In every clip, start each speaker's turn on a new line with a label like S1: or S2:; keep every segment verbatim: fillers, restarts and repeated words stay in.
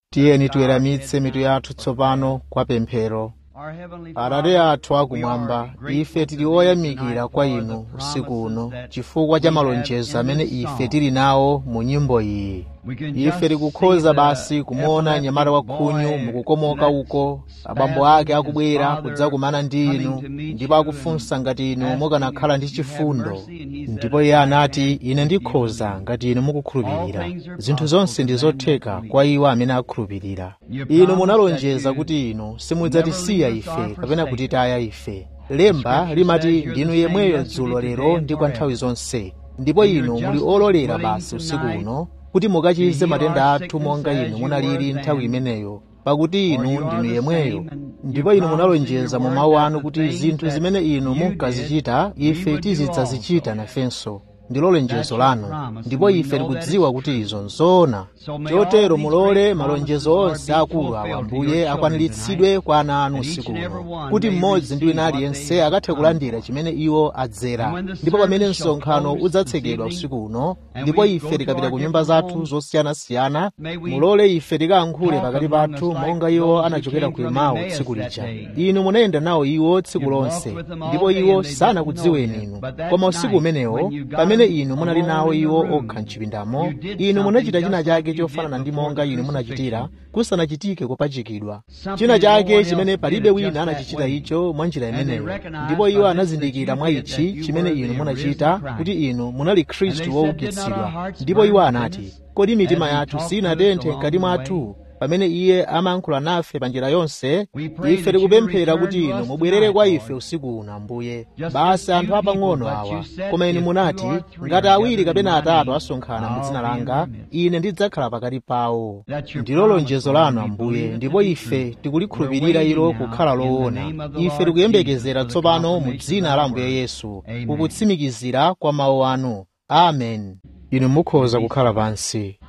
S1: Tiyeni tiweramitse mitu yathu tsopano kwa pemphero. Atate athu akumwamba, ife tili oyamikira kwa Inu usiku uno chifukwa cha malonjezo amene ife tili nawo mu nyimbo iyi. Ife tikukhoza basi kumuona nyamata wa khunyu mukukomoka uko, abambo ake akubwera kudzakumana ndi Inu ndipo akufunsa ngati Inu mukanakhala ndi chifundo. Ndipo iye anati, ine ndikhoza ngati Inu mukukhulupirira. Zinthu zonse ndi zotheka kwa iwo amene akhulupirira. Inu munalonjeza kuti Inu simudzatisiya ife kapena kutitaya ife. Lemba limati ndinu yemweyo dzulo lero ndi kwa nthawi zonse. Ndipo Inu muli ololera basi usiku uno kuti mukachize matenda athu monga Inu munalili nthawi imeneyo, pakuti Inu ndinu yemweyo. Ndipo Inu munalonjeza mu mawu anu kuti zinthu zimene Inu munkazichita ife tizidzazichita nafenso. Ndilo lonjezo lanu, ndipo ife tikudziwa kuti izo nzoona. Chotero mulole malonjezo onse akulu awa Ambuye akwaniritsidwe kwa ana anu usiku uno, kuti mmodzi ndi wina aliyense akathe kulandira chimene iwo adzera. Ndipo pamene msonkhano udzatsekedwa usiku uno, ndipo ife tikapita ku nyumba zathu zosiyanasiyana, mulole ife tikayankhule pakati pathu monga iwo anachokera ku Emau tsiku lija. Inu munayenda nawo iwo tsiku lonse, ndipo iwo sanakudziweni Inu. Koma usiku umenewo, pamene Inu munali nawo iwo okha m'chipindamo, Inu munachita china chake chofanana ndi monga Inu munachitira kusanachitike kupachikidwa. China chake chimene palibe wina anachichita icho mwa njira imeneyo. Ndipo iwo anazindikira mwa ichi chimene Inu munachita kuti Inu munali Khristu woukitsidwa. Ndipo iwo anati, kodi mitima yathu sinatenthe m'kati mwathu pamene Iye amayankhula nafe pa njira yonse? Ife tikupemphera kuti Inu mubwerere kwa ife usiku uno Ambuye. Basi anthu apang'ono awa, koma Inu munati, ngati awiri kapena atatu asonkhana m'dzina langa, Ine ndidzakhala pakati pawo. Ndilo lonjezo lanu Ambuye, ndipo ife tikulikhulupirira ilo kukhala loona. Ife tikuyembekezera tsopano mu dzina la Ambuye Yesu, kukutsimikizira kwa mawu anu. Amen. Inu mukhoza kukhala pansi.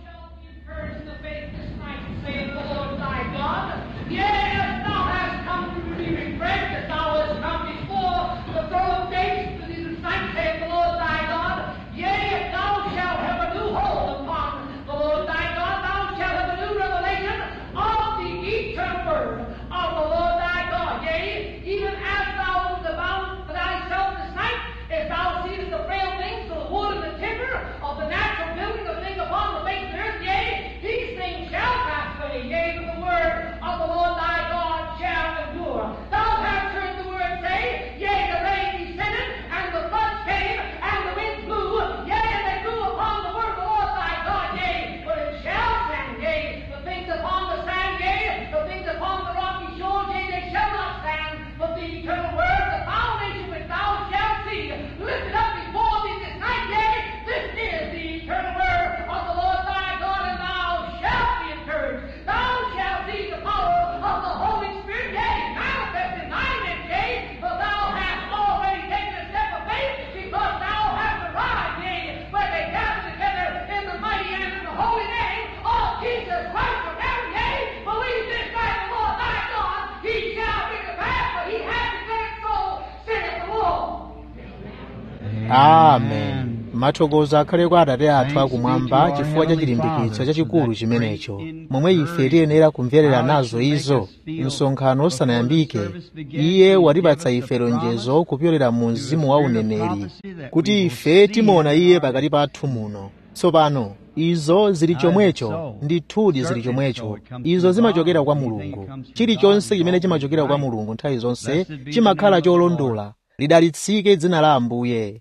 S1: Amen. Mathokozo akhale kwa Atate athu akumwamba chifukwa cha chilimbikitso chachikulu chimenecho, momwe ife tiyenera kumverera nazo izo. Msonkhano usanayambike, Iye watipatsa ife lonjezo kupyolera mu mzimu wa uneneri, kuti ife timuona Iye pakati pathu muno. Tsopano izo zili chomwecho, ndithudi zili chomwecho. Izo zimachokera kwa Mulungu. Chilichonse chimene chimachokera kwa Mulungu nthawi zonse chimakhala cholondola. Lidalitsike dzina la Ambuye.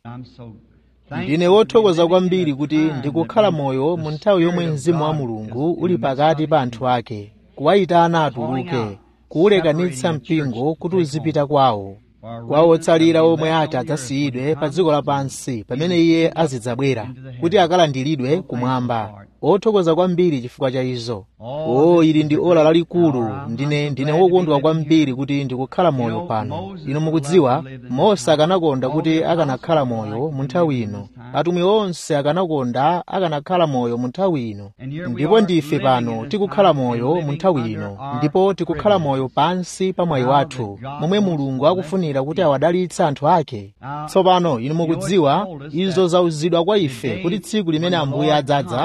S1: Ndine wothokoza kwambiri kuti ndikukhala moyo mu nthawi yomwe mzimu wa Mulungu uli pakati pa anthu ake, kuwayitana atuluke, kuwulekanitsa mpingo kuti uzipita kwawo, kwa otsalira omwe ati adzasiyidwe pa dziko lapansi pamene Iye azidzabwera kuti akalandiridwe kumwamba. Othokoza kwambiri chifukwa cha izo. O, ili ndi ola lalikulu. Ndine ndine wokondwa kwambiri kuti ndikukhala moyo pano. Inu mukudziwa, Mose akanakonda kuti akanakhala moyo mu nthawi ino. Atumwi onse akanakonda akanakhala moyo mu nthawi ino. Ndipo ndife pano tikukhala moyo mu nthawi ino, ndipo tikukhala moyo pansi pa mwayi wathu, momwe Mulungu akufunira kuti awadalitse anthu ake. Tsopano inu mukudziwa, izo zauzidwa kwa ife kuti tsiku limene Ambuye adzadza,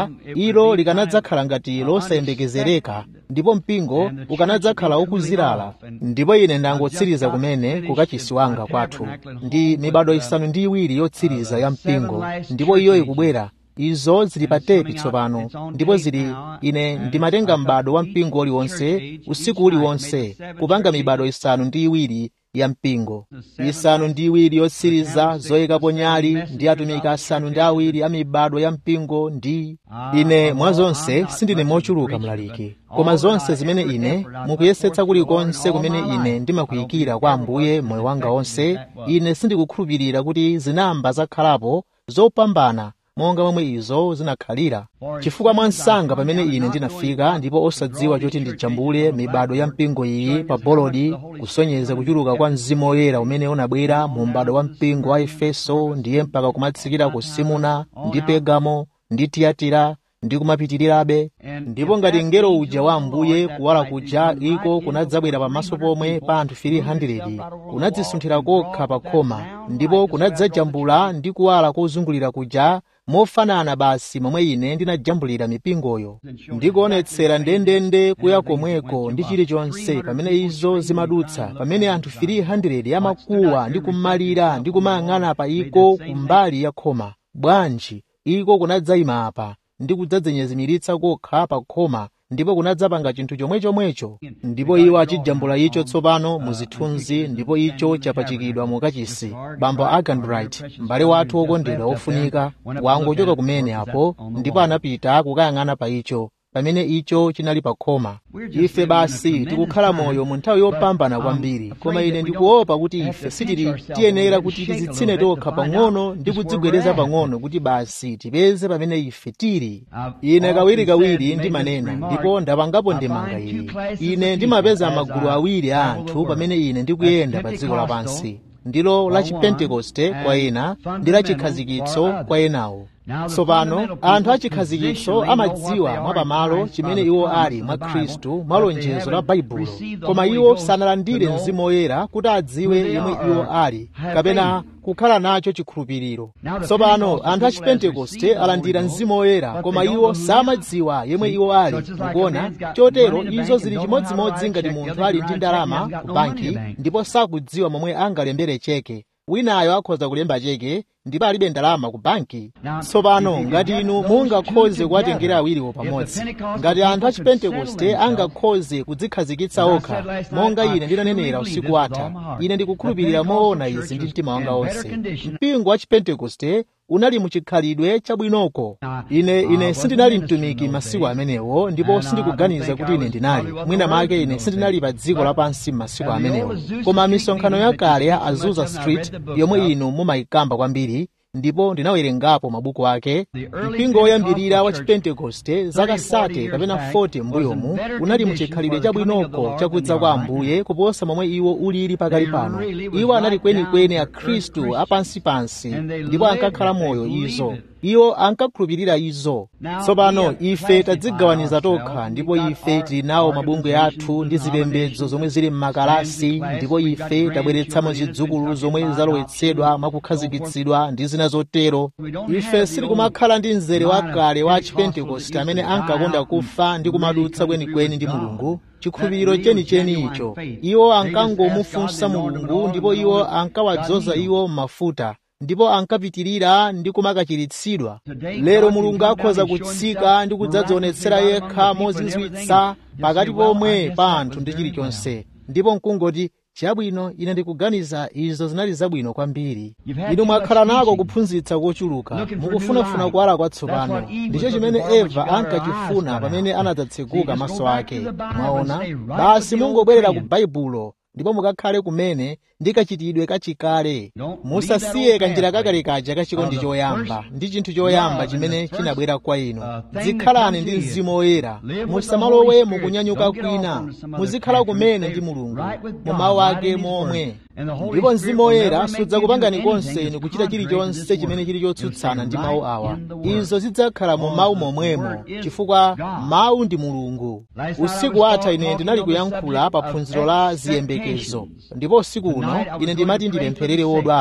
S1: ilo likanadzakhala ngati losayembekezereka ndipo mpingo ukanadzakhala ukuzilala. Ndipo ine ndangotsiriza kumene kukachisi wanga kwathu ndi mibado isanu ndi iwiri yotsiriza ya mpingo, ndipo iyo ikubwera. Izo zili pa tepi tsopano, ndipo zili ine ndimatenga m'bado wa mpingo uliwonse usiku uliwonse kupanga mibado isanu ndi iwiri ya mpingo, isanu ndi iwiri yotsiriza zoyikapo nyali ndi atumiki asanu ndi awiri a mibado ya mpingo. Ndi ine mwa zonse sindine mochuluka mlaliki, koma zonse zimene ine mukuyesetsa kulikonse kumene ine ndimakuyikira kwa Ambuye moyo wanga wonse, ine sindikukhulupirira kuti zinamba zakhalapo zopambana monga momwe izo zinakhalira, chifukwa mwa msanga pamene ine ndinafika ndipo osadziwa choti ndijambule mibado ya mpingo iyi pa bolodi, kusonyeza kuchuluka kwa Mzimu Woyera umene unabwera mu m'bado wa mpingo wa Efeso ndiye mpaka kumatsikira ku Simuna ndi Pegamo ndi Tiyatira ndi kumapitirirabe. Ndipo ngati mngelo uja wa Ambuye kuwala kuja iko kunadzabwera pamaso pomwe pa anthu three hundred, kunadzisunthira kokha pa khoma, ndipo kunadzajambula ndi kuwala kozungulira kuja mofanana basi momwe ine ndinajambulira mipingoyo, ndikuonetsera ndendende kuya komweko ndi chilichonse pamene izo zimadutsa, pamene anthu three hundred amakuwa ndi kumalira ndi kumayang'ana pa iko kumbali ya khoma. Bwanji iko kunadzayima apa ndi kudzadzenyezimiritsa kokha pa khoma, ndipo kunadzapanga chinthu chomwechomwecho. Ndipo iwo achijambula icho tsopano mu zithunzi, ndipo icho chapachikidwa mu kachisi. Bambo Arganbright, m'bale wathu wokondedwa wofunika, wangochoka kumene apo ndipo anapita kukayang'ana pa icho pamene icho chinali pa khoma. Ife basi tikukhala moyo mu nthawi yopambana kwambiri, koma ine ndikuopa kuti ife sitili tiyenera kuti tizitsine tokha pang'ono ndi kudzigwereza pang'ono kuti basi tipeze pamene ife tili. Ine kawirikawiri ndimanena, ndipo ndapangapo ndemanga iyi, ine ndimapeza magulu awiri a anthu pamene ine ndikuyenda pa dziko lapansi, ndilo la Chipentekoste kwa ena ndi la chikhazikitso kwa enawo. Tsopano anthu achikhazikitso amadziwa mwapamalo chimene iwo ali mwa Khristu mwa lonjezo la Baibulo, koma iwo sanalandire Mzimu Woyera kuti adziwe yemwe iwo ali kapena kukhala nacho chikhulupiriro. Tsopano anthu a Chipentekoste alandira Mzimu Woyera, koma iwo samadziwa yemwe iwo ali. Mukuona, chotero izo zili chimodzimodzi ngati munthu ali ndi ndalama ku banki ndipo sakudziwa momwe angalembere cheke. Winayo akhoza kulemba cheke ndipo alibe ndalama ku banki. Tsopano ngati inu mungakhoze kuwatengera awiriwo pamodzi, ngati anthu a Chipentekoste angakhoze kudzikhazikitsa okha, monga ine ndinanenera usiku watha, ine ndikukhulupirira moona izi ndi mtima wanga wonse, mpingo wa Chipentekoste unali muchikhalidwe chabwinoko. Ine ine sindinali mtumiki masiku amenewo, ndipo sindikuganiza kuti ine ndinali mwina make ine sindinali pa dziko lapansi masiku amenewo, koma misonkhano yakale ya Azusa Street yomwe inu mumayikamba kwambiri, ndipo ndinawerengapo mabuku ake. Mpingo woyambirira wa Chipentekoste zaka sate kapena forty mbuyomu unali muchikhalidwe chabwinoko chakudza kwa Ambuye kuposa momwe iwo ulili pakali pano. Iwo anali kwenikweni a Khristu apansipansi ndipo ankakhala moyo izo, iwo ankakhulupirira izo. Tsopano ife tadzigawaniza tokha, ndipo ife tili nawo mabungwe athu ndi zipembedzo zomwe zili m'makalasi, ndipo ife tabweretsamo zidzukulu zomwe zalowetsedwa mwakukhazikitsidwa ndi zina zotero. Ife sitikumakhala ndi mzere wakale wa Chipentekoste amene ankakonda kufa ndi kumadutsa kwenikweni ndi Mulungu, chikhulupiriro chenicheni icho. Iwo ankangomufunsa Mulungu ndipo iwo ankawadzoza iwo mafuta ndipo ankapitirira ndi kumakachiritsidwa. Lero Mulungu akhoza kutsika ndi kudzadzionetsera yekha mozizwitsa pakati pomwe pa anthu ndi chilichonse, ndipo nkungoti chabwino. Ine ndikuganiza izo zinali zabwino kwambiri. Inu mwakhala nako kuphunzitsa kochuluka, mukufunafuna kuwala kwatsopano. Ndicho chimene Eva ankachifuna pamene anadzatseguka maso ake. Mwaona, basi mungobwerera ku Baibulo ndipo mukakhale kumene ndi kachitidwe kachikale. Musasiye kanjira kakale kaja kachikondi choyamba ndi chinthu choyamba chimene chinabwera kwa inu. Dzikhalani ndi Mzimu Woyera, musamalowe mukunyanyuka kwina, muzikhala kumene ndi Mulungu mu mawu ake momwe. Ndipo Mzimu Woyera sudzakupangani konse inu kuchita chilichonse chimene chili chotsutsana ndi mawu awa. Izo zidzakhala mu mawu momwemo, chifukwa mawu ndi Mulungu. Usiku watha ine ndinali kuyankhula pa phunziro la ziyembekezo, ndipo usiku uno ine ndimati ndipempherere wodwala.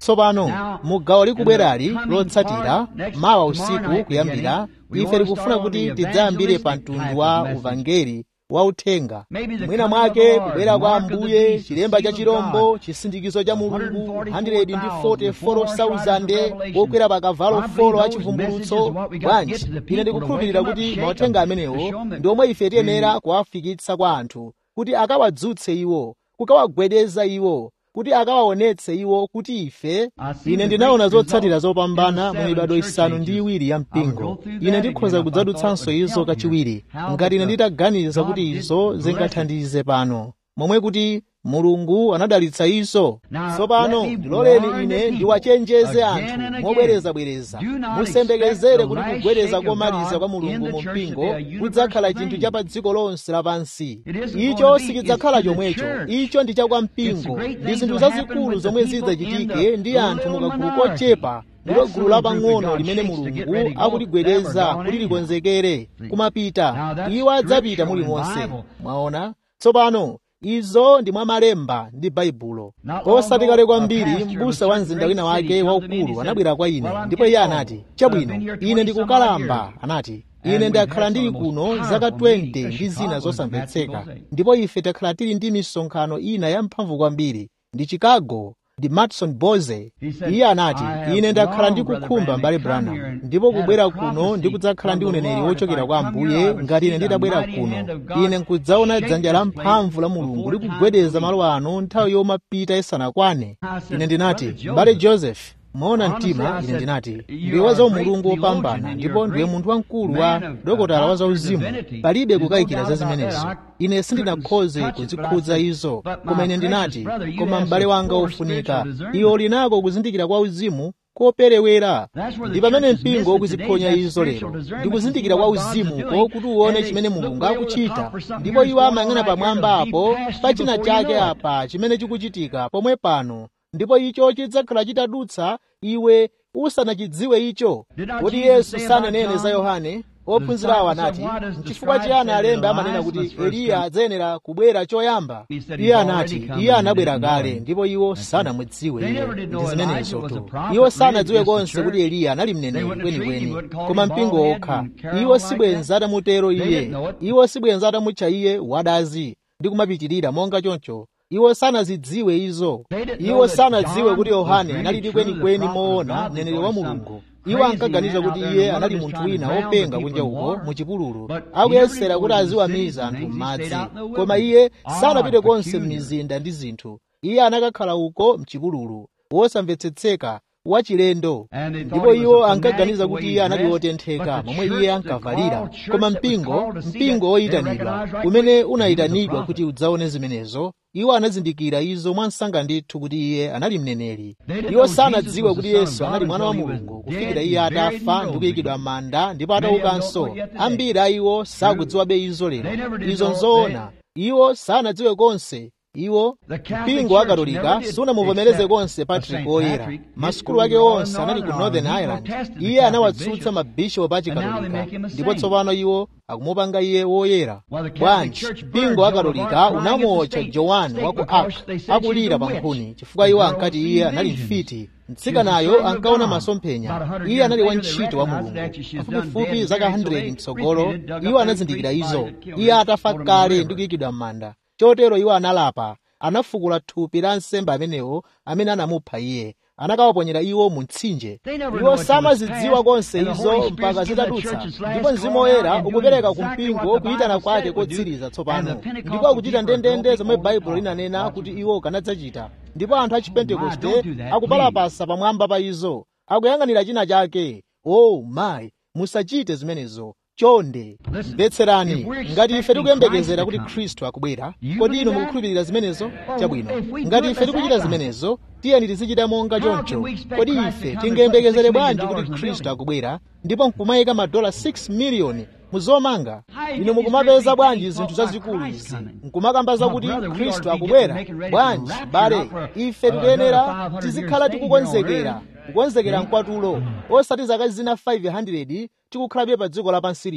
S1: tsopano mugawo likubwerali lotsatira mawa usiku kuyambira ife tikufuna kuti tidzayambire pa mtundu wa uvangeli wa uthenga mwina mwake kubwera kwa Ambuye, chilemba cha chirombo, chisindikizo cha Mulungu, one hundred forty-four thousand wokwera pa kavalo folo a chivumbulutso. Bwanji ine ndikukhulupirira kuti mauthenga amenewo ndi omwe ife tiyenera kuwafikitsa kwa anthu kuti akawadzutse iwo, kukawagwedeza iwo, kuti akawaonetse iwo kuti ife. Ine ndinaona zotsatira zopambana mu mibado isanu ndi iwiri ya mpingo. Ine ndikhoza kudzadutsanso izo kachiwiri ngati ine nditaganiza kuti izo zingathandize pano momwe kuti Mulungu anadalitsa izo. Tsopano ndiloleni ine ndiwachenjeze anthu mobwerezabwereza. Musembekeze kuti kugwedeza komaliza kwa Mulungu mu mpingo kudzakhala chinthu cha pa dziko lonse lapansi. Icho sichidzakhala chomwecho. Icho ndi cha kwa mpingo. Ndi zinthu zazikulu zomwe zidzachitike ndi anthu mukagulu kochepa ndilo gulu lapang'ono limene Mulungu akuligwedeza kuti likonzekere kumapita. Iwo adzapita mulimonse. Mwaona? Tsopano izo ndi mwa malemba ndi Baibulo. Osati kale kwambiri m'busa wa mzinda wina wake waukulu anabwera kwa ine ndipo iye anati, chabwino, ine ndikukalamba. Anati, ine ndakhala ndili kuno zaka twenty ndi zina zosamvetseka, ndipo ife takhala tili ndi misonkhano ina yamphamvu kwambiri ndi Chicago ndi Matson Boze. Iye anati, ine ndakhala ndikukhumba mbale Branham, ndipo kubwera kuno ndi kudzakhala ndi uneneri wochokera kwa Ambuye. Ngati ine nditabwera kuno, ine nkudzaona dzanja la mphamvu la Mulungu likugwedeza malo ano nthawi yomapita isanakwane. Ine ndinati, mbale Joseph, mwaona mtima. Ine ndinati, ndiwe wa za Mulungu wopambana ndipo ndiwe munthu wamkulu wa dokotala wa zauzimu. Palibe kukayikira za zimenezo. Ine sindinakhoze kuzikhudza izo, koma ine ndinati, koma m'bale wanga wofunika, iwe uli nako kuzindikira kwa uzimu koperewera. Ndi pamene mpingo ukuziphonya izo lero, ndi kuzindikira kwa uzimuko kuti uone chimene Mulungu akuchita, ndipo iwo amayang'ana pamwamba apo pa china chake apa chimene chikuchitika pomwe pano, ndipo icho chidzakhala chitadutsa iwe usanachidziwe icho. Kodi Yesu sananene za Yohane? Ophunzirawo anati, n'chifukwa chiyani alembi amanena kuti Eliya adzayenera kubwera choyamba? Iye anati, iye anabwera kale ndipo iwo sanamudziwe iye. Ndi zimenezo tu. Iwo sanadziwe konse kuti Eliya anali mneneri kwenikweni, koma mpingo okha. Iwo sibwenza atamutero iye. Iwo sibwenza atamutcha iye wadazi ndi kumapitirira monga choncho. Iwo sanazidziwe izo. Iwo sanadziwe kuti Yohane anali kwenikweni moona mneneri wa Mulungu. Iwo ankaganiza kuti iye anali munthu wina wopenga kunja uko mu chipululu, akuyesera kuti aziwamiza anthu m'madzi, koma iye sanapite konse m'mizinda ndi zinthu. Iye anakakhala uko m'chipululu wosamvetsetseka wachilendo, ndipo iwo ankaganiza kuti iye anali wotentheka momwe iye ankavalira. Koma mpingo, mpingo woyitanidwa umene unayitanidwa kuti udzaone zimenezo, iwo anazindikira izo mwansanga ndithu kuti iye anali mneneri. Iwo sanadziwe kuti Yesu anali mwana wa Mulungu kufikira iye atafa ndi kuyikidwa m'manda ndipo ataukanso. Ambiri a iwo sakudziwabe izo lero. Izo nzoona. Iwo sanadziwe konse. Iwo mpingo wa Katolika sunamuvomereze konse Patrick Woyera. Masukulu ake onse anali ku Northern Ireland. Iye anawatsutsa mabishopu a Chikatolika, ndipo tsopano iwo akumupanga iye woyera. Bwanji mpingo wa Katolika unamuotcha John wa ku Ark akulira pa nkhuni chifukwa iwo ankati iye anali mfiti. Mtsikanayo ankaona masomphenya. Iye anali wantchito wa Mulungu pafupifupi zaka one hundred mtsogolo. Iwo anazindikira izo. Iye atafa kale ndi kuyikidwa m'manda. Chotero iwo analapa, anafukula thupi la nsembe amenewo amene anamupha iye, anakawaponyera iwo mu mtsinje. Iwo samazidziwa konse izo mpaka zitadutsa, ndipo Mzimu Woyera ukupereka ku mpingo kuyitana kwake kotsiriza tsopano, ndipo akuchita ndendende zomwe Baibulo linanena kuti iwo kanadzachita. Ndipo anthu a Chipentekoste akupalapasa pamwamba pa izo, akuyang'anira china chake. Oh my, musachite zimenezo. Chonde, mvetserani, ngati ife tikuyembekezera kuti Khristu akubwera, kodi inu mukukhulupirira zimenezo? Chabwino, ngati ife tikuchita zimenezo, tiyeni tizichita monga choncho. Kodi ife tingayembekezere bwanji kuti Khristu akubwera ndipo nkumayika madola six miliyoni muzomanga? Inu mukumapeza bwanji zinthu zazikulu izi nkumakamba zakuti Khristu akubwera? Bwanji bale, ife tikuyenera tizikhala tikukonzekera, kukonzekera mkwatulo, osati zaka zina five hundred tikukhalabe pa dziko lapansi lino.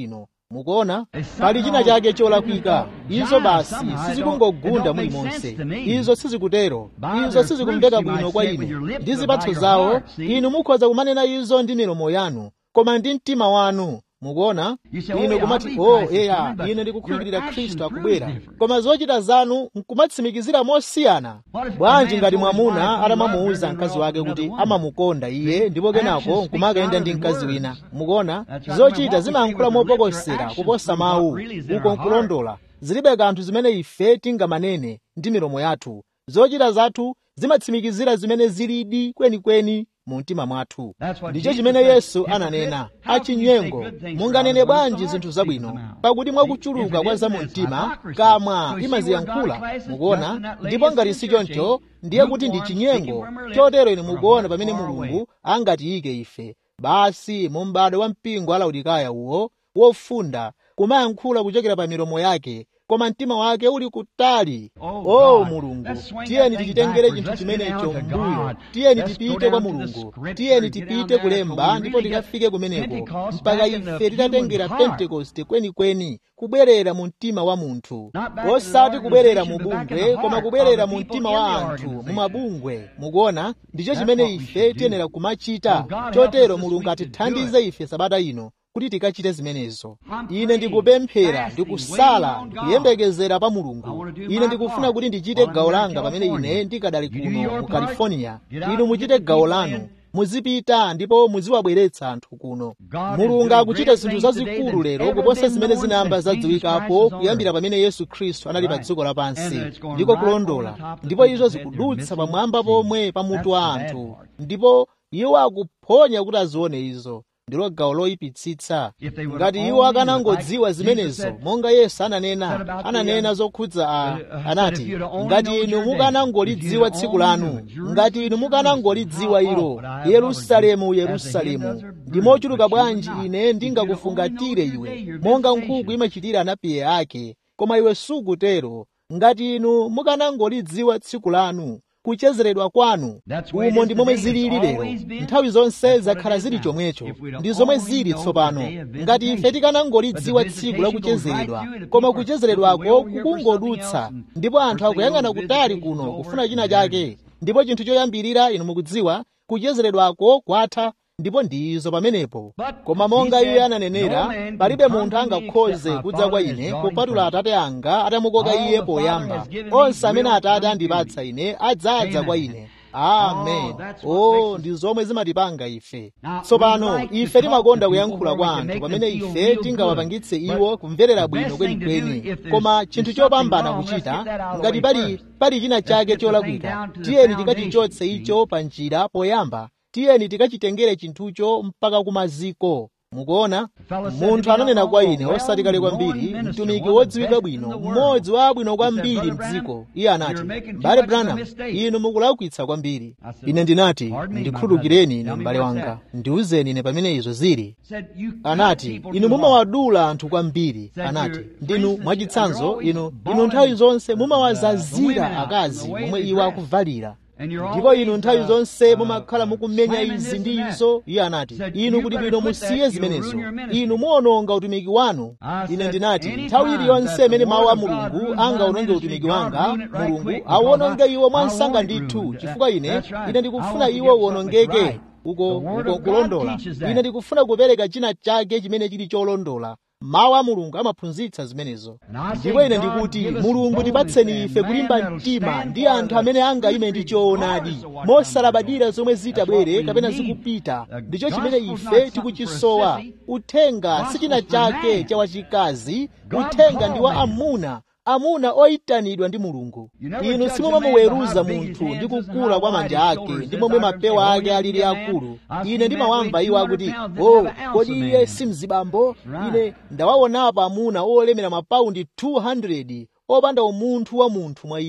S1: mukuona pali china chake cholakwika. Izo basi sizikungogunda mulimonse, izo sizikutero, izo sizikumveka bwino kwa ine. Ndi zipatso zawo inu mukhoza kumanena izo ndi milomo yanu, koma ndi mtima wanu, mukuona inu kumati oh eya ine ndikukhulupirira Khristu akubwera, koma zochita zanu nkumatsimikizira mosiyana. Bwanji ngati mwamuna atamamuwuza mkazi wake kuti amamukonda iye ndipo kenako nkumakayenda ndi mkazi wina, mukuona zochita zimayankhula mopokosera kuposa mawu. Uko nkulondola, zilibe kanthu zimene ife tingamanene ndi milomo yathu, zochita zathu zimatsimikizira zimene zilidi kwenikweni mu mtima mwathu. Ndicho chimene Yesu ananena, achinyengo munganene bwanji zinthu zabwino, pakuti mwakuchuluka kwa za mu mtima kamwa imaziyankhula, mukuona. Ndipo ngati si choncho ndiye kuti ndi chinyengo. Chotero inu mukuona pamene Mulungu angatiyike ife basi mu m'bado wa mpingo wa Laodikaya uwo wofunda kumayankhula kuchokera pa milomo yake, koma mtima wake uli kutali. Oh Mulungu, tiyeni tichitengere chinthu chimenecho mbuyo, tiyeni tipite kwa Mulungu, tiyeni tipite kulemba ndipo tikafike kumeneko mpaka ife titatengera Pentekoste kwenikweni, kubwerera mu mtima wa munthu, osati kubwerera mu bungwe, koma kubwerera mu mtima wa anthu mu mabungwe, mukuona. Ndicho chimene ife tiyenera kumachita. Chotero Mulungu atithandize ife sabata ino kuti tikachite zimenezo. Ine ndikupemphera, ndikusala, ndikuyembekezera pa Mulungu. Ine ndikufuna kuti ndichite gawo langa pamene ine ndikadali kuno mu California. Inu muchite gawo lanu, muzipita ndipo muziwabweretsa anthu kuno. Mulungu akuchita zinthu zazikulu lero kuposa zimene zinayamba zadziwikapo kuyambira pamene Yesu Khristu anali pa dziko lapansi. Ndiko kulondola, ndipo izo zikudutsa pamwamba pomwe pa mutu wa anthu, ndipo iwo akuphonya kuti azione izo. Ndilo gawo loyipitsitsa. Ngati iwo akanangodziwa zimenezo, monga Yesu ananena, ananena zokhudza a, anati, ngati inu mukanangolidziwa tsiku lanu, ngati inu mukanangolidziwa ilo, Yerusalemu, Yerusalemu, ndi mochuluka bwanji ine ndingakufungatire iwe, monga nkhuku imachitira anapiye ake, koma iwe sukutero. Ngati inu mukanangolidziwa tsiku lanu, kuchezeredwa kwanu, umo ndi momwe zilili lero. Nthawi zonse zakhala zili chomwecho, ndi zomwe zili tsopano. Ngati ife tikanangolidziwa tsiku la kuchezeredwa, koma kuchezeredwako kukungodutsa, ndipo anthu akuyang'ana kutali kuno kufuna china chake, ndipo chinthu choyambirira inu mukudziwa, kuchezeredwako kwatha, ndipo ndizo pamenepo. Koma monga iye ananenera, palibe munthu angakhoze kudza kwa ine kupatula Atate anga atamukoka iye poyamba. Onse amene Atate andipatsa ine adzadza kwa ine. Amen. Oh, ndi zomwe zimatipanga ife. Tsopano ife timakonda kuyankhula kwa anthu pamene ife tingawapangitse iwo kumverera bwino kwenikweni, koma chinthu chopambana kuchita ngati pali pali china chake cholakwika, tiyeni tikachichotse icho pa njira poyamba. Tiyeni tikachitengere chinthucho mpaka kumaziko. Mukuona, munthu ananena kwa ine osati kale kwambiri, mtumiki wodziwika bwino, mmodzi wa abwino kwambiri mdziko. Iye anati, m'bale Branham, inu mukulakwitsa kwambiri. Ine ndinati, ndikhululukireni ine m'bale wanga, ndiwuzeni ine pamene izo zili. Anati, inu mumawadula anthu kwambiri. Anati, ndinu mwachitsanzo, inu inu nthawi zonse mumawazazira akazi momwe iwo akuvalira, ndipo inu nthawi zonse mumakhala mukumenya izi ndi izo. Iye anati, inu kuti bwino musiye zimenezo, inu muwononga utumiki wanu. Ine ndinati, nthawi iliyonse imene mawu a Mulungu angawononge utumiki wanga, Mulungu awononge iwo mwansanga ndithu, chifukwa ine ine ndikufuna iwo uwonongeke. Uko uko kulondola, ine ndikufuna kupereka china chake chimene chili cholondola. Mawu a Mulungu amaphunzitsa zimenezo. Ndipo ine ndikuti, Mulungu tipatseni ife kulimba mtima ndi anthu amene angayime ndi choonadi, mosalabadira zomwe zitabwere kapena zikupita. Ndicho chimene ife tikuchisowa. Uthenga si china chake cha wachikazi, uthenga ndi wa amuna, amuna oyitanidwa ndi Mulungu. Inu simumamuweruza munthu ndi kukula kwa manja ake ndi momwe mapewa ake alili akulu. Ine ndimawamva iwo akuti, oh, kodi iye si mzibambo? Ine ndawaonapo amuna olemera mapaundi two hundred opanda umunthu wa munthu mwa iye.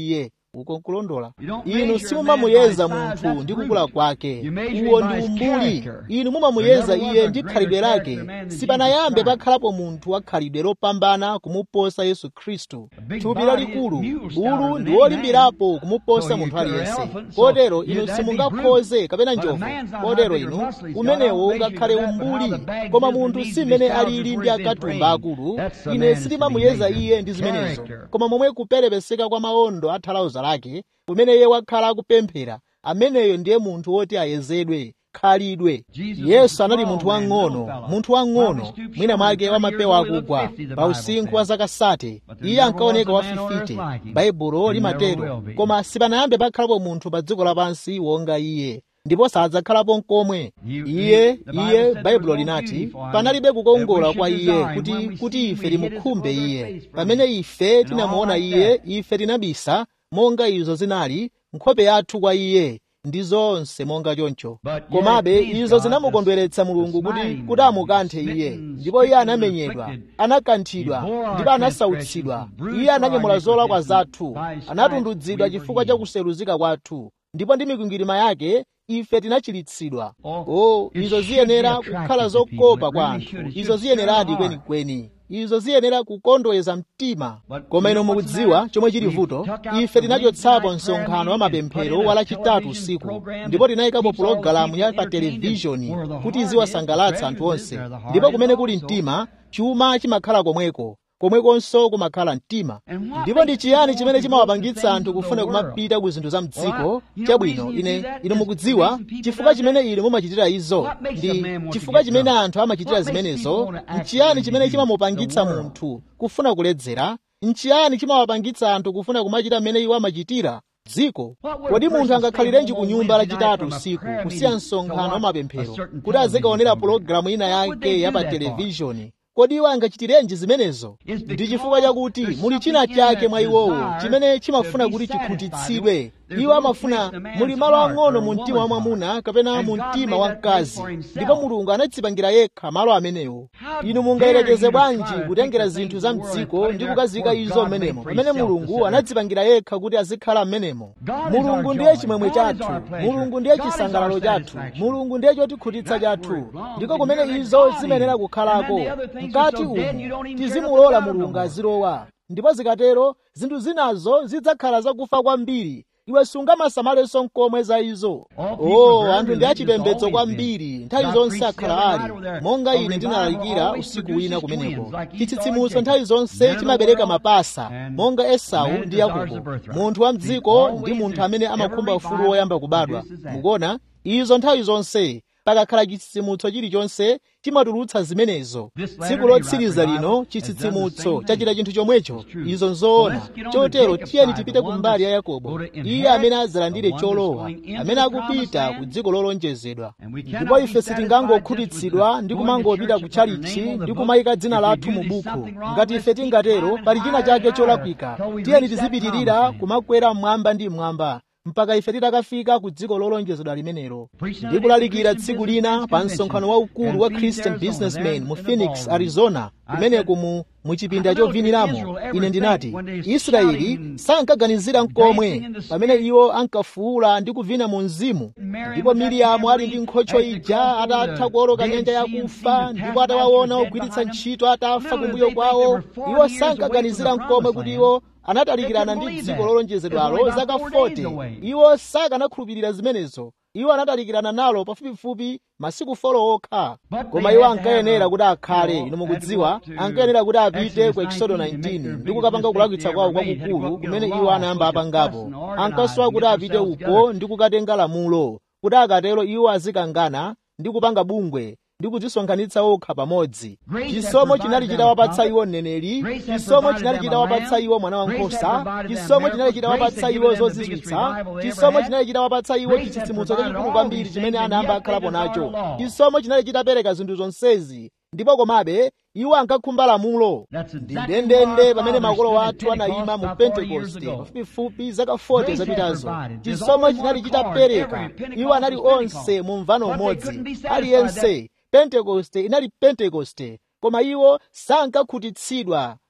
S1: uko nkulondola. Inu simumamuyeza munthu ndi kukula kwake, uwo ndi umbuli. Inu mumamuyeza iye ndi khalidwe lake. Sipanayambe pakhalapo munthu wa khalidwe lopambana kumuposa Yesu Khristu. Thupi lalikulu, bulu ndi wolimbirapo kumuposa munthu aliyense. Kotero inu simungakhoze kapena njovu. Kotero inu umenewo ungakhale umbuli, koma munthu si mmene alili ndi akatumba akulu. Ine sindimamuyeza iye ndi zimenezo, koma momwe kuperepeseka kwa maondo a thalauza lake kumene iye wakhala akupemphera, ameneyo ndiye munthu woti ayezedwe khalidwe. Yesu anali munthu wang'ono, munthu wang'ono, mwina mwake wa mapewa akugwa, pa usinkhu wa zaka sate. Iye ankaoneka wafifite, Baibulo limatero, koma sipanayambe pakhalapo munthu pa dziko lapansi wonga iye, ndipo sadzakhalapo n'komwe. Iye, iye, Baibulo linati, panalibe kukongola kwa iye kuti, kuti ife timukhumbe iye. Pamene ife tinamuona iye, ife tinabisa, monga izo zinali, nkhope yathu kwa iye, ndi zonse monga choncho. Komabe izo zinamukondweretsa Mulungu kuti kuti amukanthe iye, ndipo iye anamenyedwa, anakanthidwa, ndipo anasautsidwa. Iye ananyamula zolakwa zathu, anatundudzidwa chifukwa cha kuseruzika kwathu, ndipo ndi mikwingwirima yake ife tinachiritsidwa. Oh, izo ziyenera kukhala zokopa kwa anthu. Izo ziyeneradi kwenikweni. Izo ziyenera kukondweza mtima. Koma inu mukudziwa chomwe chili vuto, ife tinachotsapo msonkhano wa mapemphero wa lachitatu usiku, ndipo tinayikapo pulogalamu ya pa televishoni kuti iziwasangalatsa anthu onse. Ndipo kumene kuli mtima, chuma chimakhala komweko, komwekonso kumakhala mtima. Ndipo ndi chiyani chimene chimawapangitsa anthu kufuna kumapita ku zinthu za mdziko? Chabwino, ine inu mukudziwa chifukwa chimene inu mumachitira izo, ndi chifukwa chimene anthu amachitira zimenezo. Nchiyani chimene chimamupangitsa munthu kufuna kuledzera? Nchiyani chimawapangitsa anthu kufuna kumachita mmene iwo amachitira? Dziko. Kodi munthu angakhalirenji ku nyumba lachitatu usiku kusiya msonkhano wa mapemphero kuti azikaonera pulogalamu ina yake ya pa televishoni? Kodi iwo angachitirenji zimenezo? Ndi chifukwa chakuti muli china chake mwa iwowo chimene chimafuna kuti chikhutitsidwe. Iwo amafuna, muli malo ang'ono mu mtima wa mwamuna kapena mu mtima wa mkazi, ndipo Mulungu anadzipangira yekha malo amenewo. Inu mungayerekeze bwanji kutengera zinthu za mdziko ndi kukazika izo mmenemo, pamene Mulungu anadzipangira yekha kuti azikhala mmenemo? Mulungu ndiye chimwemwe chathu, Mulungu ndiye chisangalalo chathu, Mulungu ndiye chotikhutitsa chathu. Ndiko kumene izo zimenera kukhalako. Mkati umu tizimulola Mulungu azilowa, ndipo zikatero zinthu zinazo zidzakhala zakufa kwambiri. Iwe sungamasamalenso n'komwe za izo. Oh, anthu ndi achipembedzo kwambiri, nthawi zonse akhala ali, monga ine ndinalalikira usiku wina kumeneko. Chitsitsimutso nthawi zonse chimabereka mapasa, monga Esau ndi Yakobo. Munthu wa mdziko ndi munthu amene amakhumba ufulu woyamba kubadwa. Mukuona, izo nthawi zonse pakakhala chitsitsimutso chilichonse chimatulutsa zimenezo. Tsiku lotsiriza lino chitsitsimutso chachita chinthu chomwecho. Izo nzoona. Chotero tiyeni tipite ku mbali ya Yakobo, iye amene azalandire cholowa, amene akupita ku dziko lolonjezedwa. Ndipo ife sitingangokhutitsidwa ndi kumangopita ku tchalitchi ndi kumayika dzina lathu mu buku. Ngati ife tingatero, pali china chake cholakwika. Tiyeni tizipitirira kumakwera mmwamba ndi mmwamba mpaka ife titakafika ku dziko lolonjezedwa limenelo. Ndi kulalikira tsiku lina pa msonkhano waukulu wa Christian Businessmen mu Phoenix, Arizona, kumeneko mu muchipinda choviniramo, ine ndinati Israeli sankaganizira n'komwe pamene iwo ankafuula ndi kuvina mu mzimu. Ndipo Miriamu ali ndi nkhocho ija atatha kuwoloka nyanja yakufa, ndipo atawaona ogwiritsa ntchito atafa kumbuyo kwawo, iwo sankaganizira n'komwe kuti iwo anatalikirana ndi dziko lolonjezedwalo zaka forty. Iwo sakanakhulupirira zimenezo. Iwo anatalikirana nalo pafupifupi masiku folo okha. Koma iwo ankayenera kuti akhale, inu mukudziwa, ankayenera kuti apite ku Exodo nineteen ndi kukapanga kulakwitsa kwawo kwakukulu kumene iwo anayamba apangapo. Ankasowa kuti apite uko ndi kukatenga lamulo, kuti akatero iwo azikangana ndi kupanga bungwe ndi kudzisonkhanitsa okha pamodzi. Chisomo chinali chitawapatsa iwo mneneri, chisomo chinali chitawapatsa iwo mwana wankhosa, chisomo chinali chitawapatsa iwo zozizwitsa, chisomo chinali chitawapatsa iwo chitsitsimutso chachikulu kwambiri chimene anayamba akhalapo nacho. Chisomo chinali chitapereka zinthu zonsezi, ndipo komabe iwo ankakhumba lamulo. Ndi ndendende pamene makolo athu anayima mu Pentekoste pafupifupi zaka forty zapitazo. Chisomo chinali chitapereka, iwo anali onse mu mvano umodzi, aliyense. Pentekoste inali Pentekoste, koma iwo sankakhutitsidwa.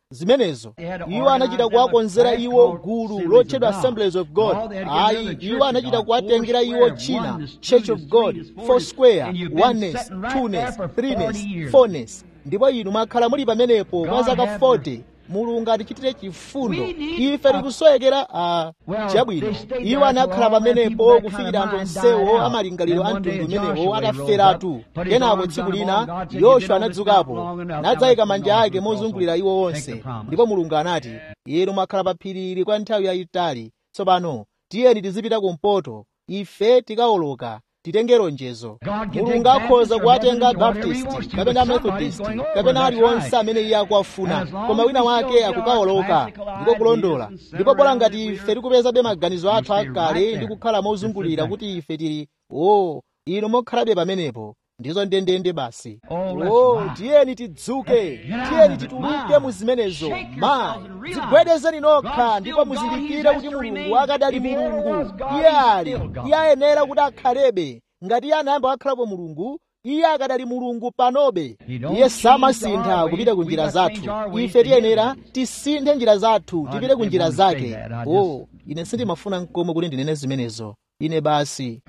S1: zimenezo iwo anachita kuwakonzera iwo gulu lotchedwa Assemblies of God. Ayi, iwo anachita kuwatengera iwo china Church of God, Foursquare, Oneness, Two-ness, Three-ness, Four-ness. Ndipo inu mwakhala muli pamenepo kwa zaka forty. Mulungu atichitire chifundo. Ife tikusowekera a chabwino. Iwo anakhala pamenepo kufikira anthu onsewo amalingaliro a mtundu umenewo ataferatu. Kenako tsiku lina Yoswa anadzukapo nadzayika manja ake mozungulira iwo onse, ndipo Mulungu anati, inu mwakhala pa phiri kwa nthawi yayitali, tsopano tiyeni tizipita kumpoto, ife tikawoloka titenge lonjezo. Mulungu akhoza kuwatenga Baptist kapena Methodist kapena aliwonse amene iye akuwafuna, koma wina wake akukawoloka ndiko kulondola. Ndipo bola ngati ife tikupezabe maganizo athu akale ndi kukhala mozungulira kuti ife tili o inu mokhalabe pamenepo, ndizo ndendende basi. Oh, tiyeni tidzuke, tiyeni tituluke mu zimenezo. Mayi, dzigwedezeni nokha ndipo muzindikire kuti Mulungu akadali Mulungu. Iye ali, iye ayenera kuti akhalebe. Ngati iye anayamba wakhalapo Mulungu, iye akadali Mulungu panobe. Iye samasintha kupita ku njira zathu. Ife tiyenera tisinthe njira zathu tipite ku njira zake. Oh, ine sindimafuna n'komwe kuti ndinene zimenezo. Ine basi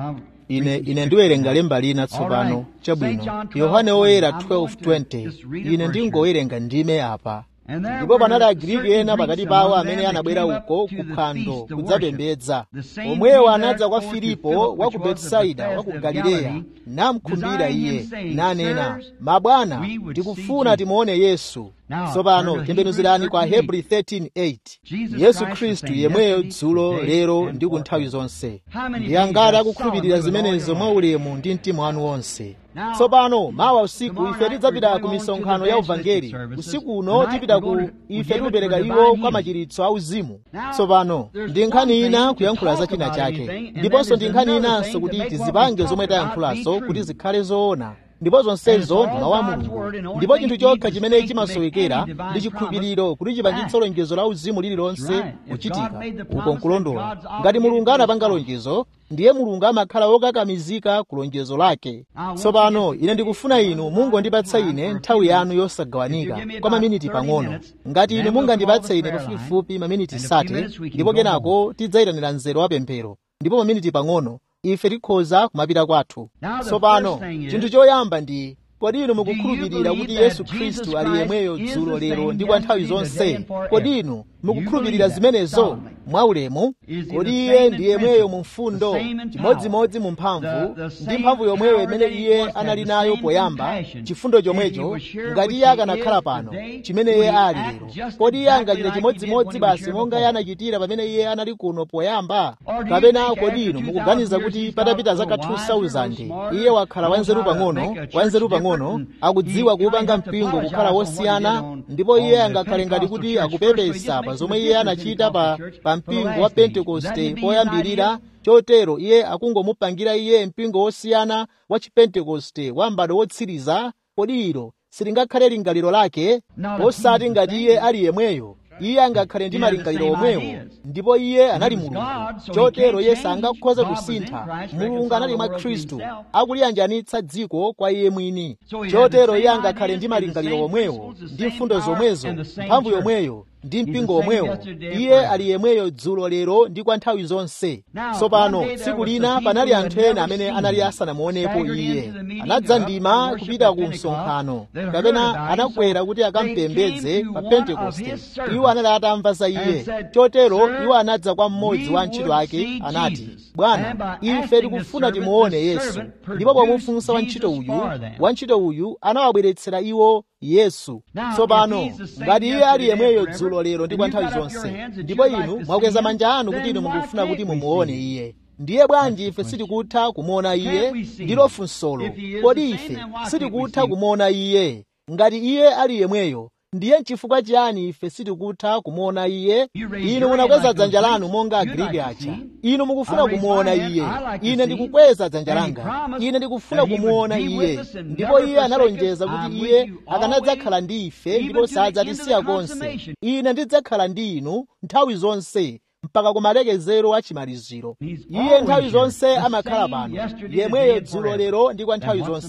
S1: ine ine ndiwerenga lemba lina tsopano. Chabwino, Yohane Oyera twelve twenty. Ine ndingowerenga ndime apa. Ndipo panali Agriki ena pakati pawo amene anabwera uko kuphwando kudzapembedza. Omwewo anadza kwa Filipo wa ku Betisaida wa ku Galileya namukhumbira iye nanena, mabwana, tikufuna timuone Yesu. Tsopano tembenuzirani kwa Hebrew thirteen eight. Yesu Khristu yemweyo dzulo lero ndi ku nthawi zonse. Ndiye angati akukhulupirira zimenezo mwa ulemu ndi mtima wanu wonse. Tsopano mawa usiku ife tidzapita ku misonkhano ya uvangeli. Usiku uno tipita ku ife tikupereka iwo kwa machiritso auzimu. Tsopano ndi nkhani ina kuyankhula za china chake, ndiponso ndi nkhani inanso kuti tizipange zomwe tayankhulazo kuti zikhale zoona. Ndipo zonsezo ndi mawu a Mulungu. Ndipo chinthu chokha chimene chimasowekera ndi chikhulupiriro kuti chipangitse lonjezo la uzimu lililonse kuchitika. Uko nkulondola. Ngati Mulungu anapanga lonjezo, ndiye Mulungu amakhala wokakamizika ku lonjezo lake. Tsopano ine ndikufuna inu mungondipatsa ine nthawi yanu yosagawanika kwa maminiti pang'ono. Ngati inu mungandipatse ine pafupifupi maminiti sate, ndipo kenako tidzayitanira nzero wa pemphero, ndipo maminiti pang'ono ife tikhoza kumapita kwathu. Tsopano chinthu choyamba ndi, kodi inu mukukhulupirira kuti Yesu Khristu ali yemweyo dzulo lero ndi kwa nthawi zonse? Kodi inu mukukhulupirira zimenezo mwaulemu? Kodi iye ndi yemweyo mu mfundo, chimodzimodzi mu mphamvu, ndi mphamvu yomweyo imene iye anali nayo poyamba, chifundo chomwecho, ngati iye akanakhala pano chimene iye ali lero? Kodi iye angachite chimodzimodzi basi monga iye anachitira pamene iye anali kuno poyamba? Kapena kodi inu mukuganiza kuti patapita zaka two thousand iye wakhala wanzeru pang'ono, wanzeru pang'ono, akudziwa kuupanga mpingo kukhala wosiyana, ndipo iye angakhale ngati kuti akupepesa pa zomwe iye anachita pa, pa mpingo wa Pentekoste poyambirira, chotero iye akungomupangira iye mpingo wosiyana wa chipentekoste wa m'bado wotsiriza? Kodi ilo silingakhale lingaliro lake? Osati ngati iye ali yemweyo. Iye angakhale ndi malingaliro omwewo, ndipo iye anali Mulungu, chotero iye sangakhoza kusintha. Mulungu anali mwa Khristu akuliyanjanitsa dziko kwa iye mwini, chotero iye angakhale ndi malingaliro omwewo ndi mfundo zomwezo, mphamvu yomweyo ndi mpingo omwewo. Iye ali yemweyo dzulo lero ndi kwa nthawi zonse. Tsopano tsiku lina panali anthu ena amene anali asanamuonepo iye, anadzandima kupita ku msonkhano, kapena anakwera kuti akampembedze pa Pentekoste. Iwo anali atamva za iye, chotero iwo anadza kwa mmodzi wa antchito ake anati, Bwana, ife tikufuna timuone Yesu. Ndipo pomufunsa wantchito uyu, wantchito uyu anawabweretsera iwo Yesu. Tsopano ngati iye ali yemweyo dzulo lero ndi kwa nthawi zonse, ndipo inu mwakweza manja anu kuti inu mukufuna kuti mumuone iye, ndiye bwanji ife sitikutha kumuona iye? Ndilo funsolo. Kodi ife sitikutha kumuona iye? Ngati iye ali yemweyo, ndiye chifukwa chiyani ife sitikutha kumuona iye? Inu munakweza dzanja lanu monga Agriki aja. Inu mukufuna kumuona iye. Ine ndikukweza dzanja langa. Ine ndikufuna kumuona iye. Ndipo iye analonjeza kuti iye akanadzakhala ndi ife ndipo sadzatisiya konse. Ine ndidzakhala ndi inu nthawi zonse mpaka kumalekezero a chimaliziro. Iye nthawi zonse amakhala pano, yemweyo dzulo lero ndi kwa nthawi zonse.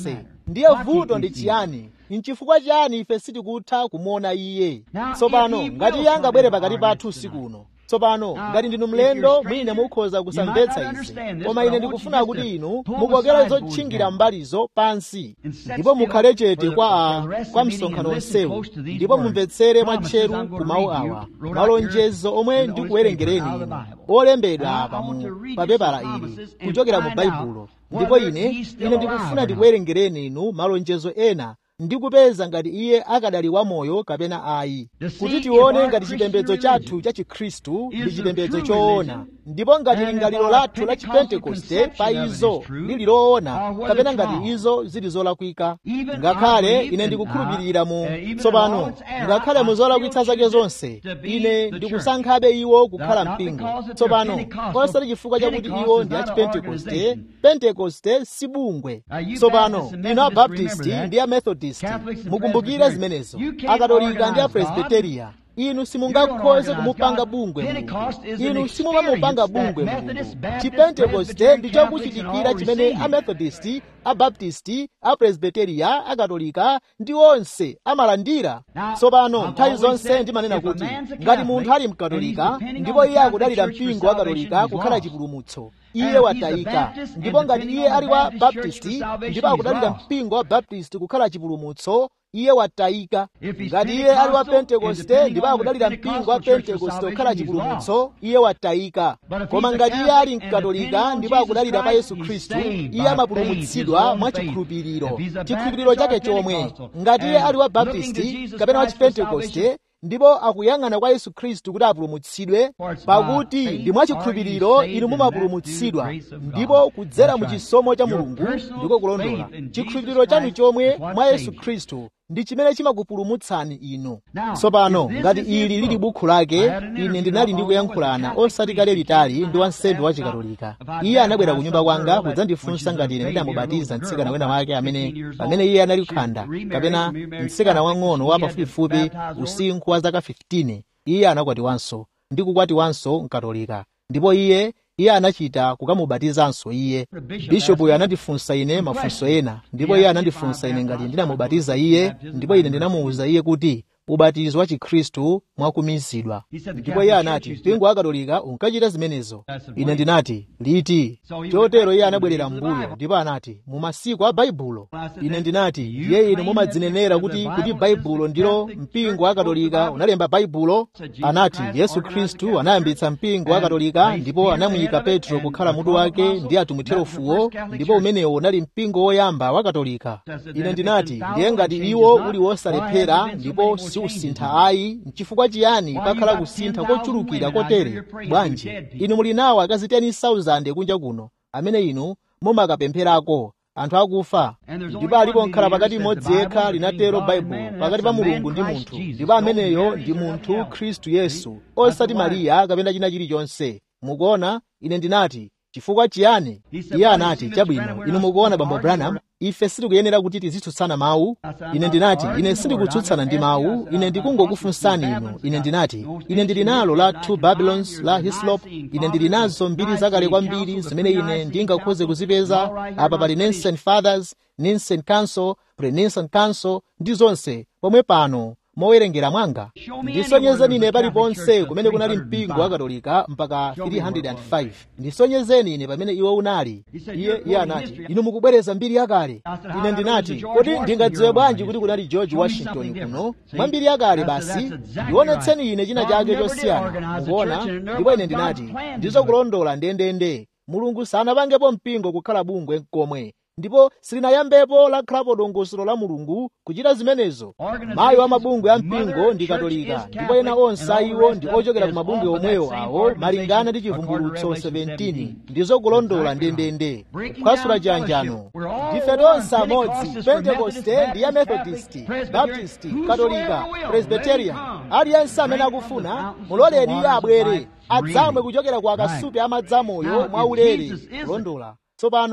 S1: ndiye vuto ndi chiyani? N'chifukwa chiyani ife sitikutha kumuona iye? Tsopano ngati iye angabwere pakati pathu usiku uno, tsopano ngati ndinu mlendo mwine mukhoza kusamvetsa izi, koma ine ndikufuna kuti inu mukokere zotchingira mbalizo pansi ndipo mukhale chete kwa a kwa msonkhano onsewu, ndipo mumvetsere mwatcheru ku mawu awa, malonjezo omwe ndikuwerengereni inu olembedwa apa mu papepala ili kuchokera mu Baibulo. Ndipo ine ine ndikufuna ndikuwerengereni inu malonjezo ena ndikupeza ngati iye akadali wamoyo kapena ayi, kuti tione ngati chipembedzo chathu cha Chikhristu ndi chipembedzo choona, ndipo ngati lingaliro lathu la Chipentekoste pa izo lili loona kapena ngati izo zili zolakwika. Ngakhale ine ndikukhulupirira mu tsopano, ngakhale mu zolakwitsa zake zonse, ine ndikusankhabe iwo kukhala mpingo tsopano, osati chifukwa chakuti iwo ndi a Chipentekoste. Pentekoste si bungwe. Tsopano inu Abaptisti ndi a Methodist mukumbukire zimenezo, Akatolika ndi a Presbyteria, inu simungakhoze kumupanga bungwe Mulungu. Inu simumamupanga bungwe Mulungu. Chipentekoste ndicho kuchitikira chimene a Methodist, a Baptisti, a Presbyteria, a Katolika ndi onse amalandira. Tsopano nthawi zonse ndimanena kuti ngati munthu ali mkatolika ndipo iye akudalira mpingo wa Katolika kukhala chipulumutso, iye watayika. Ndipo ngati iye ali wa Baptisti ndipo akudalira mpingo wa Baptisti kukhala chipulumutso, iye watayika. Ngati iye ali wa Pentekoste ndipo akudalira mpingo wa Pentekoste kukhala chipulumutso, iye watayika. Koma ngati iye ali mkatolika ndipo akudalira pa Yesu Khristu, iye amapulumutsidwa mwa chikhulupiriro, chikhulupiriro chake chomwe. Ngati iye ali wa Baptisti kapena wa Chipentekoste ndipo akuyang'ana kwa Yesu Khristu kuti apulumutsidwe, pakuti ndi mwa chikhulupiriro inu mumapulumutsidwa, ndipo kudzera mu chisomo cha Mulungu ndiko kulondola. Chikhulupiriro chanu chomwe mwa Yesu Khristu ndi chimene chimakupulumutsani inu. Tsopano ngati ili lili bukhu lake, ine ndinali ndikuyankhulana osati kale litali ndi wansembe wa Chikatolika. Iye anabwera ku nyumba kwanga kudzandifunsa ngati ine ndinamubatiza mtsikana wina wake amene pamene iye anali kukhanda, kapena mtsikana wang'ono wa pafupifupi usinkhu wa zaka fifteen. Iye anakwatiwanso ndi kukwatiwanso mkatolika, ndipo iye iye anachita kukamubatizanso iye. Bishopu anandifunsa ine mafunso ena, ndipo iye anandifunsa ine ngati ndinamubatiza iye, ndipo ine ndinamuwuza iye kuti ubatizo wa Chikhristu mwakumizidwa. Ndipo iye anati mpingo wa Katolika unkachita zimenezo. Ine ndinati liti? Chotero iye anabwerera m'mbuyo ndipo anati mu masiku a Baibulo. Ine ndinati iye inu mumadzinenera kuti kuti Baibulo ndilo mpingo wa Katolika unalemba Baibulo? Anati Yesu Khristu anayambitsa mpingo wa Katolika ndipo anamuyika Petro kukhala mutu wake ndi atumwi terofuwo, ndipo umenewo unali mpingo woyamba wa Katolika. Ine ndinati ndiye ngati iwo uli wosalephera ndipo usintha ayi, nchifukwa chiyani pakhala kusintha kochulukira kotere? Bwanji inu muli nawo akazi ten thousand kunja kuno amene inu mumakapempherako, anthu akufa, ndipo alipo nkhala pakati mmodzi yekha, linatero Baibulo, pakati pa Mulungu ndi munthu, ndipo ameneyo ndi munthu Khristu Yesu, osati Mariya kapena china chilichonse. Mukuona? Ine ndinati chifukwa chiyani? Iye anati chabwino, inu mukuona bambo Branham, ife sitikuyenera kuti tizitsutsana mawu. Ine ndinati ine sindikutsutsana ndi mawu, ine ndikungokufunsani inu. Ine ndinati ine ndili nalo la Two Babylons la Hislop, ine ndili nazo mbiri zakale kwambiri zimene ine ndingakhoze kuzipeza apa pali Nicene Fathers, Nicene Council, Pre-Nicene Council ndi zonse pomwe pano mowerengera mwanga. Ndisonyezeni ine paliponse kumene kunali mpingo wa Katolika mpaka three hundred five. Ndisonyezeni ine pamene iwo unali. Iye iye anati inu mukubwereza mbiri yakale. Ine ndinati kodi ndingadziwe bwanji kuti kunali George Washington kuno mwa mbiri yakale? Basi ndionetseni ine china chake chosiyana. Mukuona? Ndipo ine ndinati ndizo kulondola ndendende. Mulungu sanapangepo mpingo kukhala bungwe komwe, ndipo silinayambepo lakhalapo dongosolo la Mulungu kuchita zimenezo. Mayi wa mabungwe a mpingo ndi Katolika, ndipo ena onse iwo ndi ochokera ku mabungwe omwewo awo malingana ndi chivumbulutso seventeen. Ndizo kulondola ndendende. Kuphwasula chiyanjano, ndife tonse amodzi. Pentekoste ndi ya Methodist, Baptist, Katolika, Presbyterian. Aliyense amene akufuna muloleni iye abwere adzamwe kuchokera kwa akasupe amadzamoyo mwaulere. Kulondola. Tsopano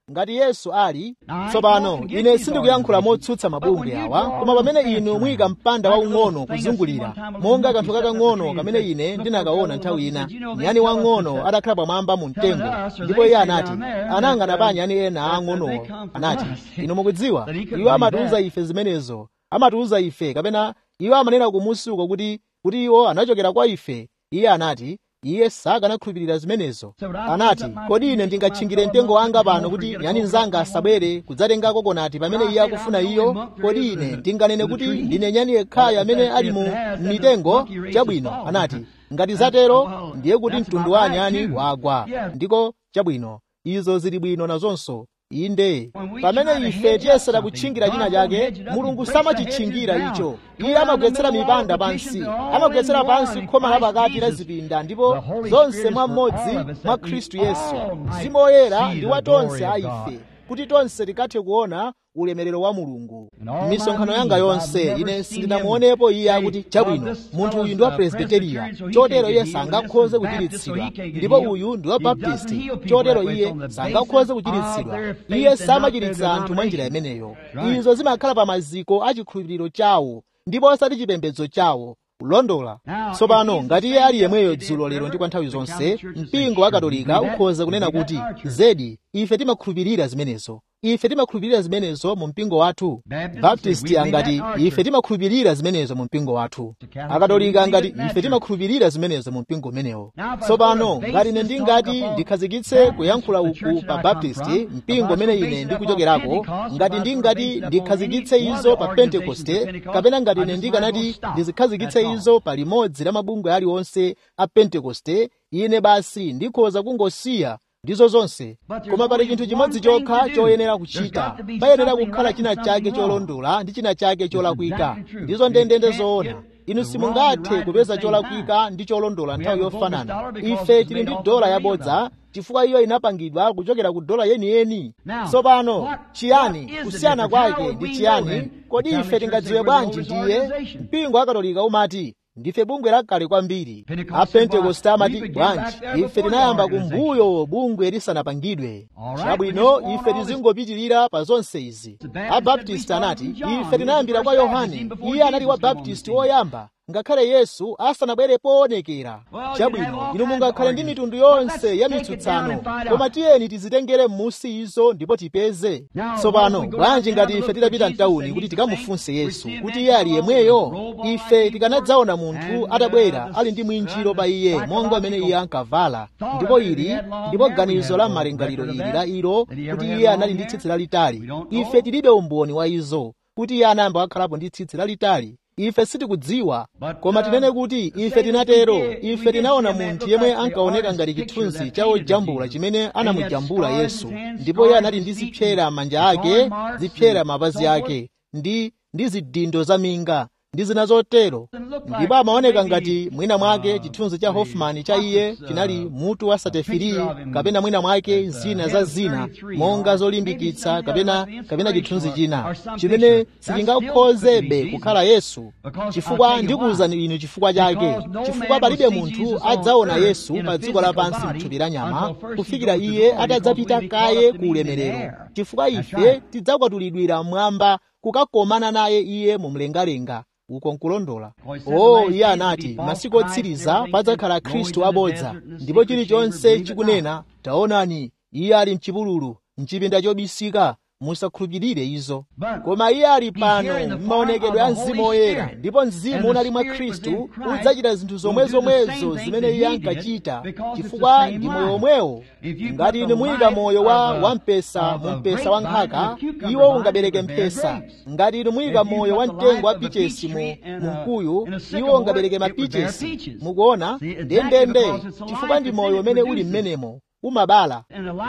S1: ngati Yesu ali. Tsopano ine sindikuyankhula motsutsa mabungwe awa, koma pamene inu muyika mpanda waung'ono kuzungulira monga kanthu kakang'ono kamene ine ndinakaona nthawi ina, nyani wang'ono adakhala pamwamba mu mtengo, ndipo iye anati anayang'ana pa anyani ena aang'onowo anati, inu mukudziwa iwo amatiuza ife zimenezo, amatiuza ife kapena iwo amanena kumusi uko kuti kuti iwo anachokera kwa ife. Iye anati iye sakanakhulupirira zimenezo. Anati kodi ine ndingatchingire mtengo wanga pano kuti nyani nzanga asabwere kudzatenga kokonati pamene iye akufuna iyo? Kodi ine ndinganene kuti ndine nyani yekhayo amene ali mu mitengo? Chabwino, anati ngati zatero ndiye kuti mtundu wa anyani wagwa. Ndiko chabwino, izo zili bwino nazonso. Inde pamene ife tiyesera kutchingira china chake, Mulungu samachitchingira icho. Iye amagwetsera mipanda pansi, amagwetsera pansi khoma la pakati la zipinda, ndipo zonse mwa mmodzi mwa Khristu Yesu. Mzimu Woyera ndi wa tonse a ife, kuti tonse tikathe kuona ulemerero wa Mulungu. M'misonkhano yanga yonse ine sindinamuonepo iye akuti chabwino munthu uyu ndi wa Presbyteria, chotero iye sangakhoze kuchiritsidwa, ndipo uyu ndi wa Baptisti, chotero iye sangakhoze kuchiritsidwa. Iye samachiritsa anthu mwa njira imeneyo. Izo zimakhala pa maziko a chikhulupiriro chawo ndipo osati chipembedzo chawo. Kulondola. Tsopano ngati iye ali yemweyo dzulo lero ndi kwa nthawi zonse, mpingo wa Katolika ukhoza kunena kuti zedi ife timakhulupirira zimenezo, ife timakhulupirira zimenezo mu mpingo wathu. Baptisti angati ife timakhulupirira zimenezo mu mpingo wathu. Akatolika angati ife timakhulupirira zimenezo mu mpingo umenewo. Tsopano ngati ine ndingati ndikhazikitse kuyankhula uku pa Baptisti, mpingo umene ine ndikuchokerako, ngati ndingati ndikhazikitse izo pa Pentekoste, kapena ngati ine ndikanati ndizikhazikitse izo pa limodzi la mabungwe aliwonse a Pentekoste, ine basi ndikhoza kungosiya ndizo zonse. Koma pali chinthu chimodzi chokha choyenera kuchita. Payenera kukhala china chake cholondola ndi china chake cholakwika. Ndizo ndendende zoona. Inu simungathe kupeza cholakwika ndi cholondola nthawi yofanana. Ife tili ndi dola yabodza chifukwa iyo inapangidwa kuchokera ku dola yeniyeni. Tsopano chiyani kusiyana kwake ndi chiyani? Kodi ife tingadziwe bwanji ndiye? Mpingo wa Katolika umati ndife bungwe lakale kwambiri. A Pentekoste amati bwanji ife tinayamba kumbuyo bungwe lisanapangidwe. Chabwino ife tizingopitirira pa zonse izi. A Baptist anati ife tinayambira kwa Yohane, iye anali wa Baptist woyamba ngakhale Yesu asanabwere poonekera. Chabwino inu mungakhale ndi mitundu yonse ya mitsutsano, koma tiyeni tizitengere m'munsi izo ndipo tipeze. Tsopano bwanji ngati ife titapita mtawuni kuti tikamufunse Yesu kuti iye ali yemweyo? Ife tikanadzaona munthu atabwera ali ndi mwinjiro pa iye monga amene iye ankavala, ndipo ili ndipo ganizo la malingaliro ili la ilo kuti iye anali ndi tsitsi lalitali. Ife tilibe umboni wa izo kuti iye anayamba wakhalapo ndi tsitsi lalitali. Ife sitikudziwa, koma tinene kuti ife tinatero. Ife tinaona munthu yemwe ankaoneka ngati chithunzi cha wojambula chimene anamujambula Yesu, ndipo iye anali ndi zipyera manja ake, zipyera mapazi ake, ndi ndi zidindo za minga ndi zina zotero. Ndipo amaoneka ngati mwina mwake chithunzi cha Hoffman cha iye chinali mutu wa satefiri, kapena mwina mwake zina za zina monga zolimbikitsa, kapena kapena chithunzi china chimene sichingakhoze kukhala Yesu. Chifukwa ndikuwuzani inu chifukwa chake, chifukwa palibe munthu adzaona Yesu pa dziko lapansi m'thupi la nyama kufikira iye atadzapita kaye ku ulemerero, chifukwa ife tidzakwatulidwira mmwamba kukakomana naye iye mu mlengalenga. Uko nkulondola. Oh, iye anati masiku otsiriza padzakhala Khristu abodza, ndipo chilichonse chikunena taonani iye ali mchipululu, mchipinda chobisika. Musakhulupirire izo. Koma iye ali pano m'maonekedwe a Mzimu Woyera, ndipo mzimu unali mwa Khristu udzachita zinthu zomwezomwezo zimene iye ankachita, chifukwa ndi moyo omwewo. Ngati inu muyika moyo wa wampesa mu mpesa wa nkhaka, iwo ungabereke mphesa. Ngati inu muyika moyo wa mtengo wa pichesi mu mkuyu, iwo ungabereke mapichesi. Mukuona ndendende, chifukwa ndi moyo umene uli mmenemo umabala.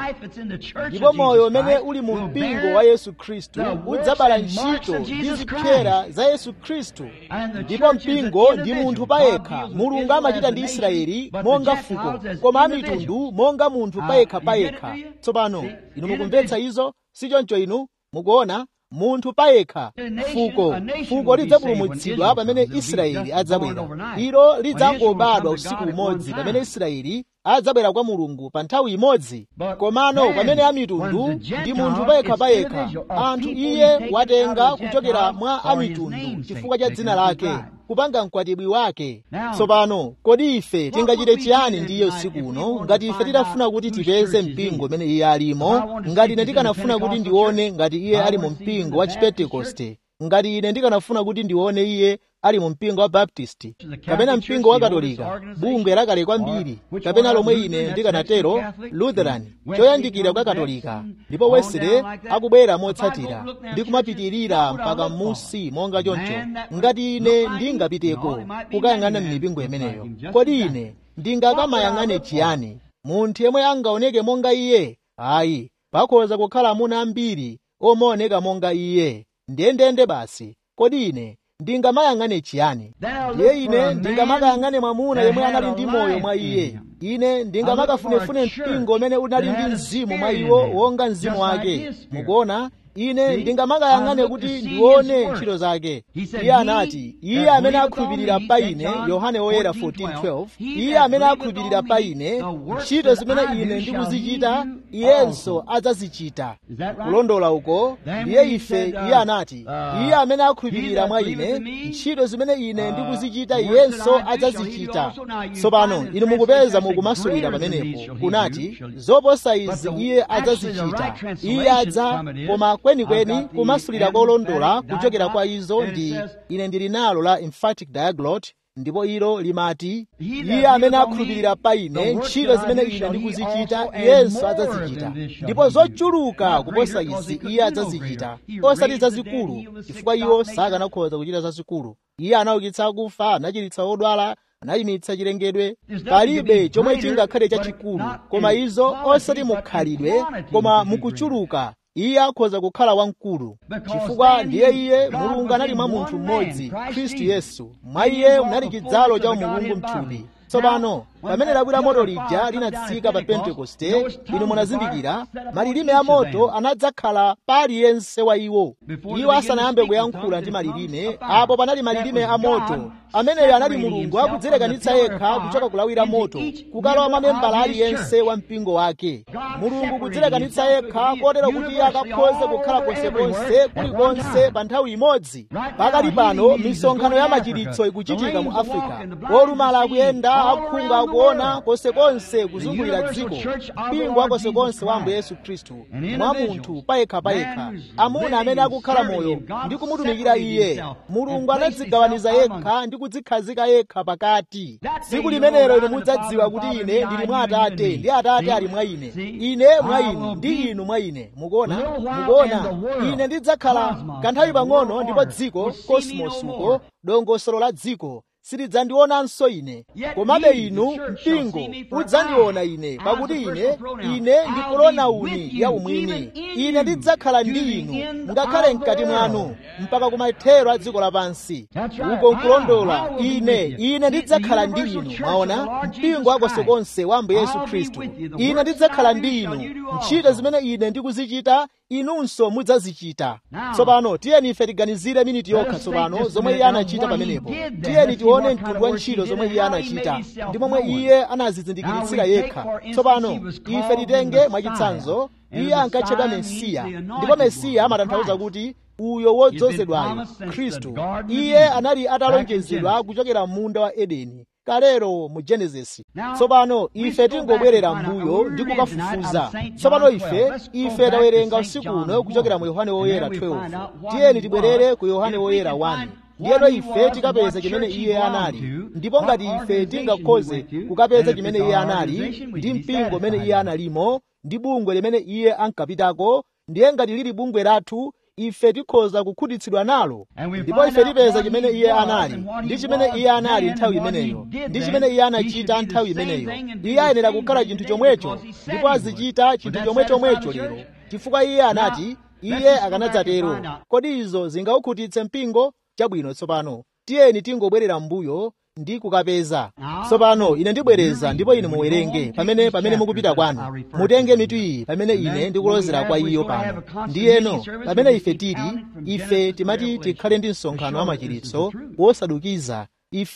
S1: Ndipo moyo umene uli mu mpingo wa Yesu Khristu udzabala ntchito ndi zipyera za Yesu Khristu. Ndipo mpingo ndi munthu payekha. Mulungu amachita ndi Israeli monga fuko, koma amitundu monga munthu payekha payekha. Tsopano inu mukumvetsa izo? Sichoncho inu mukuona? Munthu payekha. Fuko fuko lidzapulumutsidwa pamene Israeli adzabwera. Ilo lidzangobadwa usiku umodzi pamene Israeli adzabwera kwa Mulungu pa nthawi imodzi. Komano pamene amitundu ndi munthu payekha payekha, anthu iye watenga kuchokera mwa amitundu chifukwa cha dzina lake kupanga mkwatibwi wake. Tsopano kodi ife tingachite chiyani ndi iye usiku uno ngati ife titafuna kuti tipeze mpingo umene iye alimo? Ngati ine ndikanafuna kuti ndione ngati iye ali mu mpingo wa Chipentekoste, ngati ine ndikanafuna kuti ndione iye ali mu mpingo wa Baptisti kapena mpingo wa Katolika, bungwe lakale kwambiri, kapena lomwe ine ndikanatero Lutheran, choyandikira kwa Katolika, ndipo Wesley akubwera motsatira ndi kumapitirira mpaka m'munsi monga choncho, ngati ine ndingapiteko kukayang'ana m'mipingo imeneyo, kodi ine ndingakamayang'ane chiyani? Munthu yemwe angaoneke monga iye? Ayi, pakhoza kukhala amuna ambiri omaoneka monga iye. Ndendende basi, kodi ine ndingamayang'ane chiyani? Ndiye ine ndingamakayang'ane mwamuna yemwe anali ndi moyo mwa iye. Ine ndingamakafunefune mpingo umene unali ndi mzimu mwa iwo wonga mzimu wake. Mukuona, ine ndingamakayang'ane kuti ndione ntchito zake. Iye anati, iye amene akhulupirira pa ine, Yohane Woyera fourteen twelve, iye amene akhulupirira pa ine, ntchito zimene ine ndikuzichita iyenso adzazichita. Kulondola uko, ndiye ife, iye anati, iye amene akhulupirira mwa ine, ntchito zimene ine ndikuzichita iyenso adzazichita. Tsopano inu mukupeza mukumasulira pamenepo kunati zoposa izi iye adzazichita. Iye adza, koma kwenikweni kumasulira kolondola kuchokera kwa izo ndi ine ndili nalo la emphatic diaglot, ndipo ilo limati, iye amene akhulupirira pa ine, ntchito zimene ine ndikuzichita iyenso adzazichita, ndipo zochuluka kuposa izi iye adzazichita, osati zazikulu, chifukwa iwo sakanakhoza kuchita zazikulu. Iye anaukitsa akufa, anachiritsa odwala, anayimitsa chilengedwe. Palibe chomwe chingakhale chachikulu, koma izo osati mukhalidwe, koma mukuchuluka iye akhoza kukhala wamkulu, chifukwa ndiye iye Mulungu anali mwa munthu mmodzi, Khristu Yesu, mwa iye munali chidzalo cha umulungu mthupi. Tsopano pamene lawi la moto lija linatsika pa Pentekoste, inu munazindikira malilime a moto anadzakhala pa aliyense wa iwo. Iwo asanayambe kuyankhula ndi malilime, apo panali malilime a moto ameneyo anali Mulungu akudzilekanitsa yekha kuchoka kulawira moto kukalowa mamembala aliyense wa mpingo wake. Mulungu kudzilekanitsa yekha kotero kuti iye akakhoze kukhala konsekonse kulikonse pa nthawi imodzi. Pakali pano misonkhano ya machiritso ikuchitika mu Afrika, olumala akuyenda, akhungu akuona konsekonse kuzungulira dziko. Mpingo wa konsekonse wa Ambuye Yesu Khristu mwa munthu payekha payekha, amuna amene akukhala moyo ndi kumutumikira iye. Mulungu anadzigawaniza yekha ndi kudzikhazika yekha pakati. Tsiku limenelo inu mudzadziwa kuti ine ndili mwa Atate ndi Atate ali mwa ine, ine mwa inu ndi inu mwa ine. Mukuona, mukuona, ine ndidzakhala kanthawi pang'ono ndipo dziko, kosmos uko, dongosolo la dziko, silidzandionanso ine, komabe inu mpingo udzandiona ine, pakuti ine ine ndi pronauni ya umwini. Ine ndidzakhala ndi inu ngakhale mkati mwanu mpaka kumathero a dziko lapansi. Uko nkulondola, ine ine ndidzakhala ndi inu. Mwaona, mpingo wakonsekonse wa Ambuye Yesu Khristu, ine ndidzakhala ndi inu. Ntchito zimene ine ndikuzichita inunso mudzazichita. Tsopano tiyeni ife tiganizire miniti yokha tsopano zomwe iye anachita pamenepo. Tiyeni tione mtundu wa ntchito zomwe iye anachita ndi momwe iye anazizindikiritsira yekha. Tsopano ife titenge mwachitsanzo, iye ankatchedwa Mesiya, ndipo Mesiya amatanthauza kuti uyo wodzozedwayo, Khristu. Iye anali atalonjezedwa kuchokera m'munda wa Edeni kalero mu Genesis. Tsopano ife tingobwerera mbuyo ndi kukafufuza. Tsopano ife ife tawerenga usiku uno kuchokera mu Yohane Woyera twelve. Tiyeni tibwerere ku Yohane Woyera one. Ndiyeno ife tikapeza chimene iye anali, ndipo ngati ife tingakhoze kukapeza chimene iye anali ndi mpingo umene iye analimo ndi bungwe limene iye ankapitako, ndiye ngati lili bungwe lathu ife tikhoza kukhutitsidwa nalo. Ndipo ife tipeza chimene iye anali ndi chimene iye anali nthawi imeneyo ndi chimene iye anachita nthawi imeneyo. Iye ayenera kukhala chinthu chomwecho ndipo azichita chinthu chomwechomwecho lero, chifukwa iye anati iye akanadzatero. Kodi izo zingaukhutitse mpingo? Chabwino. Tsopano tiyeni tingobwerera mbuyo ndi kukapeza. Tsopano ine ndibwereza ndipo ine muwerenge pamene pamene mukupita kwanu, mutenge mitu iyi pamene ine ndikulozera kwa iyo pano. Ndiyeno pamene ife tili, ife timati tikhale ndi msonkhano wa machiritso wosadukiza, ife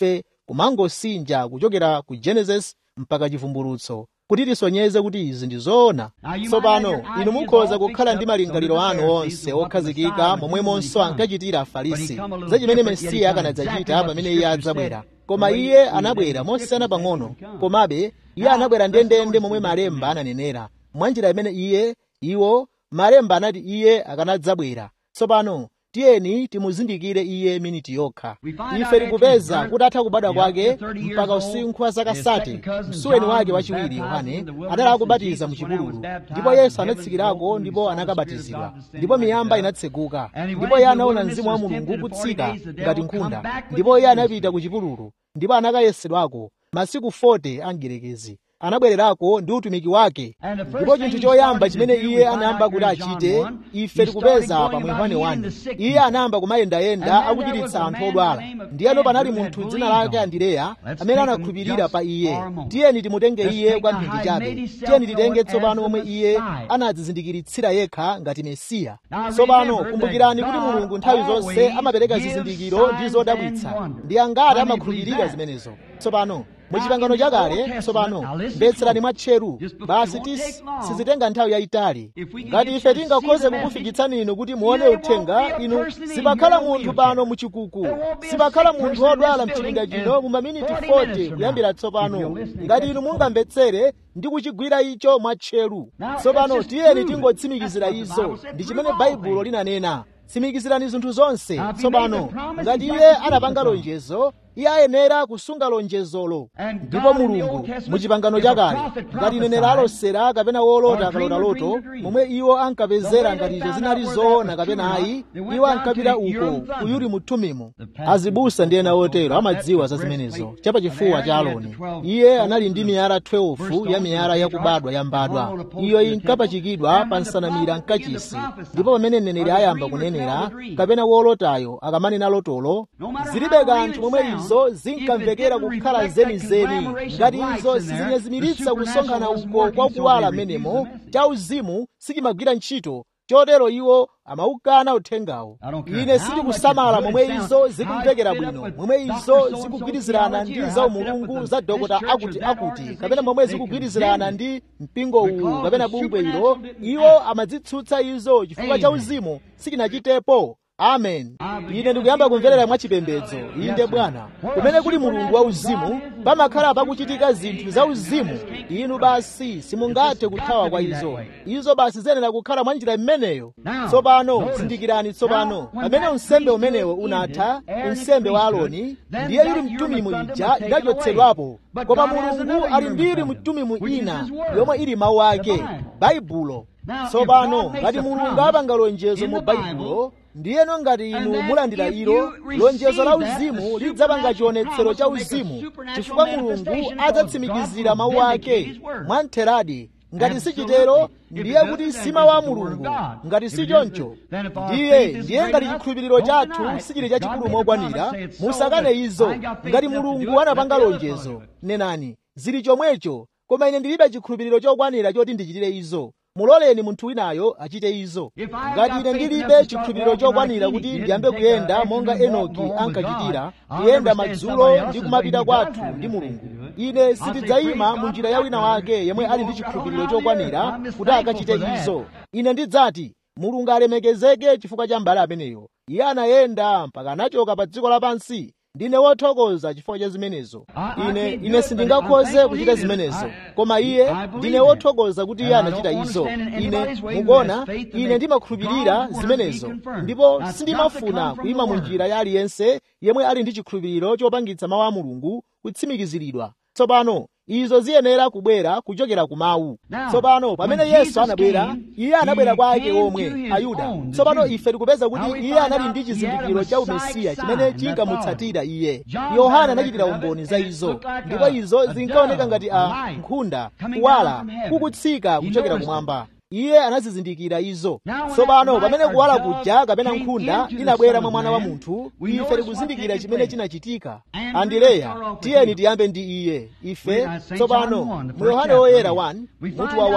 S1: kumangosinja kuchokera ku Genesis mpaka chivumbulutso kuti tisonyeze kuti izi ndi zoona. Tsopano inu mukhoza kukhala ndi malingaliro anu onse okhazikika momwemonso ankachitira Afarisi za chimene Mesiya akanadzachita pamene iye adzabwera. Koma iye anabwera mosiyana pang'ono, komabe iye anabwera ndendende momwe malemba ananenera. Mwanjira imene iye iwo malemba anati iye akanadzabwera. Tsopano tiyeni timuzindikire iye miniti yokha. Ife tikupeza kuti atha kubadwa kwake mpaka usinkhu wa zaka sati, msuweni wake wachiwiri Yohane adali akubatiza mu chipululu, ndipo Yesu anatsikirako ndipo anakabatizidwa, ndipo miyamba inatseguka, ndipo iye anaona Mzimu wa Mulungu kutsika ngati nkhunda, ndipo iye anapita ku chipululu ndipo anakayesedwako masiku forty a mdierekezi. Anabwererako ndi utumiki wake, ndipo chinthu choyamba chimene iye anayamba kuti achite ife tikupeza pa Yohane one, iye anayamba kumayendayenda akuchiritsa anthu odwala. Ndiyeno panali munthu dzina lake Andereya amene anakhulupirira pa iye. Tiyeni timutenge iye kwa mphindi chabe. Tiyeni titenge tsopano momwe iye anadzizindikiritsira yekha ngati Mesiya. Tsopano kumbukirani kuti Mulungu nthawi zonse amapereka zizindikiro ndi zodabwitsa. Ndi angati amakhulupirira zimenezo? Tsopano muchipangano chakale, tsopano mbetserani mwatcheru, basi tisi sizitenga nthawi yayitali. Ngati ife tingakhoze kukufikitsani inu kuti muone uthenga, inu sipakhala munthu pano muchikuku, sipakhala munthu odwala mchipinda chino mu maminiti forty kuyambira tsopano, ngati inu mungambetsere ndi kuchigwira icho mwatcheru. Tsopano tiyeni tingotsimikizira izo, ndi chimene Baibulo linanena. Tsimikizirani zinthu zonse. Tsopano ngati iye anapanga lonjezo, iye ayenera kusunga lonjezolo. Ndipo Mulungu muchipangano chakale, ngati nenera alosera kapena wolota akalota loto, momwe iwo ankapezera ngati izo zinali zoona kapena ayi, iwo ankapita uko ku Urimu Tumimu. Azibusa ndi ena otero amadziwa za zimenezo. Chapa chifuwa cha Aaroni, iye anali ndi miyala twelve ya miyala yakubadwa ya mbadwa. Iyo inkapachikidwa pa nsanamira mkachisi, ndipo pamene mneneri ayamba kunenera kapena wolotayo akamanena lotolo, zilibe kanthu momwe izo zinkamvekera kukhala zenizeni, ngati izo sizinyezimiritsa kusonkhana uko kwa kuwala menemo cha uzimu sichimagwira ntchito. Chotero iwo amaukana uthengawo. Ine sindikusamala momwe izo zikumvekera bwino, momwe izo zikugwirizirana ndi za umulungu za dokota akuti akuti, kapena momwe zikugwirizirana ndi mpingo uwu kapena bungwe ilo. Iwo amadzitsutsa izo chifukwa cha uzimu sichinachitepo. Amen. Ine ndikuyamba kumverera mwachipembedzo. Inde Bwana, kumene kuli Mulungu wa uzimu pamakhala pakuchitika zinthu za uzimu. Inu basi simungathe kuthawa kwa izo. Izo basi ziyenera kukhala mwa njira imeneyo. Tsopano zindikirani, tsopano pamene unsembe umenewo unatha, unsembe wa Aaroni, ndiye Urimu Tumimu ija inachotsedwapo. Koma Mulungu ali ndi Urimu Tumimu ina yomwe ili mawu ake, Baibulo. Tsopano ngati Mulungu apanga lonjezo mu Baibulo, ndiyeno ngati inu mulandira ilo, lonjezo la uzimu lidzapanga chionetsero cha uzimu, chifukwa Mulungu adzatsimikizira mawu ake mwamtheradi. Ngati sichitero, ndiye kuti si mawu a Mulungu. Ngati si choncho, ndiye ndiye ngati chikhulupiriro chathu sichili chachikulu mokwanira, musakane izo. Ngati Mulungu anapanga lonjezo, nenani zili chomwecho, koma ine ndilibe chikhulupiriro chokwanira choti ndichitire izo. Muloleni munthu winayo achite izo. Ngati ine ndilibe chikhulupiriro chokwanira kuti ndiyambe kuyenda monga Enoki ankachitira, kuyenda madzulo ndi kumapita kwathu ndi Mulungu, ine sindidzayima mu njira ya wina wake yemwe ali ndi chikhulupiriro chokwanira kuti akachite izo. Ine ndidzati Mulungu alemekezeke chifukwa cha mbale ameneyo. Iye anayenda mpaka anachoka pa dziko lapansi. Ndine wothokoza chifukwa cha zimenezo. Ine ine sindingakhoze kuchita zimenezo, koma iye ndine wothokoza kuti iye anachita izo. Ine mukuona, ine ndimakhulupirira zimenezo, ndipo sindimafuna kuyima mu njira ya aliyense yemwe ali ndi chikhulupiriro chopangitsa mawu a Mulungu kutsimikiziridwa. Tsopano izo ziyenera kubwera kuchokera ku mawu. Tsopano pamene Yesu anabwera, iye anabwera kwa ake omwe Ayuda. Tsopano ife tikupeza kuti iye anali ndi chizindikiro cha umesiya chimene chinkamutsatira iye. Yohana anachitira umboni za izo, ndipo izo zinkaoneka ngati a nkhunda kuwala kukutsika kuchokera kumwamba. Iye anazizindikira izo. Tsopano pamene kuwala kuja kapena nkhunda inabwera mwa mwana wa munthu, ife tikuzindikira chimene chinachitika. Andereya, tiyeni tiyambe ndi iye. Ife tsopano mu Yohane woyera one mutu wa one,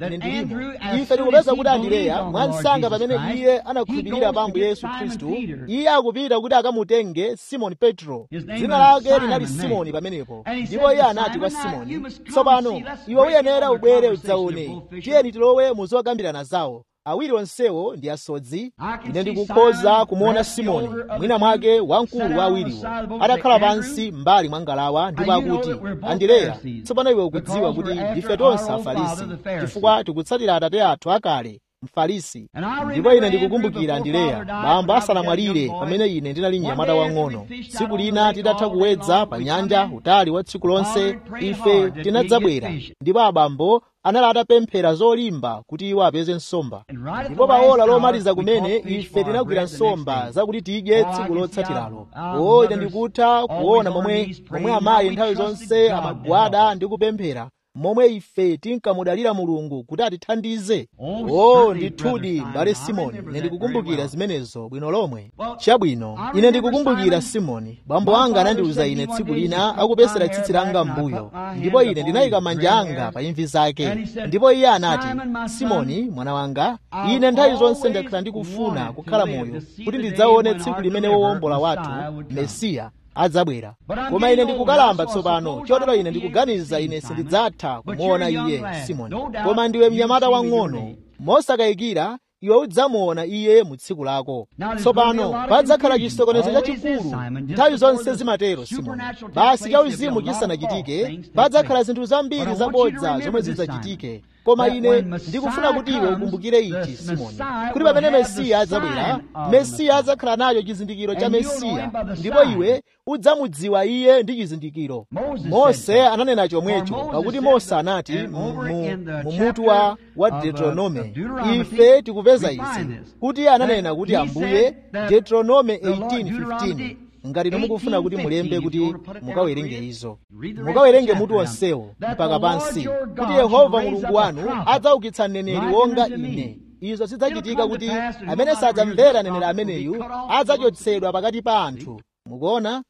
S1: ine ndilimo. Ife tikupeza kuti Andereya mwansanga pamene iye anakhulupirira pa Ambuye Yesu Khristu, iye akupita kuti akamutenge Simoni Petro. Dzina lake linali Simoni pamenepo, ndipo iye anati kwa Simoni, tsopano iwe uyenera ubwere udzaone, tiyeni tilowe mu zokambirana zawo. Awiri onsewo ndi asodzi. Ine ndikukhoza kumuona Simoni, mwina mwake wamkulu wa awiriwo, atakhala pansi m'mbali mwa ngalawa ndipo akuti, Andereya, tsopano iwe ukudziwa kuti ndife tonse Afarisi, chifukwa tikutsatira atate athu akale, Mfarisi. Ndipo ine ndikukumbukira Andereya, bambo asanamwalire pamene ine ndinali mnyamata wang'ono. Tsiku lina titatha kuwedza pa nyanja utali wa tsiku lonse, ife tinadzabwera, ndipo abambo anali atapemphera zolimba kuti iwo apeze nsomba. Ndipo pa ola lomaliza kumene ife tinagwira nsomba zakuti tidye tsiku lotsatiralo. O, ine ndikutha kuona momwe momwe amayi nthawi zonse amagwada ndi kupemphera, momwe ife tinkamudalira Mulungu kuti atithandize. Oh, ndithudi mbale Simoni, ine ndikukumbukira zimenezo bwino lomwe. Chabwino, ine ndikukumbukira Simoni, bambo anga anandiuza ine tsiku lina akupesera tsitsi langa m'mbuyo, ndipo ine ndinayika manja anga pa imvi zake, ndipo iye anati, Simoni mwana wanga, ine nthawi zonse ndakhala ndikufuna kukhala moyo kuti ndidzaone tsiku limene wowombola wathu Mesiya adzabwera. Koma ine ndikukalamba tsopano, chotero ine ndikuganiza ine sindidzatha kumuona iye Simoni. Koma ndiwe mnyamata wang'ono, mosakayikira iwe udzamuona iye mu tsiku lako. Tsopano padzakhala chisokonezo chachikulu, nthawi zonse zimatero Simoni. Basi chauzimu chisanachitike, padzakhala zinthu zambiri zabodza zomwe zidzachitike. Koma ine ndikufuna kuti iwe ukumbukire ichi Simoni, kuti pamene Mesiya adzabwera, Mesiya adzakhala nacho chizindikiro cha Mesiya, ndipo iwe udzamudziwa iye ndi chizindikiro. Mose ananena chomwecho, pakuti Mose anati mu mutu wa wa Deuteronome, ife tikupeza izi, kuti ananena kuti Ambuye, Deuteronome eighteen fifteen. Ngati nimukufuna kuti mulembe kuti mukawerenge izo, mukawerenge mutu onsewo mpaka pansi, kuti Yehova Mulungu wanu adzaukitsa mneneri wonga ine. Izo zidzachitika kuti amene sadzamvera nenera ameneyu adzachotsedwa pakati pa anthu. Mukuona?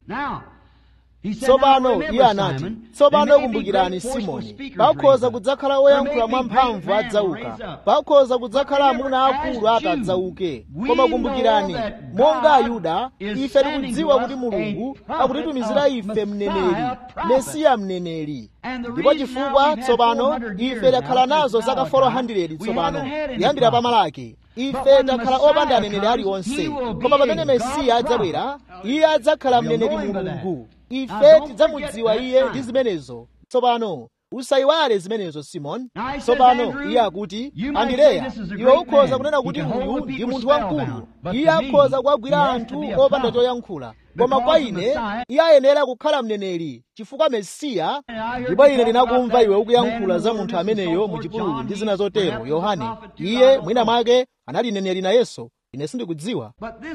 S1: Tsopano iye anati, tsopano kumbukirani Simoni, pakhoza kudzakhala woyankhula mwamphamvu adzauka, pakhoza kudzakhala amuna akulu atadzauke. Koma kumbukirani, monga Ayuda, ife tikudziwa kuti Mulungu akutitumizira ife mneneri, Mesiya mneneri. Ndipo chifukwa tsopano ife takhala nazo zaka four hundred tsopano, kuyambira pa Malaki. Ife takhala opanda aneneri aliwonse, koma pamene Mesiya adzabwera, iye adzakhala mneneri Mulungu. Ife tidzamudziwa iye ndi zimenezo. Tsopano usayiwale zimenezo Simoni. Tsopano iye akuti, Andereya, iwe ukhoza kunena kuti uyu ndi munthu wamkulu, iye akhoza kuwagwira anthu opanda choyankhula, koma kwa ine iye ayenera kukhala mneneri chifukwa Mesiya. Ndipo ine ndinakumva iwe ukuyankhula za munthu ameneyo mu chipululu ndi zina zotero, Yohane. Iye mwina mwake anali mneneri nayenso, ine sindikudziwa.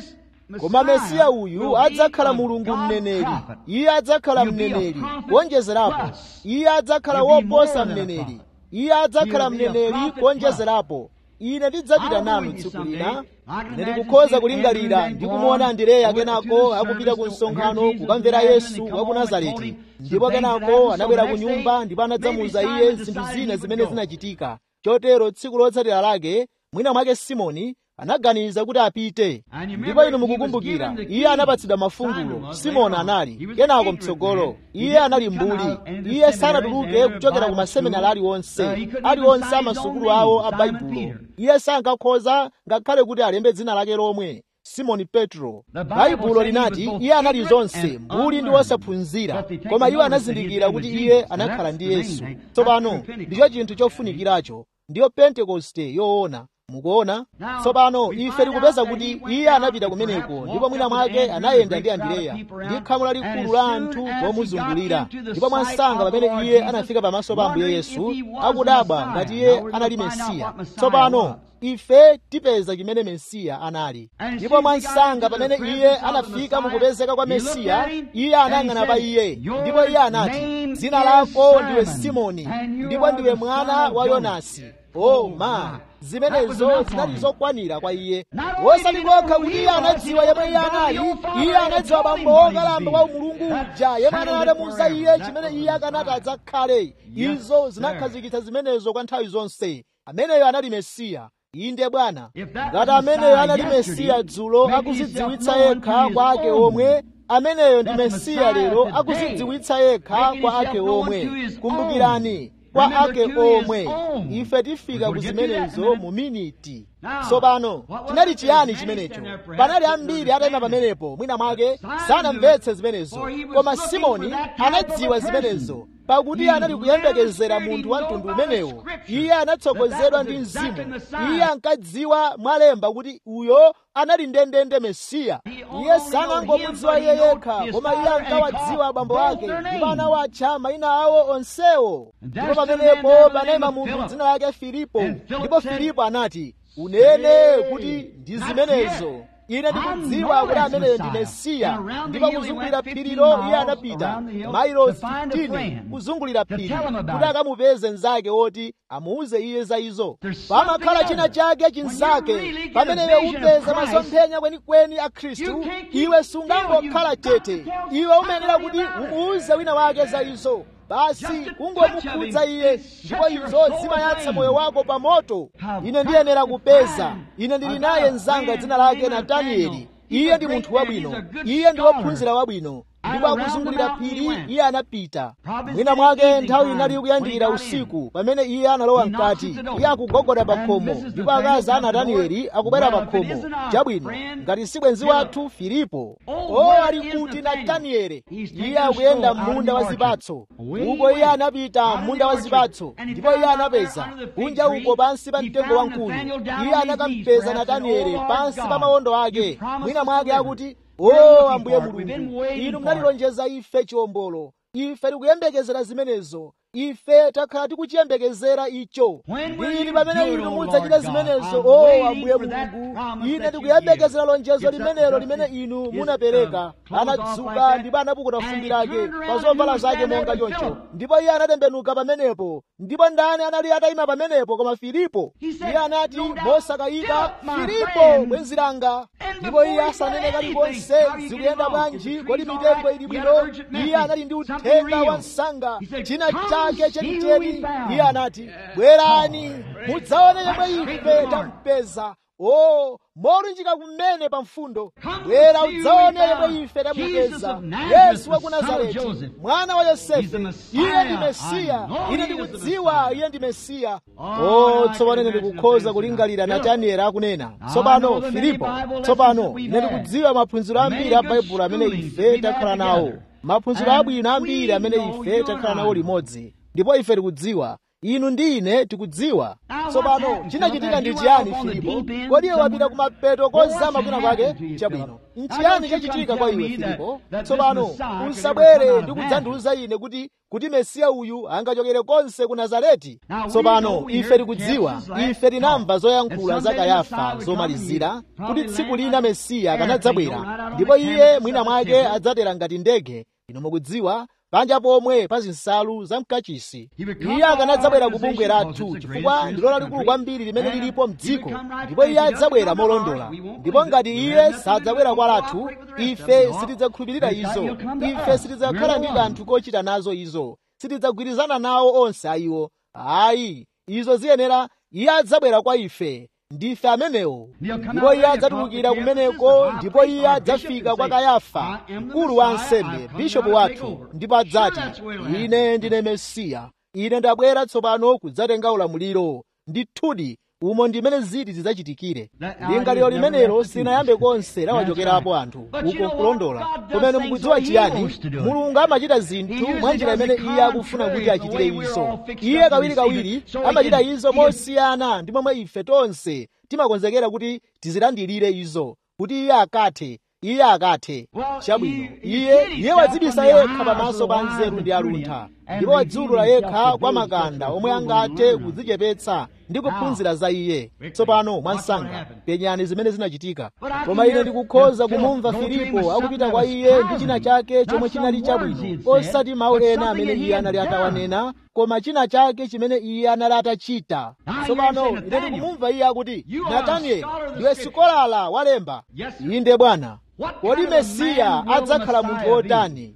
S1: Koma Mesiya uyu adzakhala Mulungu mneneri, iye adzakhala mneneri kuonjezerapo, iye adzakhala woposa mneneri, iye adzakhala mneneri kuonjezerapo. Ine ndidzapita nanu tsiku lina. Ine ndikukhoza kulingalira ndi kumuona Andereya kenako akupita ku msonkhano kukamvera Yesu wa ku Nazareti, ndipo kenako anabwera ku nyumba ndipo anadzamuuza iye zinthu zina zimene zinachitika. Chotero tsiku lotsatira lake mwina mwake Simoni anaganiza kuti apite. Ndipo inu mukukumbukira, iye anapatsidwa mafungulo. Simoni anali kenako mtsogolo, iye anali mbuli, iye sanatuluke kuchokera ku maseminari aliwonse aliwonse amasukulu awo a Baibulo. Iye sankakhoza ngakhale kuti alembe dzina lake lomwe, Simoni Petro. Baibulo linati iye anali zonse, mbuli ndi wosaphunzira, koma iwo anazindikira kuti iye anakhala ndi Yesu. Tsopano ndicho chinthu chofunikiracho, ndiyo Pentekoste yoona. Mukuona? Tsopano ife tikupeza kuti iye anapita kumeneko, ndipo mwina mwake anayenda ndi Andereya ndi khamu lalikulu la anthu pomuzungulira. Ndipo mwansanga pamene iye anafika pamaso pa Ambuye Yesu, akudabwa ngati iye anali Mesiya. Tsopano ife tipeza chimene Mesiya anali. Ndipo mwansanga pamene iye anafika mukupezeka kwa Mesiya, iye anayang'ana pa iye, ndipo iye anati, dzina lako ndiwe Simoni, ndipo ndiwe mwana wa Yonasi. Oh ma, zimenezo zinali zokwanira kwa iye. Osati kokha kuti iye anadziwa yemwe iye anali, iye anadziwa bambo wokalamba kwa Mulungu uja yemwe anamuwuza iye chimene iye akanati adzakhale. Izo zinakhazikitsa zimenezo kwa nthawi zonse. ameneyo anali Mesiya. Inde Bwana. Ngati ameneyo anali Mesiya dzulo akuzidziwitsa yekha kwa ake omwe, ameneyo ndi Mesiya lero akuzidziwitsa yekha kwa ake omwe. Kumbukirani, kwa ake omwe. Ife tifika ku zimenezo mu miniti. Tsopano chinali chiyani chimenecho? Panali ambiri atayima pamenepo, mwina mwake sanamvetse zimenezo, koma Simoni anadziwa zimenezo, pakuti anali kuyembekezera munthu wa mtundu umenewo. Iye anatsogozedwa ndi Mzimu. Iye ankadziwa mwalemba kuti uyo anali ndendende Mesiya. Iye sanangomudziwa iye yekha, koma iye ankawadziwa abambo ake ndipo anawatcha mayina awo onsewo. Ndipo pamenepo panayima munthu dzina lake Filipo, ndipo Filipo anati, unene kuti ndi zimenezo. Ine ndikudziwa kuti ameneyo ndi Mesiya. Ndipo kuzungulira phirilo iye anapita mailosi fifteen kuzungulira phiri kuti akamupeze mnzake woti amuuze iye za izo. Pamakhala china chake chinzake pamene iwe upeza masomphenya kwenikweni a Khristu, iwe sungangokhala chete. Iwe umayenera kuti umuuze wina wake za izo. Basi kungomukhudza iye, ndipo izo zimayatsa moyo wako pa moto. Ine ndiyenera kupeza. Ine ndili naye mnzanga dzina lake Natanieli. Iye ndi munthu wabwino. Iye ndi wophunzira wabwino. Ndipo akuzungulira phiri iye anapita. Mwina mwake nthawi inali ikuyandikira usiku pamene iye analowa mkati. Iye akugogoda pa khomo, ndipo akazi a Natanieli akubwera pa khomo. Chabwino, ngati si bwenzi wathu Filipo. O, ali kuti Natanieli? Iye akuyenda m'munda wa zipatso. Uko iye anapita m'munda wa zipatso, ndipo iye anapeza kunja uko pansi pa mtengo wamkuyu. Iye anakamupeza Natanieli pansi pa mawondo ake. Mwina mwake akuti, o Ambuye Mulungu, inu munalilonjeza ife chiwombolo. Ife tikuyembekezera zimenezo. Ife takhala tikuchiyembekezera icho. Ili pamene inu mudzachita zimenezo, o Ambuye Mulungu, ine tikuyembekezera lonjezo limenelo limene inu munapereka. Anadzuka ndipo anapukuta fumbi lake pa zovala zake monga choncho, ndipo iye anatembenuka pamenepo. Ndipo ndani anali atayima pamenepo koma Filipo? Iye anati mosakayika, Filipo bwenzi langa. Ndipo iye asanene kalikonse zikuyenda bwanji, kodi mitengo ili bwino, iye anali ndi uthenga wa msanga, china chake chenicheni. Iye anati, bwerani mudzaone yemwe ife tampeza. O, molunjika kumene pa mfundo. Bwera udzaone yemwe ife tamupeza, Yesu wa ku Nazareti, mwana wa Yosefe. Iye ndi Mesiya. Ine ndikudziwa iye ndi Mesiya. O, tsopano ine ndikukhoza kulingalira Natanieli akunena, tsopano Filipo, tsopano ine ndikudziwa maphunziro ambiri a Baibulo amene ife takhala nawo, maphunziro abwino ambiri amene ife takhala nawo limodzi, ndipo ife tikudziwa, inu ndi ine tikudziwa. Tsopano chinachitika ndi chiyani Filipo? Kodi iwe wapita kumapeto kozama kwina kwake? Chabwino, nchiyani chachitika kwa iwe Filipo? Tsopano usabwere ndi kudzandiuza ine kuti kuti Mesiya uyu angachokere konse ku Nazareti. Tsopano ife tikudziwa, ife tinamva zoyankhula za Kayafa zomalizira, kuti tsiku lina Mesiya akanadzabwera, ndipo iye mwina mwake adzatera ngati ndege. Inu mukudziwa, panja pomwe pa zinsalu za mkachisi. Iye akanadzabwera ku bungwe lathu chifukwa ndilo lalikulu kwambiri limene lilipo m'dziko, ndipo iye adzabwera molondola. Ndipo ngati iye sadzabwera kwa lathu, ife sitidzakhulupirira izo. Ife sitidzakhala ndi kanthu kochita nazo izo. Sitidzagwirizana nawo onse ayiwo. Ayi, izo ziyenera iye adzabwera kwa ife. Ndife amenewo. Ndipo iye adzatulukira kumeneko, ndipo iye adzafika kwa Kayafa, mkulu wa ansembe, bishopu wathu, ndipo adzati, ine ndine Mesiya. Ine ndabwera tsopano kudzatenga ulamuliro. Ndithudi, umo ndimene ziti zidzachitikire. Lingaliro limenelo silinayambe konse lawachokerapo anthu uko kulondola. Komene mukudziwa chiyani? Mulungu amachita zinthu mwa njira imene iye akufuna kuti achitire izo. Iye kawirikawiri amachita izo mosiyana ndi momwe ife tonse timakonzekera kuti tizilandirire izo, kuti iye akathe. Iye akathe. Chabwino, iye iye wadzibisa yekha pamaso pa nzeru ndi aluntha, ndipo wadziulula yekha kwa makanda omwe angathe kudzichepetsa ndi kuphunzira za iye. Tsopano mwansanga penyani zimene zinachitika. Koma ine ndikukhoza kumumva Filipo akupita kwa iye ndi china chake chomwe chinali chabwino, osati mawu ena amene iye anali atawanena, koma china chake chimene iye anali atachita. Tsopano ine ndikumumva iye akuti, Natanieli, ndiwe sikolala walemba. Inde Bwana. Kodi Mesiya adzakhala munthu wotani?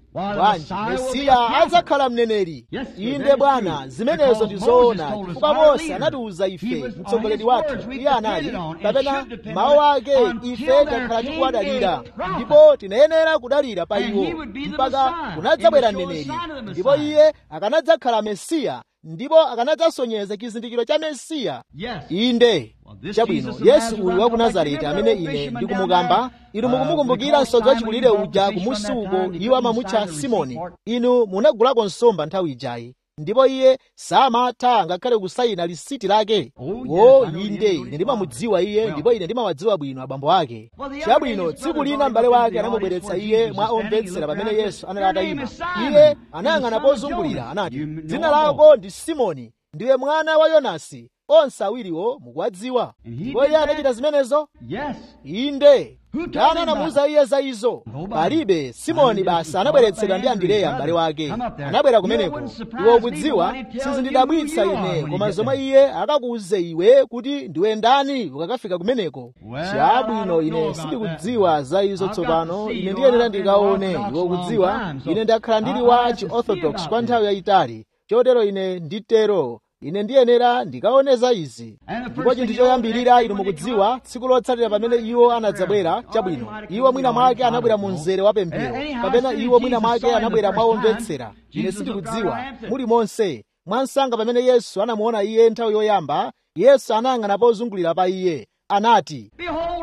S1: bwanji Mesiya adzakhala mneneri? Inde Bwana, zimenezo ndi zoona, chifukwa Mose anatiwuza ife, mtsogoleri wathu. Iye anali kapena mawu ake ife takhala tikuwadalira, ndipo tinayenera kudalira pa iwo mpaka kunadzabwera mneneri, ndipo iye akanadzakhala Mesiya, ndipo akanadzasonyeza chizindikiro cha Mesiya. Inde chabwino, Yesu uyu wa ku Nazareti amene ine ndikumukamba, inu mukumukumbukira msodzi wachikulire uja kumusi uko iwo amamutcha Simoni. Inu munagulako nsomba nthawi ijayi, ndipo iye samatha ngakhale kusayina lisiti lake. O inde, ine ndimamudziwa iye, ndipo ine ndimawadziwa bwino abambo ake. Chabwino, tsiku lina m'bale wake anamubweretsa iye mwa omvetsera pamene Yesu anali atayima. Iye anayang'ana pozungulira anati, dzina lako ndi Simoni, ndiwe mwana wa Yonasi. Onse awiriwo mukuwadziwa. Ndipo iye anachita zimenezo? Inde. Ndani anamuwuza iye za izo? Palibe. Simoni basi anabweretsedwa ndi Andereya m'bale wake. Anabwera kumeneko. Iwe ukudziwa, sizindidabwitsa ine, koma zomwe iye akakuwuze iwe kuti ndiwe ndani ukakafika kumeneko. Chabwino, ine sindikudziwa za izo tsopano, ine ndiyenera ndikaone. Iwe ukudziwa, ine ndakhala ndili wa chi-Orthodox kwa nthawi yayitali, chotero ine nditero. Ine ndiyenera ndikaoneza izi. Ndipo chinthu choyambirira, inu mukudziwa, tsiku lotsatira pamene iwo anadzabwera, chabwino, iwo mwina mwake anabwera mu mzere wa pemphero, kapena iwo mwina mwake anabwera mwa omvetsera. Ine sindikudziwa. Muli monse, mwansanga pamene Yesu anamuona iye nthawi yoyamba, Yesu anayang'ana pozungulira pa iye, anati,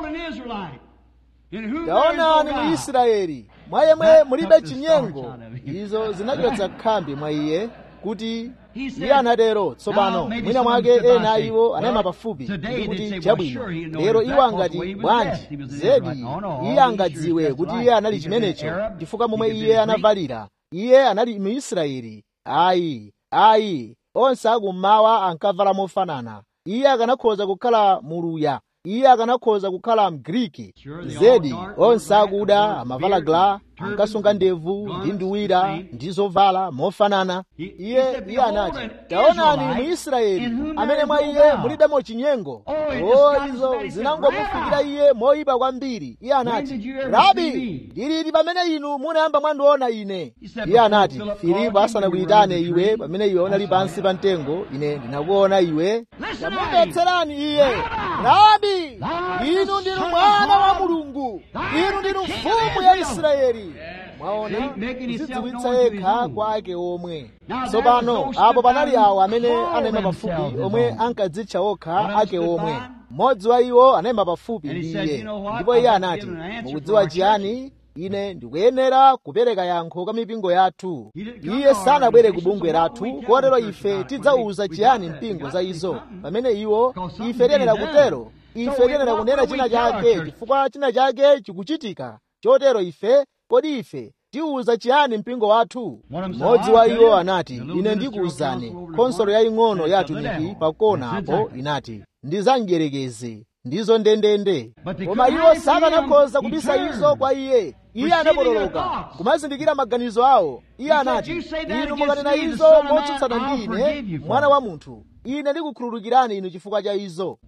S1: taonani mu Israeli, mwa yemwe mulibe chinyengo. Izo zinachotsa khambi mwa iye, kuti iye anatero. Tsopano mwina mwake ena iwo anayima pafupi ndi kuti chabwino, lero iwo angati bwanji, zedi iye angadziwe kuti iye anali chimenecho chifukwa momwe iye anavalira. Iye anali mu Israeli. Ayi, ayi, onse akummawa ankavala mofanana. Iye akanakhoza kukhala muluya, iye akanakhoza kukhala Mgriki. Zedi onse akuda amavala gla, ankasunga ndevu ndi nduwira ndi zovala mofanana. Iye iye anati, taonani mu Israeli amene mwa iye mulibemo chinyengo. O, izo zinangomufikira iye moyipa kwambiri. Iye anati, Rabi, ndiliti pamene inu munayamba mwandiona ine? Iye anati, Filipo asanakuyitane iwe pamene iwe unali pansi pa mtengo, ine ndinakuona iwe. Tamumvetserani iye, Rabi, inu ndinu mwana wa Mulungu, inu ndinu mfumu ya Israeli. Mwaona, kudzidziwitsa yekha kwa ake omwe. Tsopano apo panali awo amene anayima pafupi, omwe ankadzitcha okha ake omwe. Mmodzi wa iwo anayima pafupi ndi iye, ndipo iye anati, mukudziwa chiyani? Ine ndikuyenera kupereka yankho kwa mipingo yathu. Iye sanabwere ku bungwe lathu, kotero ife tidzawuza chiyani mpingo za izo pamene iwo ife tiyenera kutero. Ife tiyenera kunena china chake chifukwa china chake chikuchitika. Chotero ife, kodi ife tiwuza chiyani mpingo wathu? Mmodzi wa iwo anati, ine ndikuwuzani, konsolo yaying'ono ya atumiki pakona apo inati, ndi za mdierekezi, ndizo ndendende. Koma iwo sakanakhoza kubisa izo kwa iye. Iye anapotoloka kumazindikira maganizo awo. Iye anati, inu mukanena izo motsutsana ndi ine, mwana wa munthu, ine ndikukhululukirani inu chifukwa cha izo.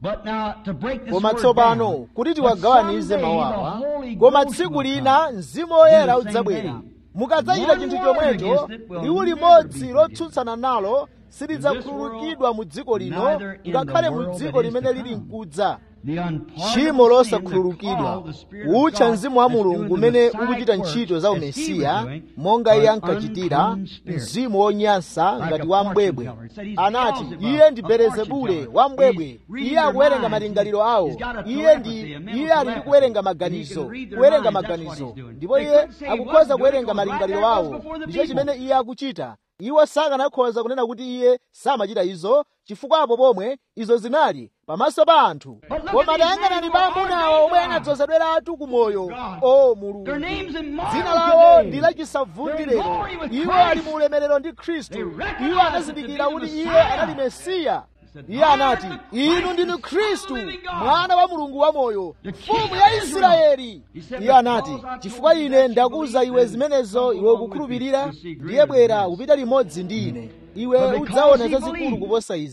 S1: Koma tsopano kuti tiwagawanize mawu awa, koma tsiku lina Mzimu Woyera udzabwera. Mukadzachita chinthu chomwecho, liwu limodzi lotsutsana nalo silidzakhululukidwa mu dziko lino, ngakhale mu dziko limene lili mkudza. Tchimo losakhululukidwa, utcha Mzimu wa Mulungu umene ukuchita ntchito za umesiya monga iye ankachitira, mzimu wonyansa ngati wa mbwebwe. Anati iye ndi Belezebule wa mbwebwe. Iye akuwerenga malingaliro awo. Iye ndi iye ali ndi kuwerenga maganizo, kuwerenga maganizo, ndipo iye akukhoza kuwerenga malingaliro awo. Ndicho chimene iye akuchita. Iwo sakanakhoza kunena kuti iye samachita izo, chifukwa apo pomwe izo zinali pamaso pa anthu. Koma tayang'anani pa amunawo omwe anadzozedweratu ku moyo. O Mulungu, dzina lawo ndi lachisavundu lero. Iwo ali mu ulemerero ndi Khristu. Iwo anazindikira kuti iye anali Mesiya. Iye anati, inu ndinu Khristu, mwana wa Mulungu wamoyo, mfumu ya Israeli. Iye anati, chifukwa ine ndakuwuza iwe zimenezo iwe ukukhulupirira, ndiye bwera upita limodzi ndi ine. Iwe udzaona zazikulu kuposa izi.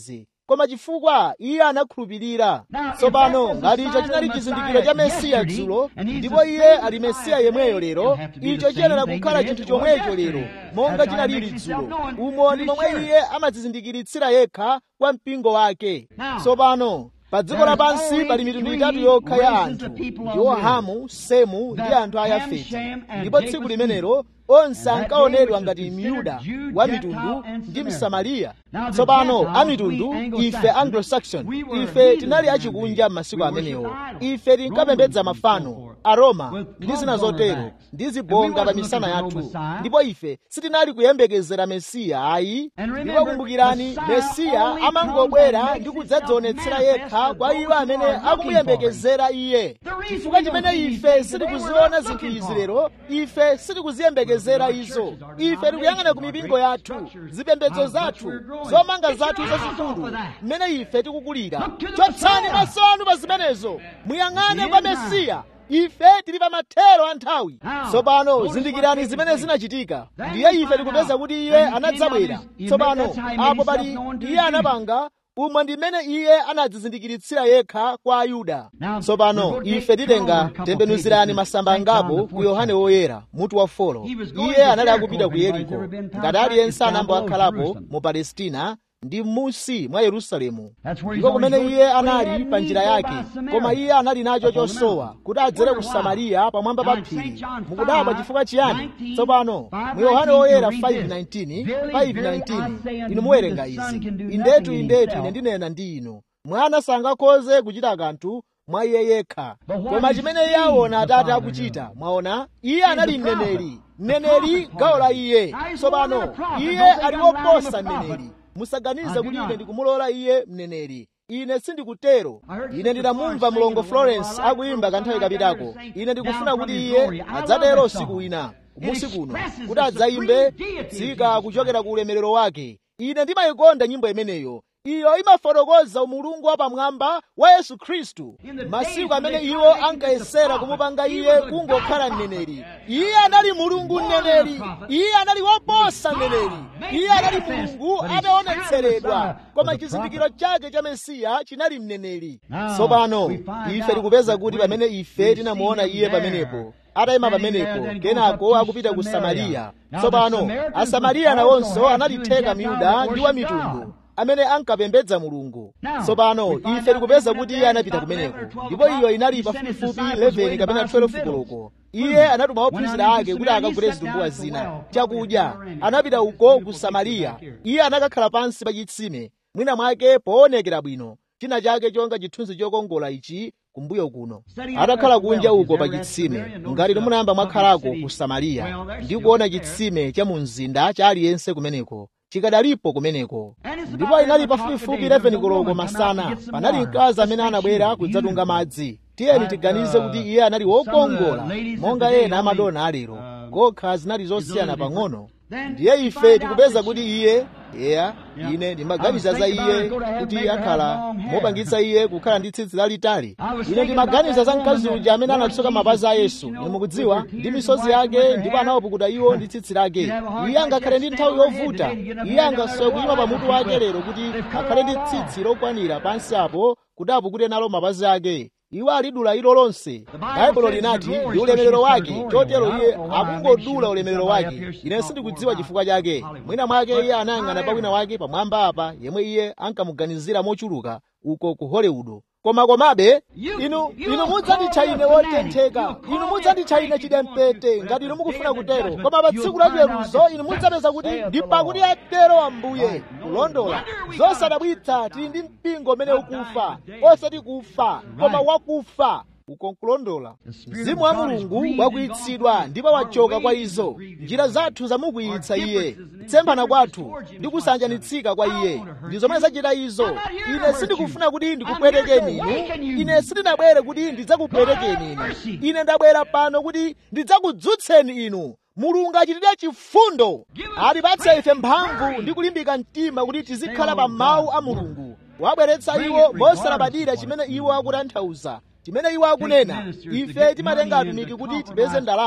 S1: koma chifukwa iye anakhulupirira. Tsopano ngati icho chinali chizindikiro cha Mesiya dzulo, ndipo iye ali Mesiya yemweyo lero, icho chiyenera kukhala chinthu chomwecho lero monga chinalili dzulo. Umo ndi momwe iye amadzizindikiritsira yekha kwa mpingo wake. Tsopano pa dziko lapansi pali mitundu itatu yokha ya anthu, ndiwo Hamu, Semu ndi anthu a Yafeti. Ndipo tsiku limenelo onse ankaonedwa ngati Myuda wa mitundu ndi Msamariya. Tsopano a mitundu, ife Anglo-Saxon, ife tinali achikunja m'masiku amenewo. Ife tinkapembedza mafano, aroma ndi zina zotero ndi zibonga pa misana yathu, ndipo ife sitinali kuyembekezera Mesiya ayi. Ndipo kumbukirani, Mesiya amangobwera ndi kudzadzionetsera yekha kwa iwo amene akumuyembekezera iye. Chifukwa chimene ife sitikuziona zinthu izi lero, ife sitikuziyembekezera izo. Ife tikuyang'ana ku mipingo yathu, zipembedzo zathu, zomanga zathu zazikulu mmene ife tikukulira. Chotsani maso anu pa zimenezo, muyang'ane kwa Mesiya. Ife tili pa mathero a nthawi. Tsopano zindikirani zimene zinachitika. Ndiye ife tikupeza kuti iye anadzabwera. Tsopano apo pali iye anapanga umwe ndi mmene iye anadzizindikiritsira yekha kwa Ayuda. Tsopano ife titenga tembenuzirani masamba angapo ku Yohane Woyera mutu wa folo. Iye anali akupita ku Yeriko, ngati aliyense anambo akhalapo mu Palestina ndi m'munsi mwa Yerusalemu. Ndiko kumene iye anali pa njira yake, koma iye anali nacho chosowa kuti adzere ku Samariya pamwamba pa phiri. Mukudabwa chifukwa chiyani? Tsopano mu Yohane Woyera five nineteen, five nineteen inu muwerenga izi: indetu indetu ine ndinena ndi inu, mwana sangakhoze kuchita kanthu mwa iye yekha, koma chimene iye aona Atate akuchita. Mwaona, iye anali mneneri, mneneri gawo la iye. Tsopano iye ali woposa mneneri. Musaganize kuti ine ndikumulola iye mneneri. Ine sindikutero. Ine ndinamumva mlongo Florence akuyimba kanthawi kapitako. Ine ndikufuna kuti iye adzatero usiku wina kumusi kuno, kuti adzayimbe kutsika kuchokera ku ulemerero wake. Ine ndimayikonda nyimbo imeneyo. Iyo imafotokoza umulungu wapamwamba wa Yesu Khristu. Masiku amene iwo ankayesera kumupanga iye kungokhala mneneri, iye anali mulungu mneneri. Iye anali woposa mneneri. Iye anali mulungu ataonetseredwa, koma chizindikiro chake cha Mesiya chinali mneneri. Tsopano ife tikupeza kuti pamene ife tinamuona iye pamenepo atayima pamenepo, kenako akupita ku Samariya. Tsopano Asamariya nawonso analitheka Myuda ndi wa mitundu amene ankapembedza Mulungu. Tsopano ife tikupeza kuti iye anapita kumeneko, ndipo iyo inali pafupifupi eleven kapena twelve koloko. Iye anatuma ophunzira ake kuti akagule zitumbuwa zina chakudya. Anapita uko ku Samariya. Iye anakakhala pansi pa chitsime, mwina mwake poonekera bwino, china chake chonga chithunzi chokongola ichi kumbuyo kuno. Atakhala kunja uko pa chitsime, ngati munayamba mwakhalako ku Samariya ndi kuona chitsime cha mu mzinda cha aliyense kumeneko, chikadalipo kumeneko. Ndipo inali pafupifupi eleven koloko masana, panali mkazi amene anabwera kudzatunga madzi. Tiyeni tiganize kuti iye anali wokongola monga ena amadona alero, kokha zinali zosiyana pang'ono. Ndiye ife tikupeza kuti iye eya ine ndimaganiza za iye kuti akhala mopangitsa iye kukhala ndi tsitsi lalitali. Ine ndimaganiza za mkazi uja amene anatsoka mapazi a Yesu, inu mukudziwa, ndi misozi yake, ndipo anawapukuta iwo ndi tsitsi lake. Iye angakhale ndi nthawi yovuta, iye angasowe kuyima pamutu wake lero kuti akhale ndi tsitsi lokwanira pansi apo kuti apukute nalo mapazi ake. Iwo alidula ilo lonse. Baibulo linati ndi ulemerero wake, chotero iye akungodula ulemerero wake. Ine sindikudziwa chifukwa chake. Mwina mwake iye anayang'ana pa wina wake pamwamba apa, yemwe iye ankamuganizira mochuluka uko ku Hollywood. Koma komabe inu inu mudzanditcha ine wotentheka, inu mudzanditcha ine chidempete ngati inu mukufuna kutero. Koma pa tsiku la chiweruzo inu mudzapeza kuti ndi pakuti atero Ambuye. Kulondola zosadabwitsa, tili ndi mpingo umene ukufa, osati kufa koma wakufa. Uko nkulondola. Mzimu wa Mulungu wakwiyitsidwa ndipo wachoka kwa izo. Njira zathu zamukwiyitsa iye, kutsemphana kwathu ndi kusanjanitsika kwa iye ndi zomwe zachita izo. Ine sindikufuna kuti ndikupwetekeni inu. Ine sindinabwere kuti ndidzakupwetekeni inu. Ine ndabwera pano kuti ndidzakudzutseni inu. Mulungu achitire chifundo, atipatse ife mphamvu ndi kulimbika mtima kuti tizikhala pa mawu a Mulungu. Wabweretsa iwo mosalabadira chimene iwo akutanthauza, chimene iwo akunena. Ife timatenga atumiki kuti tipeze ndalama,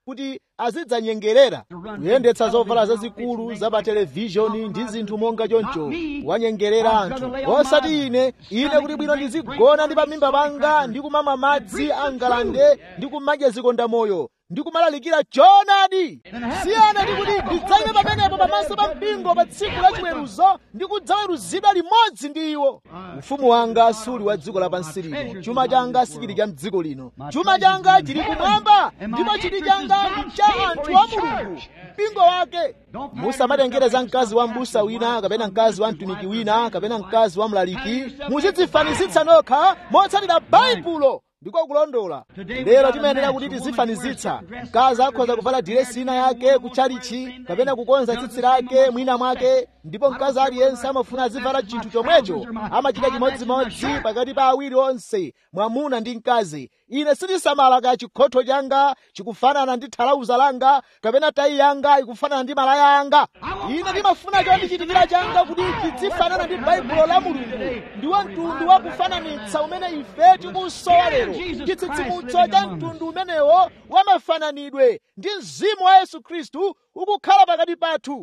S1: kuti azidzanyengerera, kuyendetsa zovala zazikulu za pa televishoni ndi zinthu monga choncho, wanyengerera anthu. Osati ine ine kuti bwino ndizigona ndi pamimba panga ndi kumamwa madzi angalande ndi kumadya zikondamoyo ndi kumalalikira choonadi. Siyana ndi kuti ndidzayime pamenepo pamaso pa mpingo pa tsiku la chiweruzo ndi kudzaweruzidwa limodzi ndi iwo. Ufumu wanga suli wa dziko lapansi lino, chuma changa sichili cha mdziko lino. Chuma changa chili kumwamba, ndipo chidi changa ndi cha anthu a Mulungu, mpingo wake. Musamatengere za mkazi wa m'busa wina kapena mkazi wa mtumiki wina kapena mkazi wa mlaliki. Muzidzifanizitsa nokha motsatira Baibulo. Ndiko kulondola. Lero timayenera kuti tizifanizitsa. Mkazi akhoza kuvala diresi ina yake kutchalichi kapena kukonza tsitsi lake mwina mwake, ndipo mkazi aliyense amafuna azivala chinthu chomwecho, amachita chimodzimodzi pakati pa awiri onse, mwamuna ndi mkazi. Ine sindisamala ka chikhotho changa chikufanana ndi thalauza langa kapena tayi yanga ikufanana ndi malaya anga. Ine ndimafuna chondichitikira changa kuti chidzifanana ndi Baibulo la Mulungu. Ndiwo mtundu wa kufananitsa umene ife tikusowa lero. Chitsitsimutso cha mtundu umenewo wamafananidwe ndi mzimu wa Yesu Khristu ukukhala pakati pathu.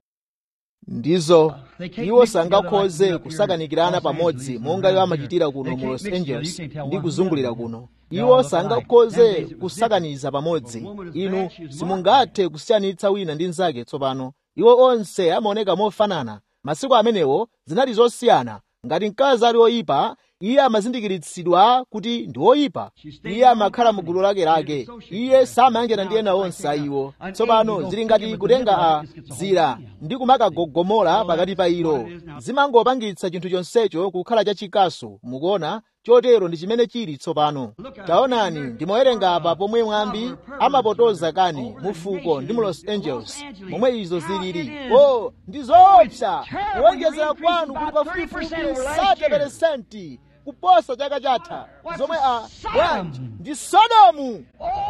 S1: Ndizo iwo sangakhoze kusakanikirana pamodzi monga iwo amachitira kuno mu Los Angeles ndi kuzungulira kuno. Iwo sangakhoze kusakaniza pamodzi. Inu simungathe kusiyanitsa wina ndi mnzake tsopano. Iwo onse amaoneka mofanana. Masiku amenewo zinali zosiyana. Ngati mkazi ali oyipa, iye amazindikiritsidwa kuti ndi oyipa. Iye amakhala mu gulu lake lake. Iye samayanjana ndi ena onse a iwo. Tsopano zili ngati kutenga a zira ndi kumakagogomola pakati pa ilo. Zimangopangitsa chinthu chonsecho kukhala chachikasu. Mukuona? Chotero ndi chimene chili tsopano. Taonani, ndimawerenga apa pomwe mwambi amapotoza kani mufuko ndi mu Los Angeles momwe izo zilili. Oh, ndi zoopsa kuwonjezera kwanu kuli pafupifupi thirty percent kuposa chaka chatha. Zomwe a bwanji ndi Sodomu.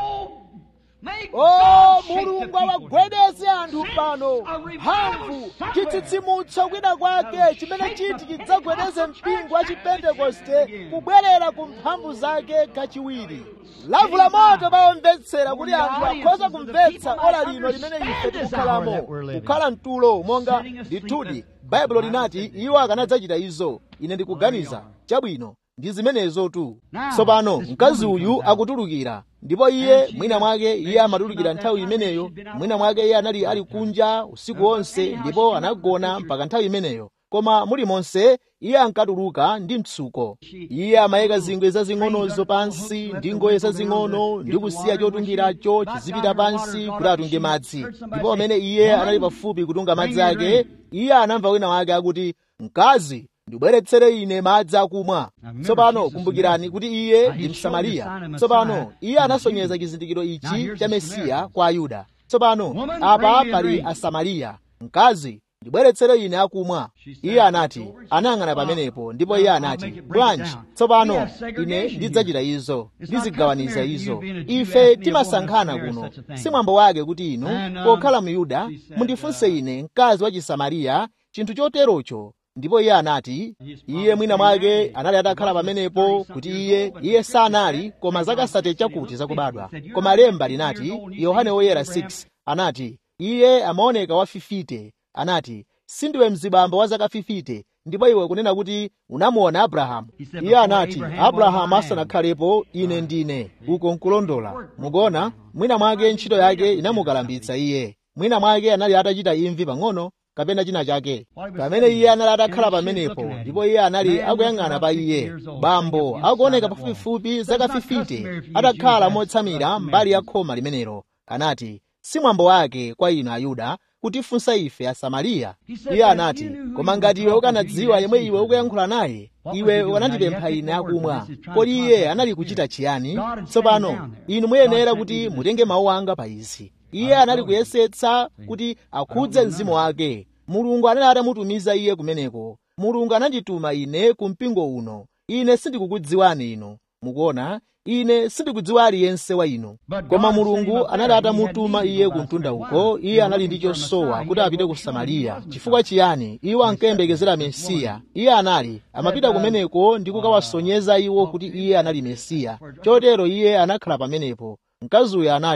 S1: Oh, Mulungu awagwedeze anthu pano. Mphamvu, chitsitsimutso kwina kwake chimene chiti chidzagwedeze mpingo wa Chipentekoste kubwerera ku mphamvu zake kachiwiri. Lavu la moto bawomvetsera kuti anthu akhoza kumvetsa ola lino limene ife tikukhalamo, kukhala mtulo monga ndithudi. Baibulo linati iwo akanadzachita izo. Ine ndikuganiza chabwino ndi zimenezo tu. Tsopano mkazi uyu akutulukira, ndipo iye mwina mwake iye amatulukira nthawi imeneyo. Mwina mwake iye anali ali kunja usiku wonse ndipo anagona mpaka nthawi imeneyo. Koma muli monse iye ankatuluka ndi mtsuko. Iye amayika zingwe zazing'onozo pansi ndi ngoye zazing'ono ndi kusiya chotungiracho chizipita pansi kuti atunge madzi. Ndipo pamene iye anali pafupi kutunga madzi ake, iye anamva wina wake akuti, mkazi, ndibweretsere ine madzi akumwa. Tsopano kumbukirani kuti iye ndi Msamariya. Tsopano iye anasonyeza chizindikiro ichi cha Mesiya kwa Ayuda. Tsopano apa pali Asamariya. Mkazi, ndibweretsere ine akumwa. Iye anati, anayang'ana pamenepo, ndipo iye anati, bwanji, tsopano ine ndidzachita izo, ndizigawaniza izo. Ife timasankhana kuno, si mwambo wake kuti inu, pokhala Myuda, mundifunse ine, mkazi wa Chisamariya, chinthu choterocho. Ndipo iye anati, iye mwina mwake anali atakhala pamenepo kuti iye iye sanali koma zaka sate chakuti zakubadwa. Koma lemba linati, Yohane Woyera six, anati, iye amaoneka wafifite. Anati, sindiwe mzibambo wa zaka fifite, ndipo iwe kunena kuti unamuona Abrahamu. Iye anati, Abrahamu asanakhalepo ine ndine. Uko nkulondola. Mukuona, mwina mwake ntchito yake inamukalambitsa iye. Mwina mwake anali atachita imvi pang'ono kapena china chake. Pamene iye anali atakhala pamenepo, ndipo iye anali akuyang'ana pa iye, bambo akuoneka pafupifupi zaka fifite, atakhala motsamira mbali ya khoma limenelo. Anati, si mwambo wake kwa inu Ayuda kutifunsa ife Asamariya. Iye anati, koma ngati iwe ukanadziwa yemwe iwe ukuyankhula naye, iwe wanandipempha ine akumwa. Kodi iye anali kuchita chiyani? Tsopano inu muyenera kuti mutenge mawu anga pa izi. Iye anali kuyesetsa kuti akhudze mzimu wake. Mulungu anali atamutumiza iye kumeneko. Mulungu anandituma ine ku mpingo uno. Ine sindikukudziwani inu. Mukuona, ine sindikudziwa aliyense wa inu. Koma Mulungu anali atamutuma iye ku mtunda uko. Iye anali ndi chosowa kuti apite ku Samariya. Chifukwa chiyani? Iwo ankayembekezera Mesiya. Iye anali amapita kumeneko ndi kukawasonyeza iwo kuti iye anali Mesiya. Chotero iye anakhala pamenepo. Mkazi uyo anati,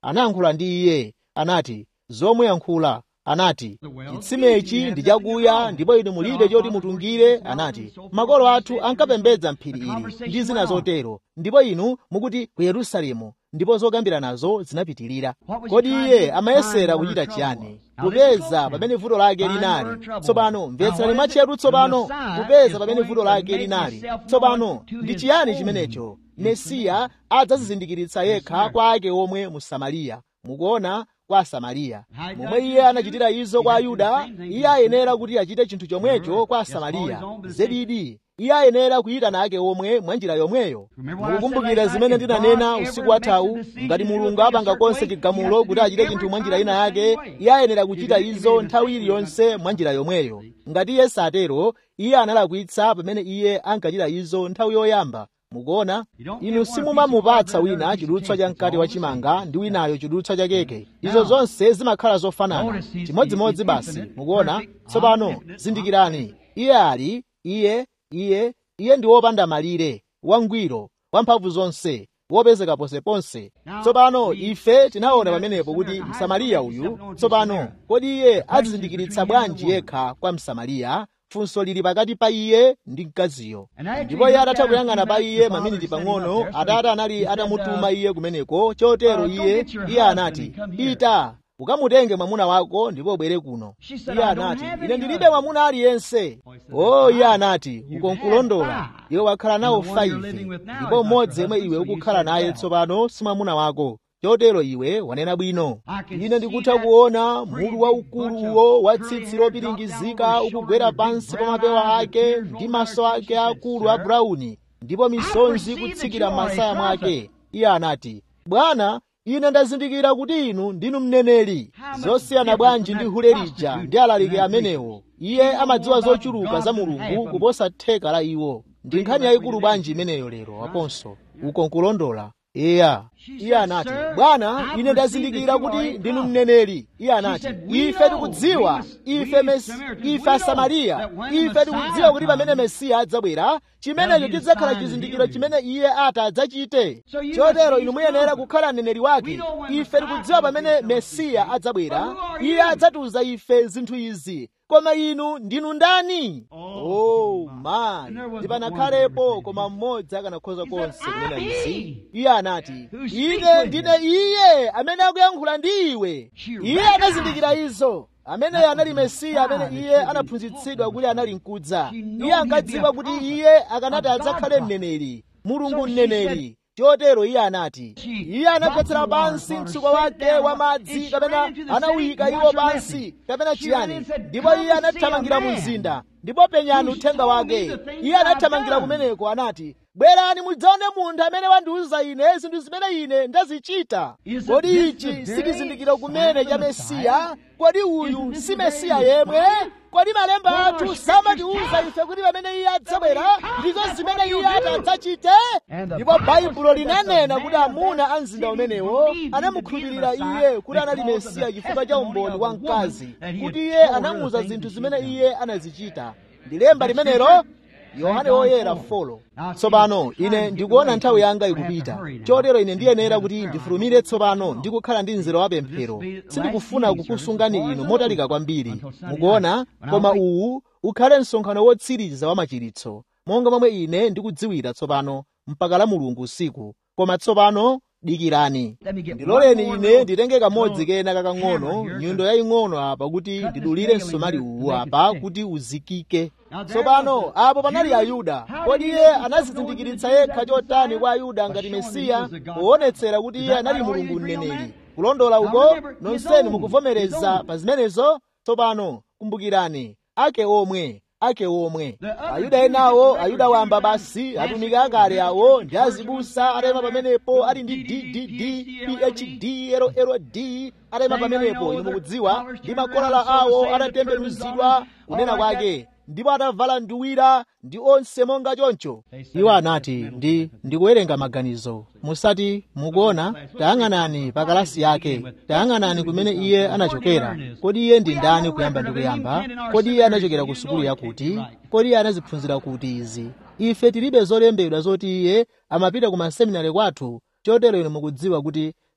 S1: anayankhula ndi iye, anati, zomwe yankhula. Anati, chitsimechi ndi chakuya ndipo inu mulibe choti mutungire. Anati, makolo athu ankapembedza m'phiri ili ndi zina zotero, ndipo inu mukuti ku Yerusalemu, ndipo zokambira nazo zinapitirira. Kodi iye amayesera kuchita chiyani? Kupeza pamene vuto lake linali. Tsopano mvetserani mwatcheru tsopano, kupeza pamene vuto lake linali. Tsopano ndi chiyani chimenecho? Mesiya adzazizindikiritsa yekha kwa ake omwe mu Samariya. Mukuona, kwa Samariya momwe iye anachitira izo kwa Ayuda, iye ayenera kuti achite chinthu chomwecho kwa Samariya. Zedidi iye ayenera kuyitana ake omwe mwa njira yomweyo. Mukukumbukira zimene ndinanena usiku wathawu, ngati Mulungu apanga konse chigamulo kuti achite chinthu mwa njira ina yake, iye ayenera kuchita izo nthawi iliyonse mwa njira yomweyo. Ngati iye satero, iye analakwitsa pamene iye ankachita izo nthawi yoyamba. Mukuona, inu simumamupatsa wina chidutswa cha mkati wa chimanga ndi winayo chidutswa cha keke. Izo zonse zimakhala zofanana, chimodzimodzi basi. Mukuona, tsopano zindikirani, iye ali iye iye iye ndi wopanda malire, wangwiro, wamphamvu zonse, wopezeka ponseponse. Tsopano ife tinaona pamenepo kuti Msamariya uyu, tsopano kodi iye adzizindikiritsa bwanji yekha kwa Msamariya? Funso lili pakati pa iye ndi mkaziyo. Ndipo iye atatha kuyang'ana pa iye maminiti pang'ono, Atate anali atamutuma iye kumeneko. Chotero iye iye anati, pita ukamutenge mwamuna wako ndipo ubwere kuno. Iye anati, ine ndilibe mwamuna aliyense. Oh, iye anati, uko nkulondola, iwe wakhala nawo faive, ndipo mmodzi yemwe iwe ukukhala naye tsopano si mwamuna wako. Chotero iwe wanena bwino. Ine ndikutha kuona mulu waukuluwo wa tsitsi lopiringizika ukugwera pansi pa mapewa ake ndi maso ake akulu a brauni, ndipo misonzi kutsikira m'masaya mwake. Iye anati, Bwana, ine ndazindikira kuti inu ndinu mneneri. Zosiyana bwanji ndi hule lija ndi alaliki amenewo. Iye amadziwa zochuluka za Mulungu kuposa theka la iwo. Ndi nkhani yayikulu bwanji imeneyo lero aponso. Uko nkulondola. Iya, iye anati, Bwana, ine ndazindikira kuti ndinu mneneri. Iye anati, ife tikudziwa, ife mesi, ife Asamariya, ife tikudziwa kuti pamene Mesiya adzabwera, chimenecho chidzakhala chizindikiro chimene iye ati adzachite. Chotero inu muyenera kukhala mneneri wake. Ife tikudziwa pamene Mesiya adzabwera, iye adzatiuza ife zinthu izi. Koma inu ndinu ndani? Oh man, ndipanakhalepo koma mmodzi akanakhoza konse kunena izi. Iye anati, ine ndine iye amene akuyankhula ndi iwe. Iye anazindikira izo. Ameneyo anali Mesiya amene iye anaphunzitsidwa kuti anali mkudza. Iye ankadziwa kuti iye akanati adzakhale mneneri, Mulungu mneneri. Chotero iye anati, iye anagwetsera pansi mtsuko wake wa madzi, kapena anawuyika iwo pansi, kapena chiyani, ndipo iye anathamangira mu mzinda. Ndipo penyani uthenga wake. Iye anathamangira kumeneko anati, bwerani mudzaone munthu amene wandiuza ine zinthu zimene ine ndazichita. Kodi ichi si chizindikiro kumene cha Mesiya? Kodi uyu si Mesiya yemwe? Kodi malemba athu samatiuza ife kuti pamene iye adzabwera ndizo zimene iye adzachite? Ndipo Baibulo linanena kuti amuna a mzinda umenewo anamukhulupirira iye kuti anali Mesiya chifukwa cha umboni wa mkazi, kuti iye anamuuza zinthu zimene iye anazichita. Ndi lemba limenelo, Yohane woyera folo. Tsopano ine ndikuona nthawi yanga ikupita. Chotero ine ndiyenera kuti ndifulumire tsopano ndi kukhala ndi mzere wa pemphero. Sindikufuna kukusungani inu motalika kwambiri. Mukuona, koma uwu ukhale msonkhano wotsiriza wa machiritso, monga momwe ine ndikudziwira tsopano mpaka la Mulungu usiku. Koma tsopano dikirani. Ndiloleni ine nditenge kamodzi kena kakang'ono, nyundo yaying'ono apa kuti ndidulire msomali uwu apa kuti uzikike. Tsopano apo panali Ayuda. Kodi iye anazizindikiritsa yekha chotani kwa Ayuda ngati Mesiya, poonetsera kuti iye anali Mulungu mneneri? Kulondola uko, nonsenu mukuvomereza pa zimenezo? Tsopano kumbukirani, ake omwe ake omwe Ayuda enawo, Ayuda wamba basi, atumiki akale awo ndi azibusa atayima pamenepo ali ndi D D D, P H D, L L D atayima pamenepo, inu mukudziwa, ndi makolala awo atatembenuzidwa kunena kwake, ndipo atavala nduwira ndi onse monga choncho. Iwo anati, ndi ndikuwerenga maganizo. Musati mukuona, tayang'anani pa kalasi yake, tayang'anani kumene iye anachokera. Kodi iye ndi ndani kuyamba ndi kuyamba? Kodi iye anachokera ku sukulu yakuti? Kodi iye anaziphunzira kuti izi? Ife tilibe zolembedwa zoti iye amapita ku maseminari kwathu. Chotero inu mukudziwa kuti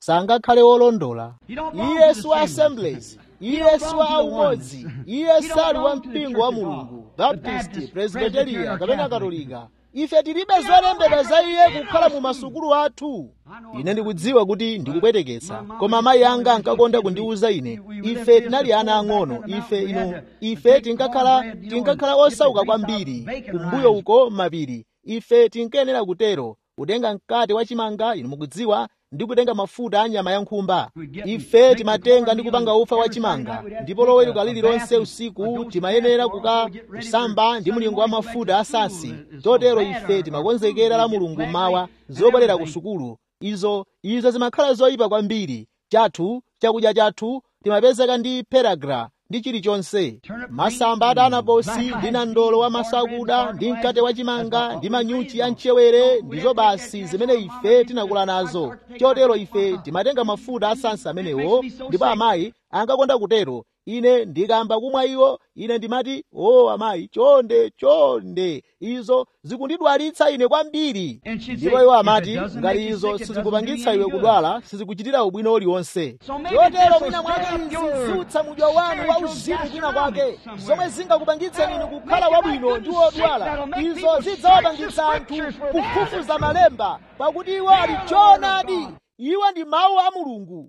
S1: sangakhale wolondola. Iye si wa Assemblies, iye si wa aumodzi, iye sali wa mpingo wa Mulungu, Baptist, Presbyteria kapena Katolika. Ife tilibe zolembedwa za iye kukhala mu masukulu athu. Ine ndikudziwa kuti ndikupweteketsa, koma amayi anga ankakonda kundiwuza ine, ife tinali ana ang'ono, ife ino, ife tinkakhala tinkakhala osauka kwambiri kumbuyo uko mapiri. Ife tinkenera kutero kutenga mkate wachimanga, inu mukudziwa, ndi kutenga mafuta a nyama ya nkhumba. Ife timatenga ndi kupanga ufa wachimanga, ndipo loweruka lililonse usiku timayenera kuka kusamba ndi mlingo wa mafuta asasi. Totero ife timakonzekera la Mulungu mawa zobwerera ku sukulu. Izo izo zimakhala zoyipa kwambiri. Chathu chakudya chathu timapezeka ndi peragra ndi chilichonse, masamba atanaposi ndi nandolo wa masakuda ndi mkate wachimanga ndi manyuchi a mchewere. Ndizo basi zimene ife tinakula nazo. Chotero ife timatenga mafuta asansa amenewo, ndipo amayi ankakonda kutero. Ine ndikamba kumwa iwo, ine ndimati, oh amayi, chonde chonde, izo zikundidwalitsa ine kwambiri. Ndipo iwo amati, ngati izo sizikupangitsa iwe kudwala, sizikuchitira ubwino uliwonse. Chotero mwina mwake izi ziutsa mudyo wanu wa uzimu kwina kwake, zomwe zingakupangitseni inu kukhala wabwino ndi wodwala. Izo zidzawapangitsa anthu kufufuza malemba, pakuti iwo ali choonadi. Iwo ndi mawu a Mulungu.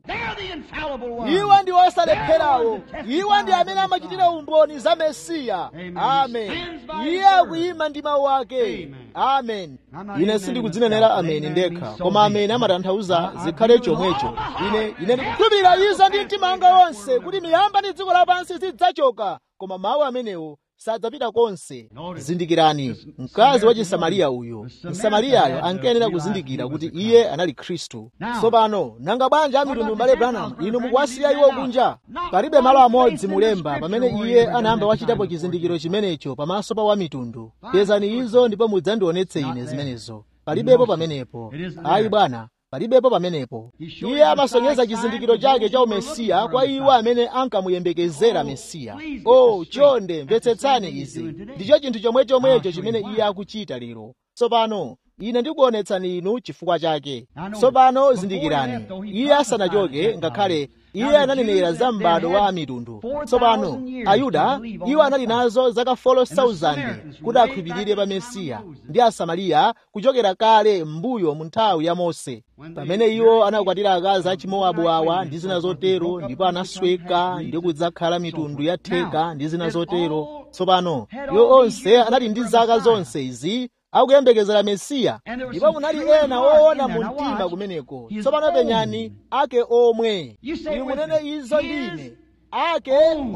S1: Iwo ndi osalepherawo. Iwo ndi amene amachitira umboni za Mesiya. Amen. Iye akuyima ndi mawu ake. Amen. Ine sindikudzinenera ameni ndekha, koma ameni amatanthauza zikhale chomwecho. Ine ine ndikukhulupirira izo ndi mtima wanga wonse kuti miyamba ndi dziko lapansi zidzachoka, koma mawu amenewo sadzapita konse. Zindikirani, mkazi wa Chisamariya uyu, Msamariyayo ankayenera kuzindikira kuti iye anali Khristu. Tsopano nanga bwanji amitundu m'bale Branham, inu mukuwasiya iwo kunja? Palibe malo amodzi mulemba pamene iye anayamba wachitapo chizindikiro chimenecho pamaso pa wamitundu. Pezani izo ndipo mudzandionetse ine zimenezo. Palibepo pamenepo. Ayi bwana, palibepo pamenepo. Iye amasonyeza chizindikiro chake cha umesiya kwa iwo amene ankamuyembekezera Mesiya. Oh, chonde mvetsetsani izi. Ndicho chinthu chomwe chomwecho chimene iye akuchita lero. Tsopano ine ndikuonetsani inu chifukwa chake. Tsopano zindikirani, iye asanachoke ngakhale iye ananenera za m'bado wa mitundu. Tsopano Ayuda iwo anali nazo zaka four thousand kuti akhulupirire pa Mesiya, ndi Asamariya kuchokera kale m'mbuyo mu nthawi ya Mose, pamene iwo anakwatira akazi a Chimowabu awa ndi zina zotero, ndipo anasweka ndi kudzakhala mitundu ya theka ndi zina zotero. Tsopano iwo onse anali ndi zaka zonse izi akuyembekezera Mesiya, ndipo munali ena woona mu mtima kumeneko. Tsopano penyani, ake omwe. Iwe munene izo ndine ake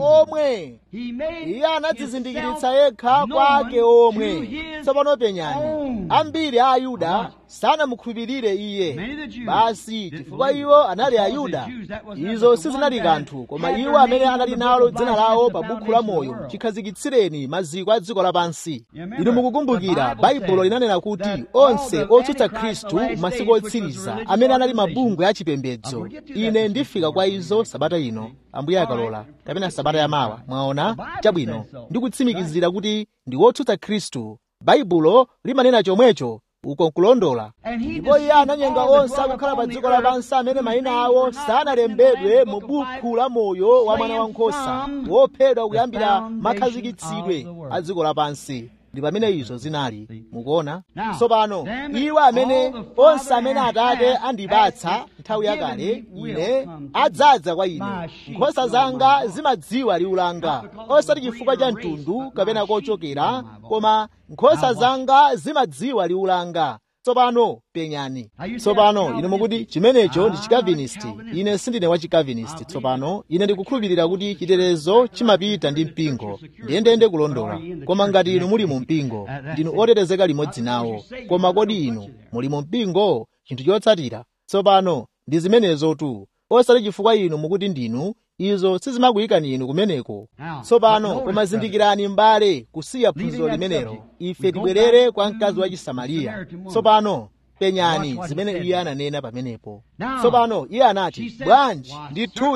S1: omwe. Iye anadzizindikiritsa yekha kwa ake omwe. Tsopano penyani, ambiri a Ayuda sanamukhulupirire iye. Basi chifukwa iwo anali Ayuda, izo sizinali kanthu, koma iwo amene anali nalo dzina lawo pa buku la moyo chikhazikitsireni maziko a dziko lapansi. Inu mukukumbukira Baibulo linanena kuti onse otsutsa Khristu masiku otsiriza amene anali mabungwe a chipembedzo. Ine ndifika kwa izo sabata ino, Ambuye akalola, kapena sabata yamawa. Mwaona chabwino, ndikutsimikizira kuti ndi wotsutsa Khristu. Baibulo limanena chomwecho uko nkulondola. Ndipo iye ananyenga onse akukhala pa dziko lapansi amene mayina awo sanalembedwe mu buku la moyo wa Mwana Wankhosa wophedwa kuyambira makhazikitsidwe a dziko lapansi. Ndi pamene izo zinali. Mukuona? Tsopano iwo amene onse amene Atate andipatsa nthawi yakale, ine adzadza kwa ine. Nkhosa zanga zimadziwa liwu langa, osati chifukwa cha mtundu kapena kochokera, koma nkhosa zanga zimadziwa liwu langa. Tsopano penyani. Tsopano ine mukuti chimenecho ndi chikavinist. Ine sindine wa chikavinist. Tsopano ine ndikukhulupirira kuti chitetezo chimapita ndi mpingo, ndiyendeyende kulondola. Koma ngati inu muli mu mpingo, ndinu otetezeka limodzi nawo. Koma kodi inu muli mu mpingo? Chinthu chotsatira tsopano ndi zimenezo tu, osati chifukwa inu mukuti ndinu, izo sizimakuyikani inu kumeneko. Tsopano koma zindikirani m'bale, kusiya phunziro limenelo, ife tibwerere kwa mkazi wa Chisamariya. Tsopano penyani zimene iye ananena pamenepo. Tsopano iye anati, bwanji ndithudi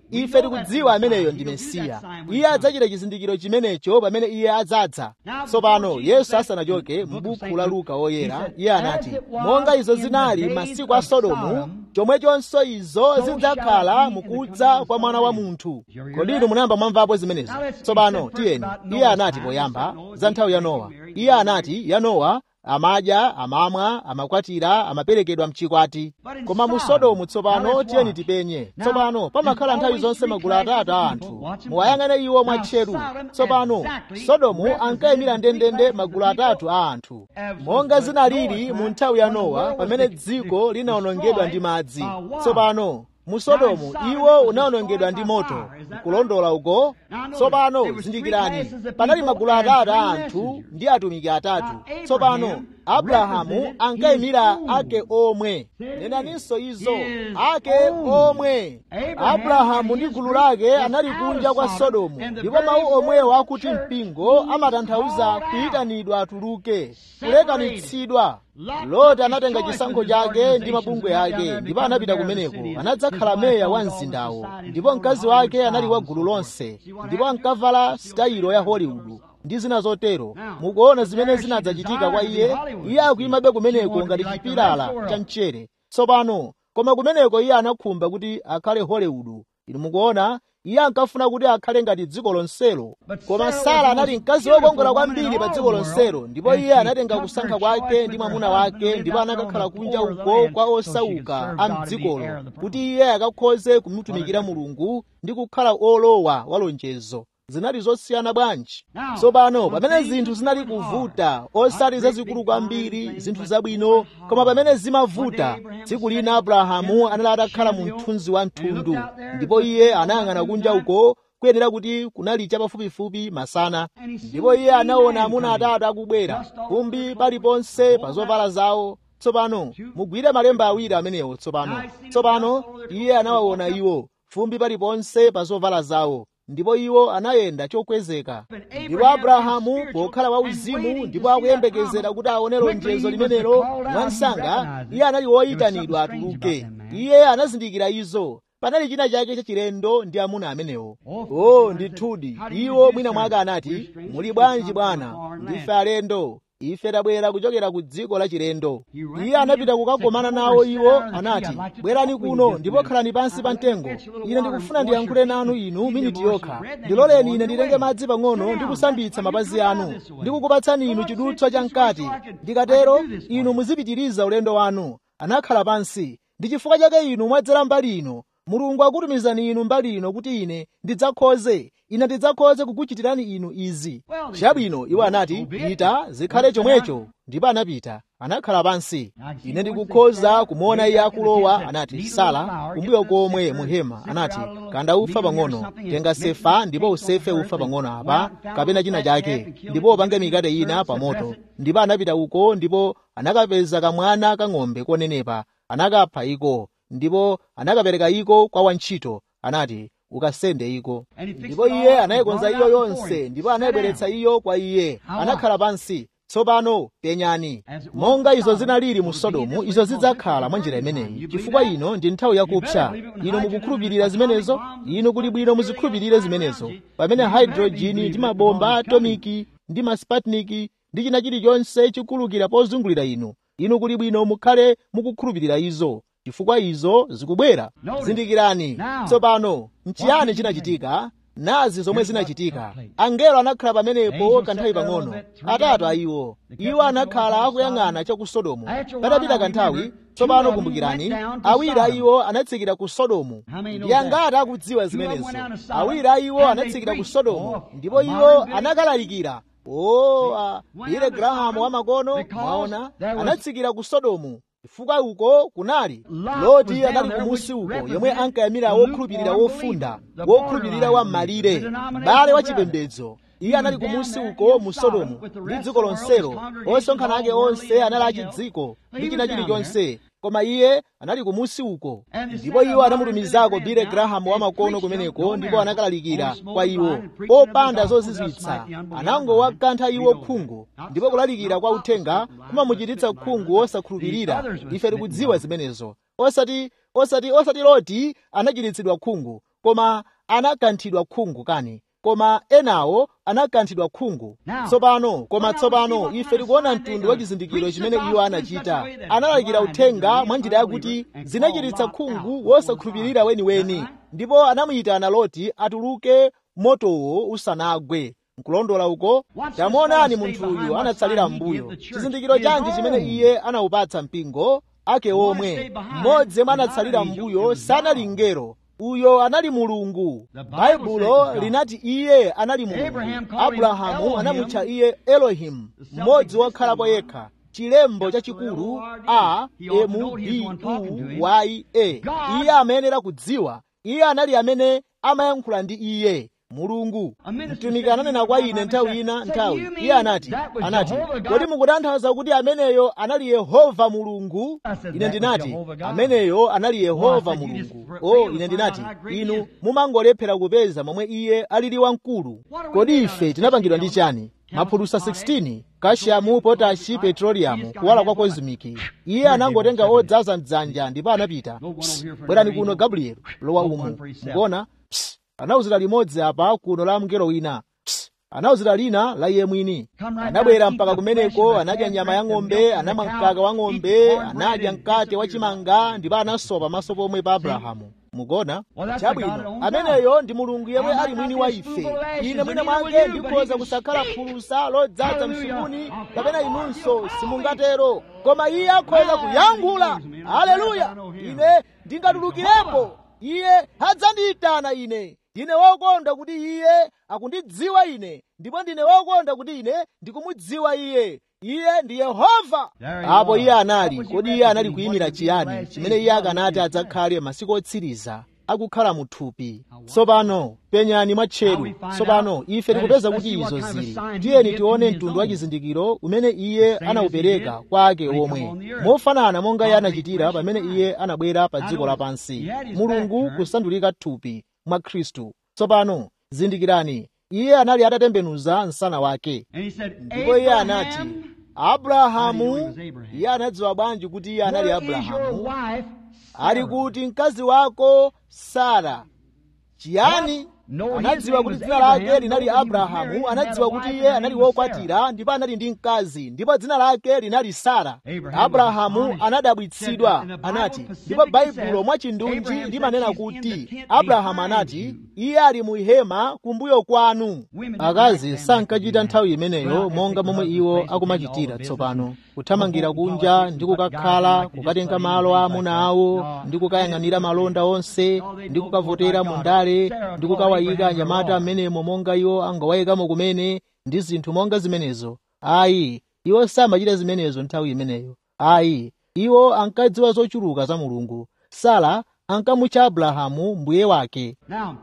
S1: ife tikudziwa ameneyo ndi Mesiya. Iye adzachita chizindikiro chimenecho pamene iye adzadza. Tsopano Yesu asanachoke m'buku la Luka oyera, iye anati, monga izo zinali masiku a Sodomu, chomwechonso izo zidzakhala mukudza kwa Mwana wa Munthu. Kodi inu munayamba mwamvapo zimenezo? Tsopano tiyeni, iye anati poyamba za nthawi ya Nowa. Iye anati ya Nowa amadya, amamwa, amakwatira, amaperekedwa mchikwati. Koma mu Sodomu tsopano tiyeni tipenye. Tsopano pamakhala nthawi zonse magulu atatu a anthu. Muwayang'ane iwo mwatcheru. Tsopano Sodomu ankayimira ndendende magulu atatu a anthu. Monga zinalili mu nthawi ya Nowa pamene dziko linawonongedwa ndi madzi. Tsopano mu Sodomu iwo unawonongedwa ndi moto, kulondola uko. Tsopano zindikirani, panali magulu atatu a anthu ndi atumiki atatu. Tsopano Abrahamu ankayimira ake omwe. Nenaninso izo, ake omwe. Abrahamu ndi gulu lake anali kunja kwa Sodomu, ndipo mawu omwewo akuti mpingo amatanthauza kuyitanidwa atuluke, kulekanitsidwa. Loti anatenga chisankho chake ndi mabungwe ake, ndipo anapita kumeneko, anadzakhala meya wa mzindawo, ndipo mkazi wake anali wa gulu lonse, ndipo ankavala sitayilo ya Hollywood ndi zina zotero. Mukuona zimene zinadzachitika kwa iye. Iye akuyimabe kumeneko ngati chipilala cha mchere. Tsopano koma kumeneko iye anakhumba kuti akhale Hollywood. Inu mukuona, iye ankafuna kuti akhale ngati dziko lonselo. Koma Sara anali mkazi wokongola kwambiri pa dziko lonselo, ndipo iye anatenga kusankha kwake ndi mwamuna wake, ndipo anakakhala kunja uko kwa osauka a mdzikolo, kuti iye akakhoze kumutumikira Mulungu ndi kukhala olowa wa lonjezo. Zinali zosiyana bwanji. Tsopano pamene zinthu zinali kuvuta, osati zazikulu kwambiri, zinthu zabwino, koma pamene zimavuta, tsiku lina Abrahamu anali atakhala mu mthunzi wa mthundu, ndipo iye anayang'ana kunja uko, kuyenera kuti kunali chapafupifupi masana, ndipo iye anaona amuna atatu akubwera, fumbi paliponse pa zovala zawo. Tsopano mugwire malemba awiri amenewo. Tsopano tsopano iye anawaona iwo, fumbi paliponse pa zovala zawo, ndipo iwo anayenda chokwezeka. Ndipo Abrahamu pokhala wauzimu ndipo akuyembekezera kuti aone lonjezo limenelo mwansanga, iye anali woyitanidwa atuluke. Iye anazindikira izo. Panali china chake chachilendo ndi amuna amenewo. Oh, ndithudi iwo mwina mwake anati, muli bwanji bwana, ndife alendo, ife tabwera kuchokera ku dziko la chilendo. Iye anapita kukakomana nawo iwo, anati, bwerani kuno ndipo khalani pansi pa mtengo. Ine ndikufuna ndiyankhule nanu inu miniti yokha. Ndiloleni ine nditenge madzi pang'ono ndi kusambitsa mapazi anu, ndikukupatsani inu chidutswa chamkati. Ndikatero inu muzipitiriza ulendo wanu. Anakhala pansi. Ndi chifukwa chake inu mwadzera mbali ino. Mulungu akutumizani inu mbali ino kuti ine ndidzakhoze, ine ndidzakhoze kukuchitirani inu izi. Chabwino, iwo anati, pita, zikhale chomwecho. Ndipo anapita, anakhala pansi. Ine ndikukhoza kumuona iye akulowa. Anati, Sara, kumbuyo komwe muhema, anati, kanda ufa pang'ono, tenga sefa ndipo usefe ufa pang'ono apa, kapena china chake, ndipo upange mikate ina pa moto. Ndipo anapita uko, ndipo anakapeza kamwana kang'ombe konenepa, anakapha iko, ndipo anakapereka iko kwa wantchito. Anati, ukasende iko. Ndipo iye anayikonza iyo yonse, ndipo anayibweretsa iyo kwa iye. Anakhala pansi. Tsopano penyani, monga izo zinalili mu Sodomu, izo zidzakhala mwa njira imeneyi. Chifukwa ino ndi nthawi yakupsa. Inu mukukhulupirira zimenezo? Inu kuli bwino muzikhulupirire zimenezo. Pamene hydrogen ndi mabomba atomiki ndi masputnik ndi china chilichonse chikulukira pozungulira inu, inu kuli bwino mukhale mukukhulupirira izo, chifukwa izo zikubwera. Zindikirani, tsopano nchiyani chinachitika? Nazi zomwe zinachitika. Angelo anakhala pamenepo kanthawi pang'ono, atatu a iwo. Iwo anakhala akuyang'ana cha ku Sodomu. Patapita kanthawi, tsopano kumbukirani, awiri a iwo anatsikira ku Sodomu. Ndi angati akudziwa zimenezo? Awiri a iwo anatsikira ku Sodomu, ndipo iwo anakalalikira. Oh, Billy Graham wamakono, mwaona, anatsikira ku Sodomu. Chifukwa uko kunali Loti anali kumusi uko, yomwe ankayamira wokhulupirira wofunda, wokhulupirira wa malire, m'bale wa chipembedzo. Iye anali kumusi uko mu Sodomu ndi dziko lonselo, osonkhana ake onse anali achidziko ndi china chilichonse, koma iye anali kumusi uko. Ndipo iwo anamutumizako Billy Graham wamakono kumeneko, ndipo anakalalikira kwa iwo popanda zozizwitsa. Anangowakantha iwo khungu, ndipo kulalikira kwa uthenga kumamuchititsa khungu wosakhulupirira. Ife tikudziwa zimenezo. Osati osati osati Loti anachititsidwa khungu, koma anakanthidwa khungu kani, koma enawo anakanthidwa khungu. Tsopano koma tsopano ife tikuona mtundu wa chizindikiro chimene iwo anachita. Analalikira uthenga mwa njira yakuti zinachititsa khungu wosakhulupirira weniweni, ndipo anamuyitana Loti atuluke motowo usanagwe. Nkulondola uko, tamuonani munthu uyu anatsalira m'mbuyo. Chizindikiro chanji chimene iye anawupatsa mpingo ake omwe. Mmodzi mwa anatsalira m'mbuyo sanali ngelo, uyo anali Mulungu. Baibulo linati iye anali Mulungu. Abrahamu anamutcha iye Elohimu, mmodzi wokhalapo yekha. Chilembo chachikulu A M B U Y A. Iye amayenera kudziwa. Iye anali amene amayankhula ndi iye, Mulungu. Mtumiki ananena kwa ine nthawi ina nthawi, iye anati, anati, kodi mukutanthauza kuti ameneyo anali Yehova Mulungu? Ine ndinati, ameneyo anali Yehova Mulungu. Oh, ine ndinati, inu mumangolephera kupeza momwe iye alili wamkulu. Kodi ife tinapangidwa ndi chani? Maphulusa sixteen, kashiamu, potashi, petroleum, kuwala kwa kozimiki. Iye anangotenga odzaza mdzanja ndipo anapita. Bwerani kuno Gabriel, lowa umu. Mukona? Anawuzira limodzi apa kuno la mngelo wina. Anawuzira lina la iye mwini. Anabwera mpaka kumeneko, anadya nyama ya ng'ombe, anamwa mkaka wa ng'ombe, anadya mkate wa chimanga, ndipo anasopa maso pomwe pa Abrahamu. Mukona? Chabwino, ameneyo ndi Mulungu yemwe ali mwini wa ife. Ine mwina mwake ndikhoza kusakhala phulusa lodzaza msukuni, kapena inunso simungatero, koma iye akhoza kuyankhula. Haleluya! Ine ndingatulukirepo, iye adzandiyitana ine. Ndine wokonda kuti iye akundidziwa ine, ndipo ndine wokonda kuti ine ndikumudziwa iye. Iye ndi Yehova. Apo iye anali, kodi iye anali kuyimira chiyani chimene iye akanati adzakhale masiku otsiriza, akukhala muthupi? Tsopano penyani mwatcheru. Tsopano ife tikupeza kuti izo zili. Tiyeni tione mtundu wa chizindikiro umene iye anawupereka kwa ake omwe, mofanana monga iye anachitira pamene iye anabwera pa dziko lapansi. Mulungu kusandulika thupi mwa Khristu. Tsopano zindikirani, iye anali atatembenuza msana wake, ndipo iye anati, Abrahamu. Iye anadziwa bwanji kuti iye anali Abrahamu? Ali kuti mkazi wako Sara? Chiyani? Anadziwa kuti dzina lake linali Abrahamu, anadziwa kuti iye anali wokwatira, ndipo anali ndi mkazi, ndipo dzina lake linali Sara. Abrahamu anadabwitsidwa, anati, ndipo Baibulo mwachindunji limanena kuti Abrahamu anati, iye ali mu hema kumbuyo kwanu. Akazi sankachita nthawi imeneyo monga momwe iwo akumachitira tsopano, kuthamangira kunja ndi kukakhala, kukatenga malo a amuna awo, ndi kukayang'anira malonda onse, ndi kukavotera mu ndale, ndi kukawayika anyamata amenemo monga iwo angawayikamo kumene, ndi zinthu monga zimenezo. Ayi, iwo samachita zimenezo nthawi imeneyo. Ayi, iwo ankadziwa zochuluka za Mulungu. Sara ankamutcha Abrahamu mbuye wake.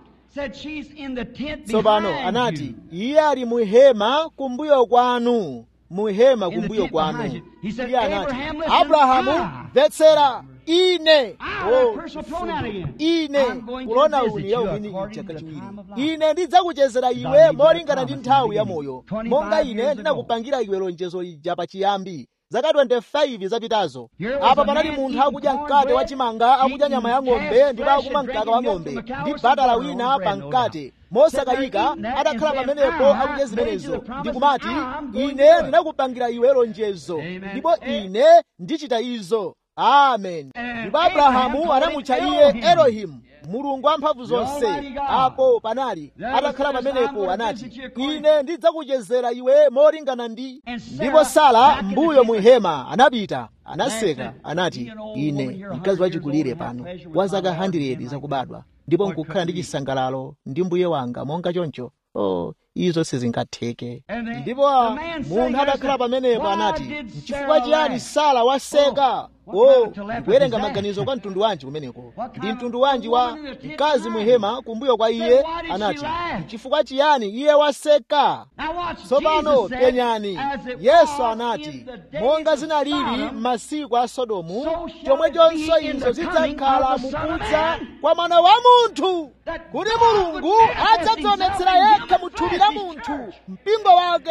S1: Tsopano anati, iye ali mu hema kumbuyo kwanu. Mu hema kumbuyo kwanu. Iye anati, Abrahamu, mvetsera, ine oh, ine kulona uni ya umini chaka chiwiri, ine ndidzakuchezera iwe molingana ndi nthawi ya moyo, monga ine ndinakupangira iwe lonjezo lija pachiyambi zaka twenty-five zapitazo. Apa panali munthu akudya mkate wa chimanga, akudya nyama ya ng'ombe, ndipo akumwa mkaka wa ng'ombe ndi batala wina pa mkate, mosakayika adakhala pamenepo akudya zimenezo, ndikumati, ine ndinakupangira iwe lonjezo, ndipo ine ndichita izo. Amen. Ndipo Abrahamu anamutcha iye Elohimu, Mulungu wamphamvu zonse. Apo panali adakhala pamenepo, anati, ine ndidzakuchezera iwe molingana ndi. Ndipo Sara mbuyo mu hema anapita, anaseka, anati, ine mkazi wachikulire pano wa zaka one hundred zakubadwa, ndipo nkukhala ndi chisangalalo ndi mbuye wanga monga choncho. Oh, izo sizingatheke. Ndipo munthu adakhala pamenepo anati, chifukwa chiyani Sara waseka? Oh, kuwerenga maganizo kwa mtundu wanji kumeneko. Ndi mtundu wanji wa mkazi muhema kumbuyo kwa iye? Anati, chifukwa chiyani iye waseka? Tsopano penyani, Yesu anati, monga zinalili m'masiku a Sodomu, chomwechonso izo zidzakhala mukudza kwa Mwana wa Munthu, kuti Mulungu adzadzionetsera yekha mu thupi la munthu, mpingo wake,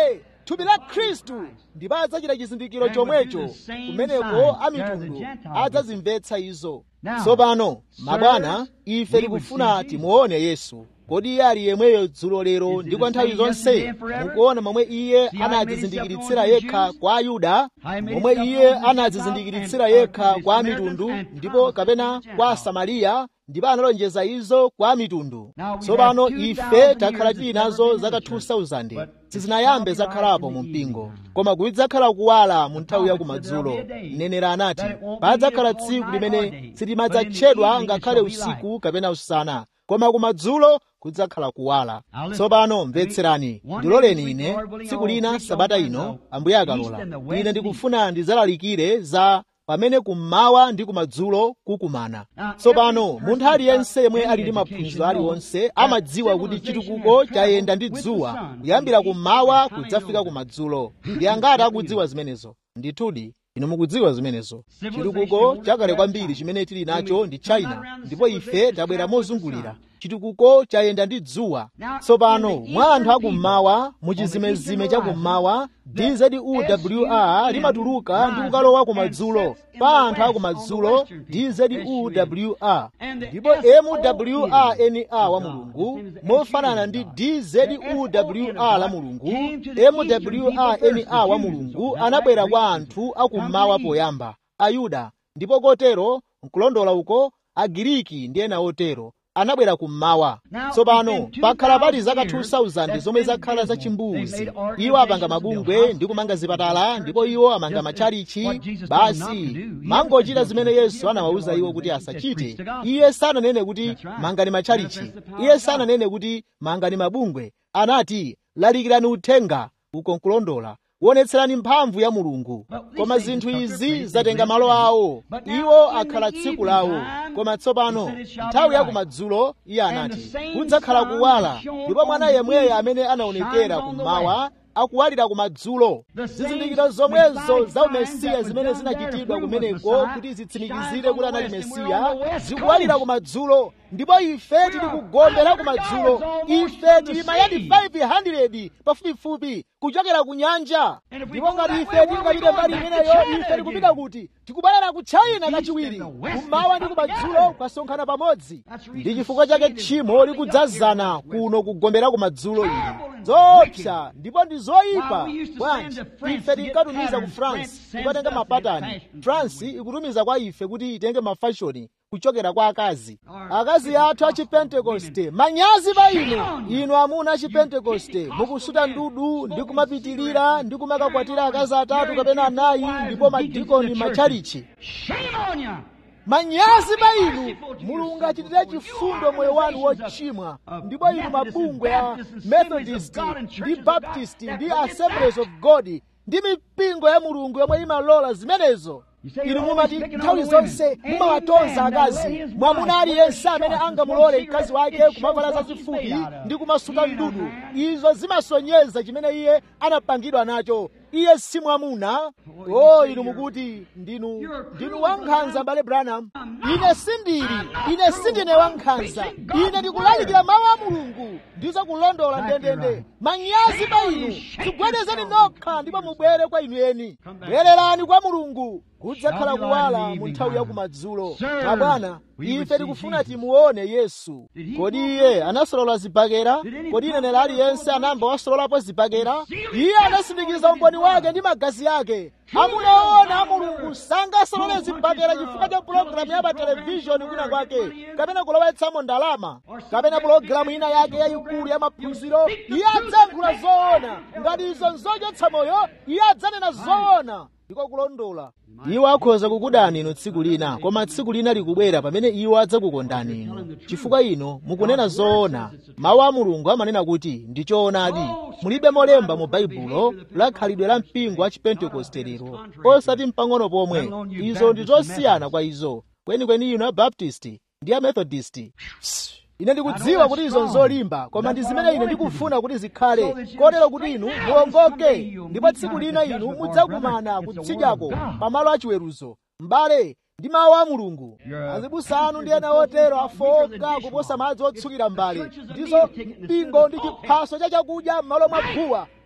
S1: thupi la Khristu, ndipo adzachita chizindikiro chomwecho. Kumeneko amitundu adzazimvetsa izo. Tsopano mabwana, ife tikufuna timuone Yesu. Kodi iye ali yemweyo dzulo lero ndi kwa nthawi zonse? Mukuona momwe iye anadzizindikiritsira yekha kwa Ayuda, momwe iye anadzizindikiritsira yekha kwa mitundu, ndipo kapena kwa Samariya, ndipo analonjeza izo kwa mitundu. Tsopano ife takhala tili nazo zaka two thousand, sizinayambe zakhalapo mu mpingo, koma kudzakhala kuwala mu nthawi ya kumadzulo. Mnenera anati padzakhala tsiku limene silimadzatchedwa ngakhale usiku kapena usana, koma kumadzulo kudzakhala kuwala. Tsopano mvetserani, ndiloleni ine tsiku lina sabata ino, Ambuye akalola, ine ndikufuna ndidzalalikire za pamene kummawa ndi kumadzulo kukumana. Tsopano munthu aliyense yemwe ali ndi maphunziro aliwonse amadziwa kuti chitukuko chayenda ndi dzuwa kuyambira kummawa kudzafika kumadzulo. Ndi angati akudziwa zimenezo? Ndithudi inu mukudziwa zimenezo. Chitukuko chakale kwambiri chimene tili nacho ndi China, ndipo ife tabwera mozungulira. Chitukuko chayenda ndi dzuwa. Tsopano mwa anthu akummawa, muchizimezime chakummawa, D Z U W R limatuluka ndi kukalowa kumadzulo. Pa anthu akumadzulo, D Z U W R, ndipo M W R N A wa Mulungu mofanana ndi D Z U W R la Mulungu. M W R N A wa Mulungu anabwera kwa anthu akummawa poyamba, Ayuda, ndipo kotero nkulondola uko Agiriki ndi ena otero anabwera kummawa. Tsopano pakhala pali zaka two thousand zomwe zakhala za chimbuzi. Iwo apanga mabungwe ndi kumanga zipatala, ndipo iwo amanga matchalichi. Basi mangochita zimene Yesu anawawuza iwo kuti asachite. Iye sananene kuti mangani matchalichi, iye sananene kuti mangani mabungwe. Anati lalikirani uthenga, uko nkulondola, wonetserani mphamvu ya Mulungu. Koma zinthu izi zatenga malo awo, iwo akhala tsiku lawo. Koma tsopano nthawi ya kumadzulo iye anati kudzakhala kuwala, ndipo mwana yemweyo amene anaonekera kummawa akuwalira kumadzulo. Zizindikiro zomwezo za umesiya zimene zinachitidwa kumeneko kuti zitsimikizire kuti anali Mesiya zikuwalira kumadzulo, ndipo ife tili kugombera kumadzulo. Ife tili mayadi five hundred pafupifupi kuchokera ku nyanja, ndipo ngati ife tingapite mbali imeneyo, ife tikupita kuti tikubwerera ku China kachiwiri. Kummawa ndi kumadzulo kwasonkhana pamodzi. Ndi chifukwa chake tchimo likudzazana kuno kugombera kumadzulo ili. Zoopsa ndipo ndi zoyipa. Bwanji ife tinkatumiza ku France kukatenga mapatani. France ikutumiza kwa ife kuti itenge mafashoni kuchokera kwa akazi. Akazi athu a Chipentekoste, manyazi pa inu, inu amuna a Chipentekoste, mukusuta ndudu ndi kumapitilira ndi kumakakwatira akazi atatu kapena anayi, ndipo madikoni matchalichi. Manyazi pa inu. Mulungu achitire chifundo moyo wanu wochimwa. Ndipo inu mabungwe a Methodist ndi Baptist ndi Assemblies of God ndi mipingo ya Mulungu yomwe imalola zimenezo, inu mumati nthawi zonse mumawatonza akazi. Mwamuna aliyense amene angamulole mkazi wake kumavala zazifupi ndi kumasuka ndudu, izo zimasonyeza chimene iye anapangidwa nacho. Iye si mwamuna. Oh, inu mukuti ndinu ndinu wankhanza, Mbale Branham. Ine sindili, ine sindine wankhanza. Ine ndikulalikira mawu a Mulungu ndizo kulondola ndendende. Manyazi pa inu. Tigwedezeni nokha ndipo mubwere kwa inu eni. Bwererani kwa Mulungu. Kudzakhala kuwala mu nthawi ya kumadzulo. Mabwana, ife tikufuna timuone Yesu. Kodi iye anasolola zibakera? Kodi nenera aliyense anamba wasololapo zibakera? Iye anasindikiza umboni wake ndi magazi ake. Amunaona a Mulungu sangasolole zibakera chifukwa cha pulogalamu ya pa televishoni kwina kwake, kapena kulowetsamo ndalama, kapena pulogalamu ina yake yayikulu ya maphunziro. Iye adzayankhula zoona. Ngati izo nzochotsa moyo, iye adzanena zoona. Ndiko kulondola. Iwo akhoza kukudani inu tsiku lina, koma tsiku lina likubwera pamene iwo adzakukondani inu, chifukwa inu mukunena zoona. Mawu a Mulungu amanena kuti ndi choonadi. Mulibe molemba mu Baibulo la khalidwe la mpingo wa Chipentekoste lero, osati mpang'ono pomwe. Izo ndi zosiyana kwa izo. Kwenikweni inu a Baptist ndi a Methodist, ine ndikudziwa kuti izo nzolimba, koma ndi zimene ine ndikufuna kuti zikhale, kotero kuti inu muwongoke, ndipo tsiku lina inu mudzakumana kutsidyako pamalo achiweruzo. M'bale, ndi mawu a Mulungu. Azibusa anu ndi ena otero afoka kuposa madzi otsukira mbale. Ndizo mpingo ndi chiphaso cha chakudya m'malo mwa guwa.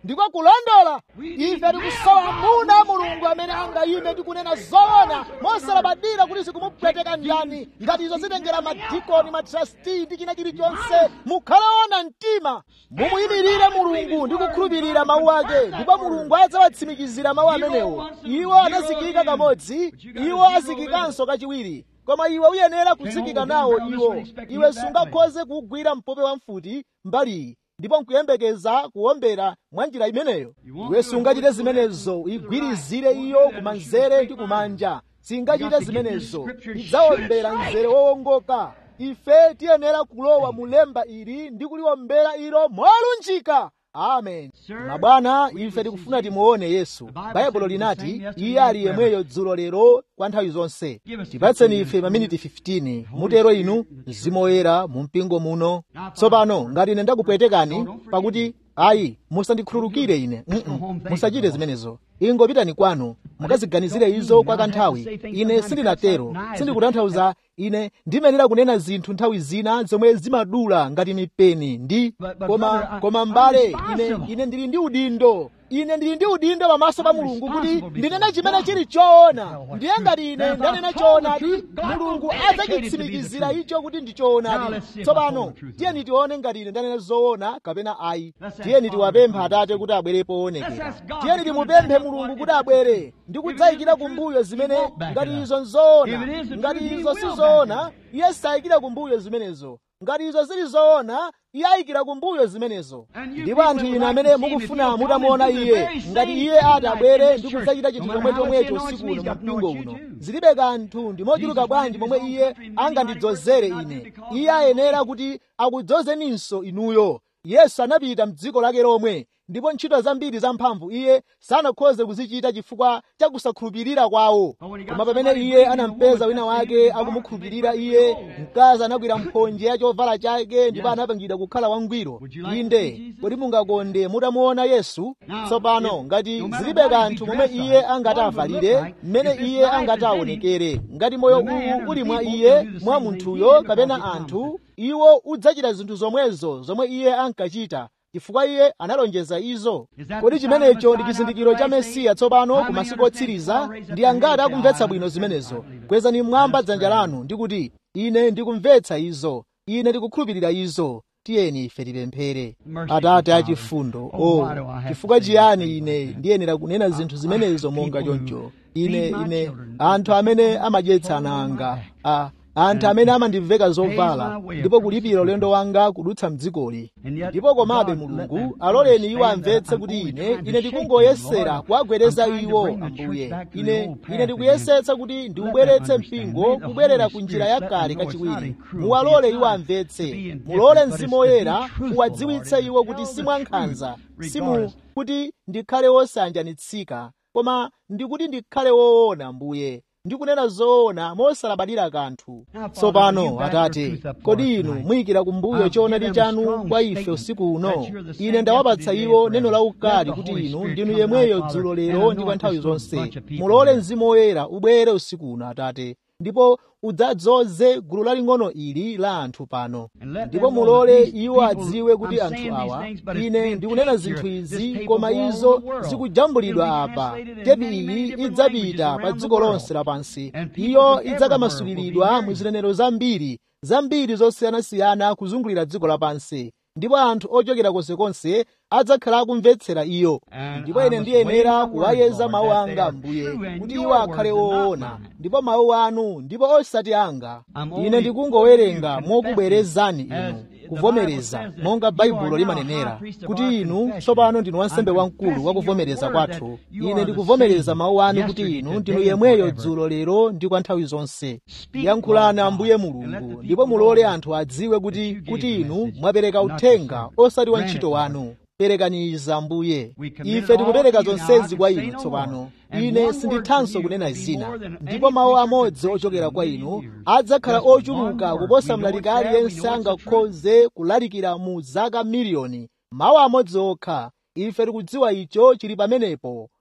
S1: ndiko kulondola. Ife tikusowa amuna a Mulungu amene angayime ndi kunena zoona mosalabadira kuti zikumupweteka ndani. Ngati izo zitengera madikoni, matrasti ndi china chilichonse, mukhale woona mtima, mumuyimirire Mulungu ndi kukhulupirira mawu ake, ndipo Mulungu adzawatsimikizira mawu amenewo. Iwo anazikika kamodzi, iwo azikikanso kachiwiri. Koma iwe uyenera kuzikika nawo iwo. Iwe sungakhoze kugwira mpope wa mfuti mbali ndipo nkuyembekeza kuwombera mwa njira imeneyo. Iwe sungachite zimenezo, igwirizire iyo kumanzere ndi kumanja. Singachite zimenezo, idzawombera mzere wowongoka. Ife tiyenera kulowa mulemba ili ndi kuliwombera ilo molunjika. Amen. Mabwana, ife tikufuna timuone Yesu. Baibulo linati iye ali yemweyo dzulo lero kwa nthawi zonse. Tipatseni ife maminiti fifteen mutero inu Mzimu Woyera mu mpingo muno. Tsopano ngati ine ndakupwetekani pakuti ayi musandikhululukire ine, mm -mm. musachite zimenezo. Ingopitani kwanu mukaziganizire izo kwa kanthawi. Ine sindinatero, sindikutanthauza ine ndimenera kunena zinthu nthawi zina zomwe zimadula ngati mipeni ndi koma koma mbale, ine ine ndili ndi udindo. Ine ndili ndi udindo pamaso pa Mulungu kuti ndinene chimene chili choona. Ndiye ngati ine ndanena choonadi, Mulungu adzachitsimikizira icho kuti ndi choonadi. Tsopano tiyeni tione ngati ine ndanena zoona kapena ayi. Tiyeni tiwapempha Atate kuti abwere poonekera. Tiyeni timupemphe Mulungu kuti abwere ndi kudzayikira kumbuyo zimene ngati izo nzoona. Ngati izo si zoona, iye sayikira kumbuyo zimenezo. Ngati izo zili zoona, iye ayikira kumbuyo zimenezo. Ndipo anthu inu amene mukufuna mutamuona iye, ngati iye ati abwere ndi kudzachita chinthu chomwe chomwecho usiku uno mpingo uno, zilibe kanthu ndi mochuluka bwanji momwe iye angandidzozere ine. Iye ayenera kuti akudzozeninso inuyo. Yesu anapita m'dziko lake lomwe, ndipo ntchito zambiri zamphamvu iye sanakhoze kuzichita chifukwa cha kusakhulupirira kwawo. Koma pamene iye anampeza wina wake akumukhulupirira iye, mkazi anakwira mphonje ya chovala chake ndipo anapangidwa kukhala wangwiro. Inde, kodi mungakonde mutamuona Yesu? Tsopano ngati zilibe kanthu momwe iye angati avalire, mmene iye angati aonekere, ngati moyo uwu uli mwa iye, mwa munthuyo kapena anthu, iwo udzachita zinthu zomwezo zomwe iye ankachita chifukwa iye analonjeza izo. Kodi chimenecho ndi chizindikiro cha Mesiya tsopano ku masiku otsiriza? Ndi angati akumvetsa bwino zimenezo? Kwezani mmwamba dzanja lanu ndi kuti ine ndikumvetsa izo, ine ndikukhulupirira izo. Tiyeni ife tipemphere. Atate achifundo, oh, chifukwa chiyani ine ndiyenera kunena zinthu zimenezo monga choncho? Ine ine anthu amene amadyetsa ana anga, a anthu amene amandiveka zovala ndipo kulipira ulendo wanga kudutsa mdzikoli. Ndipo komabe Mulungu aloleni iwo amvetse kuti ine ine ndikungoyesera kuwagwereza iwo. Ambuye, ine ine ndikuyesetsa kuti ndiubweretse mpingo kubwerera ku njira yakale kachiwiri. Muwalole iwo amvetse. Mulole Mzimu Woyera uwadziwitse iwo kuti si mwankhanza, simu kuti ndikhale wosanjanitsika, koma ndikuti ndikhale woona. Ambuye, ndikunena zoona mosalabadira kanthu. Tsopano Atate, kodi inu muyikira kumbuyo choonadi chanu kwa ife usiku uno? Ine ndawapatsa iwo neno la ukali kuti inu ndinu yemweyo dzulo lero ndi kwa nthawi zonse. Mulole Mzimu Woyera ubwere usiku uno Atate, ndipo udzadzoze gulu laling'ono ili la anthu pano, ndipo mulole iwo adziwe kuti anthu awa, ine ndikunena zinthu izi koma izo zikujambulidwa apa. Tepi iyi idzapita pa dziko lonse lapansi. Iyo idzakamasuliridwa mu zinenero zambiri zambiri zosiyanasiyana kuzungulira dziko lapansi, ndipo anthu ochokera konsekonse adzakhala akumvetsera iyo. Ndipo ine ndiyenera kuwayeza mawu anga Ambuye kuti iwo akhale woona, ndipo mawu anu ndipo osati anga. Ine ndikungowerenga mokubwerezani inu kuvomereza monga Baibulo limanenera kuti inu tsopano ndinu wansembe wamkulu wakuvomereza kwathu. Ine ndikuvomereza mawu anu kuti inu ndinu yemweyo dzulo lero ndi kwa nthawi zonse. Yankhulani Ambuye Mulungu, ndipo mulole anthu adziwe kuti kuti inu mwapereka uthenga osati wa ntchito wanu. Perekaniza Ambuye. Ife tikupereka zonsezi kwa inu tsopano. Ine sindithanso kunena zina, ndipo mawu amodzi ochokera kwa inu adzakhala ochuluka kuposa mlaliki aliyense angakhoze kulalikira mu zaka miliyoni. Mawu amodzi okha, ife tikudziwa icho chili pamenepo.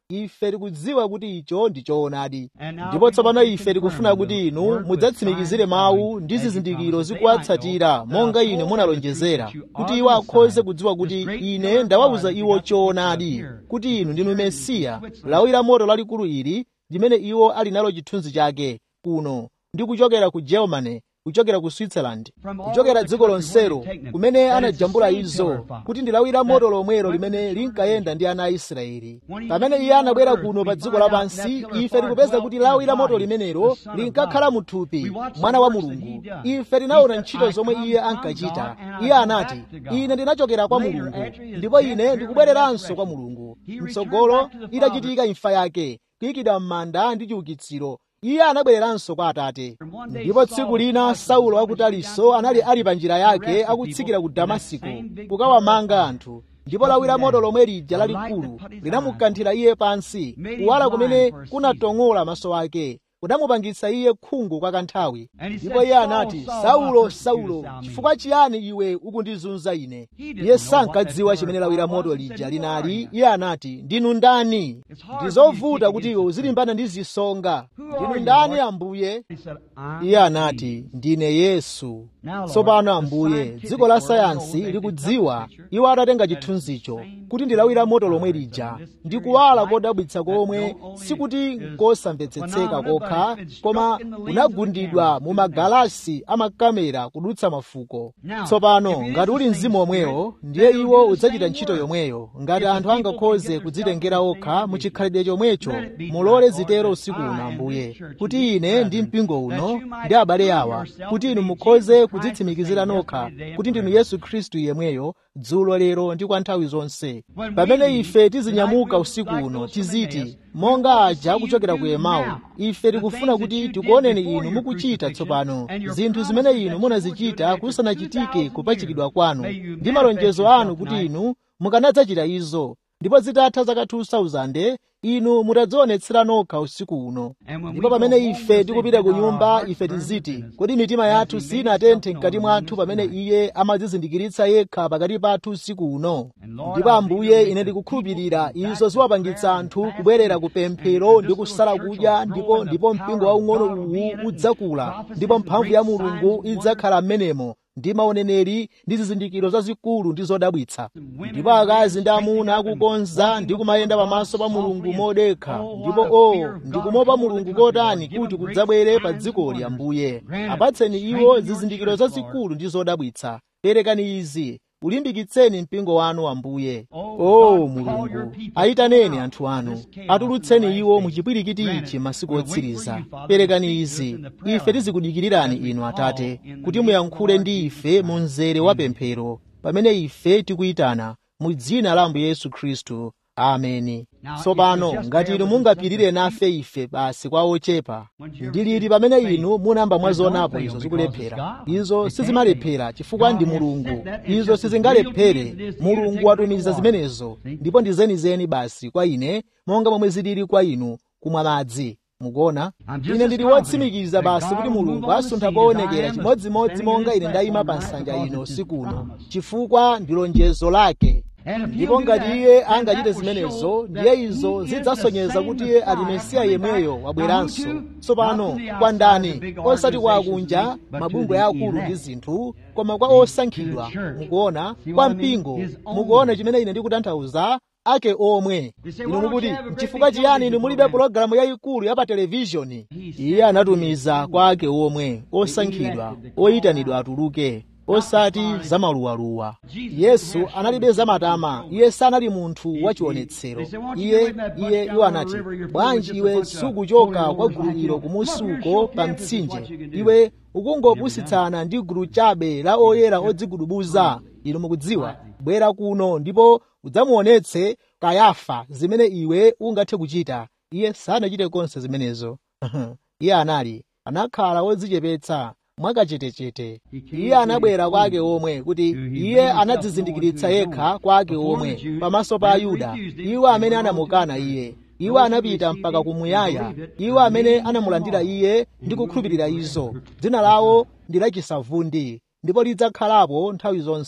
S1: ife tikudziwa kuti icho ndi choonadi. Ndipo tsopano ife tikufuna kuti inu mudzatsimikizire mawu ndi zizindikiro zikuwatsatira monga ine munalonjezera, kuti iwo akhoze kudziwa kuti ine ndawawuza iwo choonadi, kuti inu ndinu Mesiya, lawi la moto lalikulu ili limene iwo ali nalo chithunzi chake kuno ndi kuchokera ku Germany, kuchokera ku Switzerland, kuchokera dziko lonselo kumene anajambula izo, kuti ndi lawi la moto lomwelo limene linkayenda ndi ana a Israeli. Pamene iye anabwera kuno pa dziko lapansi, ife tikupeza kuti lawi la moto limenelo linkakhala muthupi, mwana wa Mulungu. Ife tinaona ntchito zomwe iye ankachita. Iye anati, ine ndinachokera kwa Mulungu ndipo ine ndikubwereranso kwa Mulungu. Mtsogolo itachitika imfa yake, kuyikidwa m'manda ndi chiukitsiro, iye anabwereranso kwa Atate. Ndipo tsiku lina Saulo wa ku Tariso anali ali pa njira yake akutsikira ku Damasiko kukawamanga anthu, ndipo lawi la moto lomwe lija lalikulu linamukanthira iye pansi, kuwala kumene kunatong'ola maso ake kunamupangitsa iye khungu kwa kanthawi. Ndipo iye anati, Saulo, Saulo, chifukwa chiyani iwe ukundizunza ine? Iye sankadziwa chimene lawi la moto lija linali. Iye anati, ndinu ndani? Ndi zovuta kuti iwe uzilimbana ndi zisonga. Ndinu ndani Ambuye? Iye anati, ndine Yesu. Tsopano Ambuye, dziko la sayansi likudziwa, iwo atatenga chithunzicho, kuti ndi lawi la moto lomwe lija ndi kuwala kodabwitsa komwe sikuti kosamvetsetseka kokha, koma kunagundidwa mu magalasi amakamera kudutsa mafuko. Tsopano ngati uli mzimu omwewo, ndiye iwo udzachita ntchito yomweyo. Ngati anthu angakhoze kudzitengera okha mu chikhalidwe chomwecho, mulole zitero usiku uno Ambuye, kuti ine ndi mpingo uno ndi abale awa, kuti inu mukhoze kudzitsimikizira nokha kuti ndinu Yesu Khristu yemweyo, dzulo lero ndi kwa nthawi zonse. Pamene ife tizinyamuka usiku uno tiziti, monga aja kuchokera ku Emau, ife tikufuna kuti tikuoneni inu mukuchita tsopano zinthu zimene inu munazichita kusanachitike kupachikidwa kwanu, ndi malonjezo anu kuti inu mukanadzachita izo. Ndipo zitatha zaka two thousand, inu mutadzionetsera nokha usiku uno. Ndipo pamene ife tikupita ku nyumba, ife tiziti, kodi mitima yathu sinatenthe mkati mwathu pamene iye amadzizindikiritsa yekha pakati pathu usiku uno? Ndipo Ambuye, ine ndikukhulupirira izo ziwapangitsa anthu kubwerera ku pemphero ndi kusala kudya, ndipo ndipo mpingo waung'ono uwu udzakula, ndipo mphamvu ya Mulungu idzakhala m'menemo, ndi maoneneri ndi zizindikiro zazikulu ndi zodabwitsa. Ndipo akazi ndi amuna akukonza ndi kumayenda pamaso pa Mulungu modekha, ndipo o ndikumopa Mulungu kotani kuti kudzabwere pa dzikoli. Ambuye, apatseni iwo zizindikiro zazikulu ndi zodabwitsa. Perekani izi, ulimbikitseni mpingo wanu Ambuye. O Mulungu, ayitaneni anthu anu, atulutseni iwo mu chipwirikiti ichi masiku otsiriza. Perekani izi, ife tizikudikirirani inu Atate, kuti muyankhule ndi ife mu mzere wa pemphero, pamene ife tikuyitana mu dzina la Ambuye Yesu Khristu. Ameni. Tsopano ngati inu mungapirire nafe ife basi kwa ochepa, ndiliti pamene inu munamba mwazionapo izo zikulephera. Izo sizimalephera chifukwa ndi Mulungu. Izo sizingalephere. Mulungu watumiza zimenezo, ndipo ndi zenizeni basi kwa ine, monga momwe zilili kwa inu kumwa madzi. Mukuona, ine ndili wotsimikiza basi kuti Mulungu asuntha poonekera chimodzimodzi monga ine ndayima pa nsanja ino usiku uno, chifukwa ndi lonjezo lake. Ndipo ngati iye angachite zimenezo, ndiye izo zidzasonyeza kuti iye ali Mesiya yemweyo wabweranso. Tsopano kwa ndani? Osati kwa akunja, mabungwe akulu ndi zinthu, koma kwa osankhidwa. Mukuona, kwa mpingo. Mukuona chimene ine ndikutanthauza? Ake omwe. Inu mukuti, chifukwa chiyani inu mulibe pologalamu yayikulu ya pa televishoni? Iye anatumiza kwa ake omwe, osankhidwa, oyitanidwa atuluke, osati zamaluwaluwa. Yesu analibe zamatama. Iye sanali munthu wachionetsero. Iye iye iwo anati, bwanji iwe sukuchoka kwa gulu ilo kumusi uko pa mtsinje, iwe ukungopusitsana ndi gulu chabe la oyera odzigudubuza. Inu mukudziwa, bwera kuno ndipo udzamuonetse Kayafa zimene iwe ungathe kuchita. Iye sanachite konse zimenezo. Iye anali anakhala wodzichepetsa mwakachetechete. Iye anabwera kwa ake omwe kuti iye anadzizindikiritsa yekha kwa ake omwe pamaso pa Ayuda, iwo amene anamukana iye. Iwo anapita mpaka kumuyaya, iwo amene anamulandira iye ndi kukhulupirira izo. Dzina lawo ndi lachisavundi, ndipo lidzakhalapo nthawi zonse.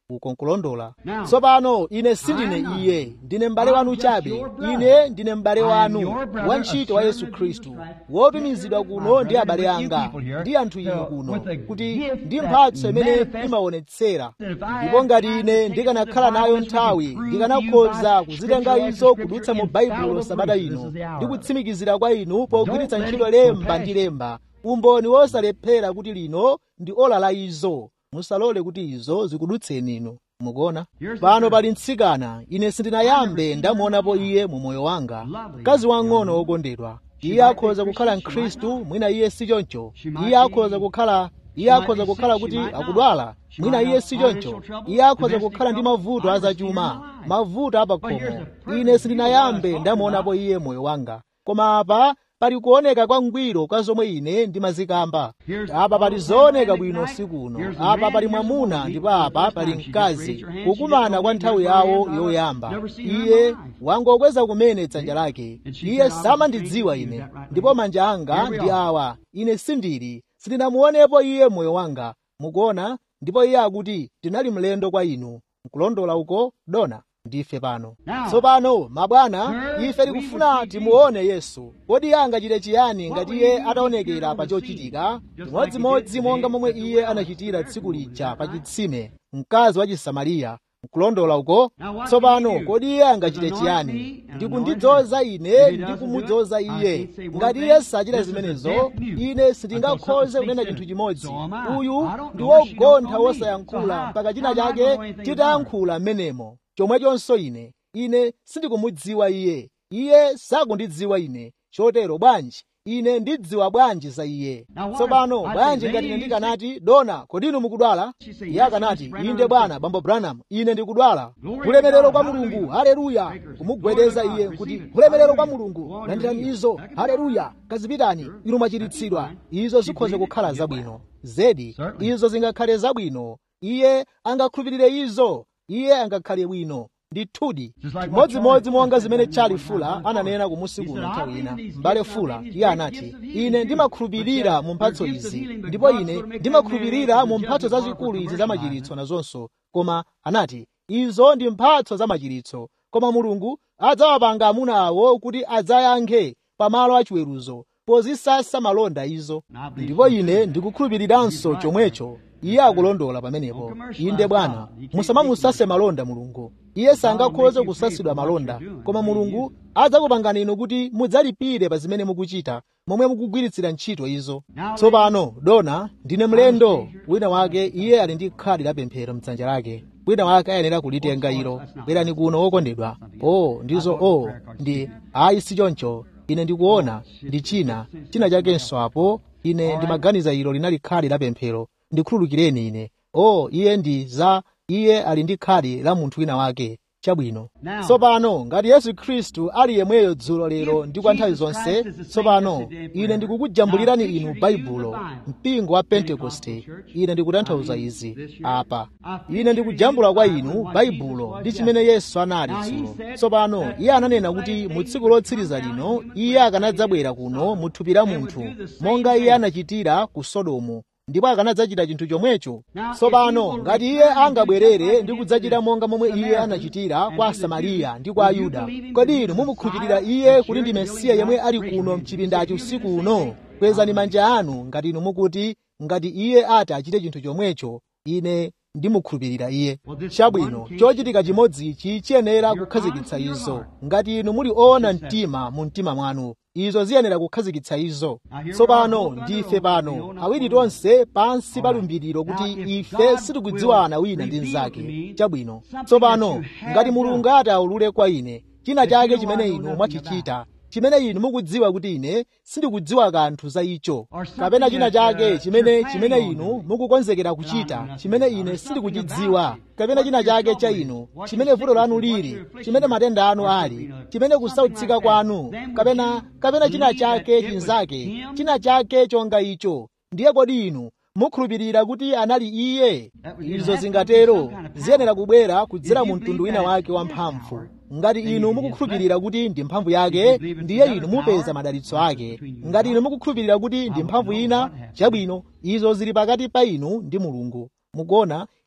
S1: uko nkulondola. Tsopano ine sindine iye, ndine m'bale wanu chabe. Ine ndine m'bale wanu, wantchito wa Yesu Khristu, wotumizidwa kuno ndi abale anga ndi anthu inu kuno, kuti ndi mphatso imene imaonetsera. Ndipo ngati ine ndikanakhala nayo nthawi, ndikanakhoza kuzitenga izo kudutsa mu Baibulo sabata ino ndi kutsimikizira kwa inu pogwiritsa ntchito lemba ndi lemba, umboni wosalephera kuti lino ndi ola la izo. Musalole kuti izo zikudutseni inu. Mukuona? Pano pali mtsikana, ine sindinayambe ndamuonapo iye mu moyo wanga, mkazi wang'ono wokondedwa. Iye akhoza kukhala Mkhristu, mwina iye si choncho. Iye akhoza kukhala iye akhoza kukhala kuti akudwala, mwina iye si choncho. Iye akhoza kukhala ndi mavuto azachuma, mavuto apakhomo. Ine sindinayambe ndamuonapo iye moyo wanga, koma apa pali kuoneka kwa ngwiro kwa zomwe ine ndimazikamba. Apa pali zooneka bwino siku uno. Apa pali mwamuna ndipo apa pali mkazi kukumana kwa nthawi yawo yoyamba. Iye wangokweza kumene dzanja lake. Iye samandidziwa ine, ndipo manja anga ndi awa. Ine sindili, sindinamuonepo iye moyo wanga. Mukuona? Ndipo iye akuti ndinali mlendo kwa inu. Nkulondola uko dona. Ndife pano tsopano mabwana, ife tikufuna timuone Yesu. Kodi iye angachite chiyani ngati iye ataonekera pa chochitika chimodzimodzi monga momwe iye anachitira tsiku lija pa chitsime, mkazi wa Chisamariya? Nkulondola uko. Tsopano kodi iye angachite chiyani? Ndikundidzoza ine ndi kumudzoza iye. Ngati iye sachita zimenezo, ine sindingakhoze kunena chinthu chimodzi. Uyu ndi wogontha wosayankhula mpaka china chake chitayankhula m'menemo. Chomwechonso ine ine sindikumudziwa iye, iye sakundidziwa ine. Chotero bwanji ine ndidziwa bwanji za iye? Tsopano bwanji ngati ine ndikanati, dona, kodi inu mukudwala? Iye akanati, inde bwana, bambo Branham, ine ndikudwala. Ulemerero kwa Mulungu, haleluya. Kumugwedeza iye kuti ulemerero kwa Mulungu, landirani izo, haleluya. Kazipitani, inu machiritsidwa. Izo zikhoze kukhala zabwino zedi, izo zingakhale zabwino. Iye angakhulupirire izo, iye angakhale bwino ndithudi. Chimodzimodzi monga zimene Charlie Fuller ananena kumusi kuno nthawi ina. M'bale Fuller iye anati, ine ndimakhulupirira mu mphatso izi, ndipo ine ndimakhulupirira mu mphatso zazikulu izi za machiritso nazonso. Koma anati, izo ndi mphatso za machiritso, koma Mulungu adzawapanga amuna awo kuti adzayankhe pamalo achiweruzo pozisasa malonda izo. Ndipo ine ndikukhulupiriranso chomwecho. Iye akulondola pamenepo. Inde bwana, musamamusase malonda Mulungu. Iye sangakhoze kusasidwa malonda, koma Mulungu adzakupangani inu kuti mudzalipire pa zimene mukuchita, momwe mukugwiritsira ntchito izo. Tsopano dona, ndine mlendo. Wina wake iye ali ndi khadi la pemphero mdzanja lake. Wina wake ayenera kulitenga ilo. Bwerani kuno wokondedwa. Oh, ndizo oh, ndi ayi si choncho. Ine ndikuona ndi china china chakenso apo. Ine ndimaganiza ilo linali khadi la pemphero. Ndikhululukireni ine. Oh, iye ndi za iye ali ndi khadi la munthu wina wake. Chabwino. Tsopano ngati Yesu Khristu ali yemweyo dzulo lero ndi kwa nthawi zonse, tsopano ine ndikukujambulirani inu Baibulo, mpingo wa Pentekoste. Ine ndikutanthauza izi apa. Ine ndikujambula kwa inu Baibulo ndi chimene Yesu anali dzulo. Tsopano iye ananena kuti mu tsiku lotsiriza lino iye akanadzabwera kuno mu thupi la munthu, monga iye anachitira ku Sodomu, ndipo akanadzachita chinthu chomwecho. Tsopano ngati iye angabwerere ndi kudzachita monga momwe iye anachitira kwa Samariya ndi kwa Ayuda, kodi inu mumukhulupirira iye kuti ndi Mesiya yemwe ali kuno mchipindachi usiku uno? Kwezani manja anu ngati inu mukuti ngati iye ati achite chinthu chomwecho, ine ndimukhulupirira iye. Chabwino, chochitika chimodzi ichi chiyenera kukhazikitsa izo. Ngati inu muli oona mtima mu mtima mwanu, izo ziyenera kukhazikitsa izo. Tsopano ndife pano awiri tonse pansi pa lumbiriro kuti ife sitikudziwana wina ndi mnzake. Chabwino, tsopano ngati Mulungu ati aulule kwa ine china chake chimene inu mwachichita, chimene inu mukudziwa kuti ine sindikudziwa kanthu za icho, kapena china chake chimene chimene inu mukukonzekera kuchita chimene ine sindikuchidziwa, kapena china chake cha inu chimene vuto lanu lili, chimene matenda anu ali, chimene kusautsika kwanu, kapena kapena china chake chinzake, china chake chonga icho, ndiye kodi inu mukhulupirira kuti anali iye? Izo zingatero ziyenera kubwera kudzera mu mtundu wina wake wamphamvu. Ngati inu mukukhulupirira kuti ndi mphamvu yake, ndiye inu mupeza madalitso ake. Ngati inu mukukhulupirira kuti ndi mphamvu ina, chabwino, izo zili pakati pa inu ndi Mulungu. Mukuona,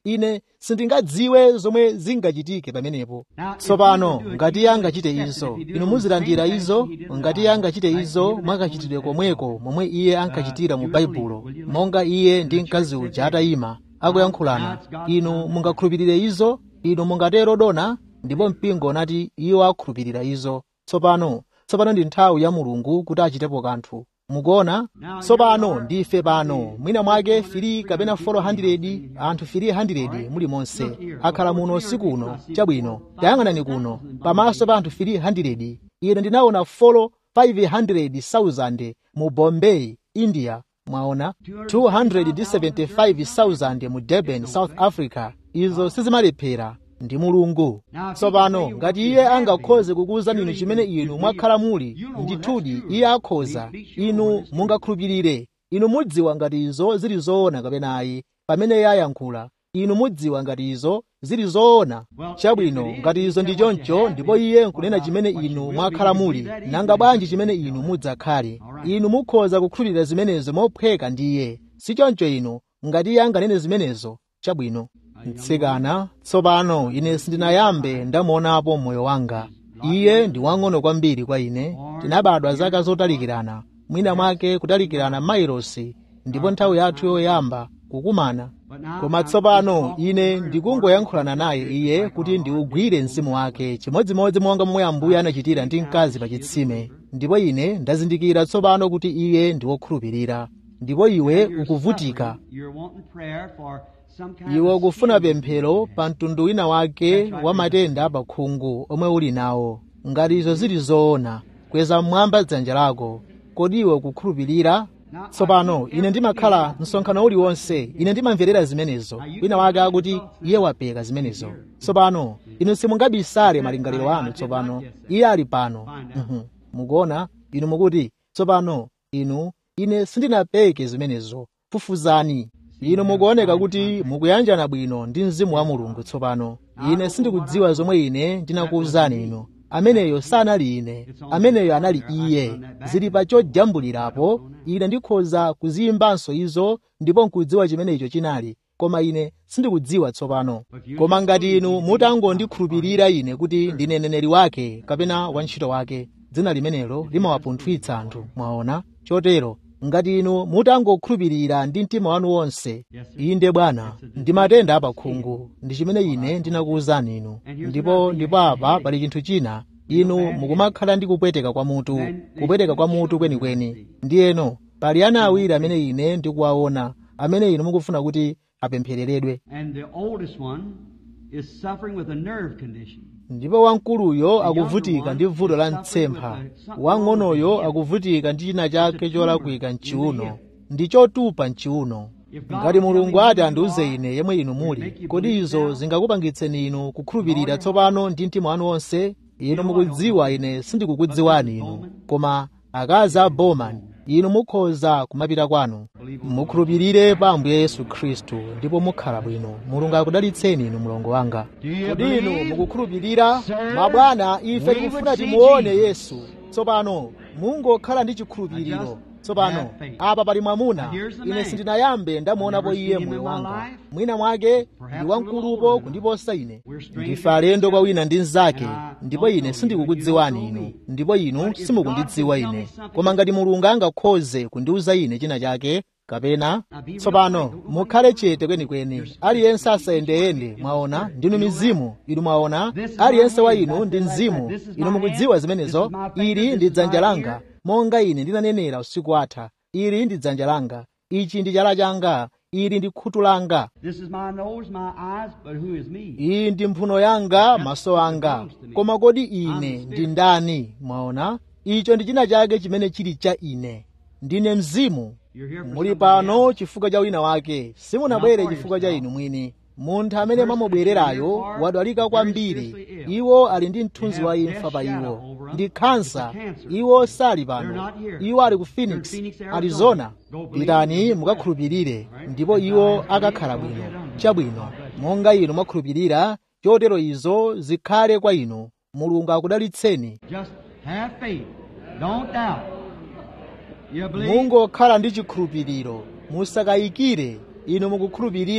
S1: ine sindingadziwe zomwe zingachitike pamenepo. Tsopano ngati iye angachite izo, inu muzilandira izo. Ngati iye angachite izo mwakachitidwe komweko momwe iye ankachitira mu Baibulo, monga iye ndi mkazi uja atayima akuyankhulana, inu mungakhulupirire izo? Inu mungatero dona? Ndipo mpingo unati iwo akhulupirira izo. Tsopano tsopano ndi nthawi ya Mulungu kuti achitepo kanthu. Mukuona? Tsopano ndife pano mwina mwake firi kapena four hundred, anthu three hundred muli monse akhala muno usiku uno. Chabwino, tayang'anani kuno pamaso pa anthu three hundred. Ine ndinaona four five hundred thousand mu Bombay, India. Mwaona two hundred seventy-five thousand mu Durban, South Africa. Izo sizimalephera, ndi Mulungu. Tsopano ngati iye angakhoze kukuwuzani inu chimene inu mwakhala muli, ndithudi iye akhoza. Inu mungakhulupirire. Inu mudziwa ngati izo zili zoona kapena ayi. Pamene iye ayankhula, inu mudziwa ngati izo zili zoona. Chabwino, ngati izo ndi choncho ndipo iye nkunena chimene inu mwakhala muli, nanga bwanji chimene inu mudzakhale. Inu mukhoza kukhulupirira zimenezo mophweka ndi iye. Si choncho inu, ngati iye anganene zimenezo, chabwino. Mtsikana, tsopano ine sindinayambe ndamuonapo moyo wanga. Iye ndi wang'ono kwambiri kwa ine. Tinabadwa zaka zotalikirana, mwina mwake kutalikirana mailosi, ndipo nthawi yathu yoyamba kukumana. Koma tsopano ine ndikungoyankhulana naye iye kuti ndiugwire mzimu wake chimodzimodzi monga momwe Ambuye anachitira ndi mkazi pa chitsime. Ndipo ine ndazindikira tsopano kuti iye ndi wokhulupirira. Ndipo iwe ukuvutika. Iwe ukufuna pemphero pa mtundu wina wake wa matenda apakhungu omwe uli nawo. Ngati izo zili zoona, kweza mmwamba dzanja lako. Kodi iwe ukukhulupirira? Tsopano ine ndimakhala msonkhano uliwonse, ine ndimamverera zimenezo. Wina wake akuti iye wapeka zimenezo. Tsopano inu simungabisale malingaliro anu. Tsopano iye ali pano. Mhm. Mukuona? Inu mukuti tsopano inu ine sindinapeke zimenezo. Fufuzani. Inu mukuoneka kuti mukuyanjana bwino ndi mzimu wa Mulungu. Tsopano ine sindikudziwa zomwe ine ndinakuwuzani inu. Ameneyo sanali ine, ameneyo anali iye. Zili pa chojambulirapo. Ine ndikhoza kuziyimbanso izo ndipo nkudziwa chimene icho chinali, koma ine sindikudziwa tsopano. Koma ngati inu mutangondikhulupirira ine kuti ndine mneneri wake kapena wantchito wake, dzina limenelo limawapunthwitsa anthu. Mwaona? Chotero ngati inu mutangokhulupirira ndi mtima wanu wonse, inde Bwana, ndi matenda apakhungu, ndi chimene ine ndinakuwuzani inu. Ndipo ndipo apa pali chinthu china. Inu mukumakhala ndi kupweteka kwa mutu, kupweteka kwa mutu kwenikweni. Ndiyeno pali ana awiri amene ine ndikuwaona, amene inu mukufuna kuti apemphereredwe. Ndipo wamkuluyo akuvutika ndi vuto la mtsempha, wang'onoyo akuvutika ndi china chake cholakwika mchiuno, ndi chotupa mchiuno. Ngati Mulungu ati andiuze ine yemwe inu muli, kodi izo zingakupangitseni inu kukhulupirira tsopano ndi mtima wanu wonse? Inu mukudziwa ine sindikukudziwani inu, koma akazi a Bowman, inu mukhoza kumapita kwanu. Mukhulupirire pa Ambuye Yesu Khristu ndipo mukhala bwino. Mulungu akudalitseni inu mlongo wanga. Kodi inu mukukhulupirira? Mabwana, ife tikufuna timuone Yesu. Tsopano mungokhala ndi chikhulupiriro. Tsopano apa pali mwamuna, ine sindinayambe ndamuonapo iye moyo wanga. Mwina mwake ndi wamkulupo kundiposa ine. Ndife alendo kwa wina ndi mnzake, ndipo ine sindikukudziwani inu, ndipo inu simukundidziwa ine. Koma ngati Mulungu angakhoze kundiuza ine china chake, kapena tsopano mukhale chete kwenikweni. Aliyense asayendeyende. Mwaona? Ndinu mizimu. Inu mwaona? Aliyense wa inu ndi mzimu. Inu mukudziwa zimenezo. Ili ndi dzanja langa, monga ine ndinanenera usiku atha. Ili ndi dzanja langa, ichi ndi chala changa, ili ndi khutu langa, iyi ndi mphuno yanga, maso anga. Koma kodi ine ndi ndani? Mwaona? Icho ndi china chake chimene chili cha ine. Ndine mzimu. Muli pano chifukwa cha wina wake, simunabwere chifukwa cha inu mwini. Munthu amene mamubwererayo wadwalika kwambiri. Iwo ali ndi mthunzi wa imfa pa iwo, ndi khansa. Iwo sali pano, iwo ali ku Phoenix, Arizona. Pitani mukakhulupirire, ndipo iwo akakhala bwino. Chabwino, monga inu mwakhulupirira, chotero izo zikhale kwa inu. Mulungu akudalitseni. Mungokhala ndi chikhulupiriro, musakayikire. Inu mukukhulupirira,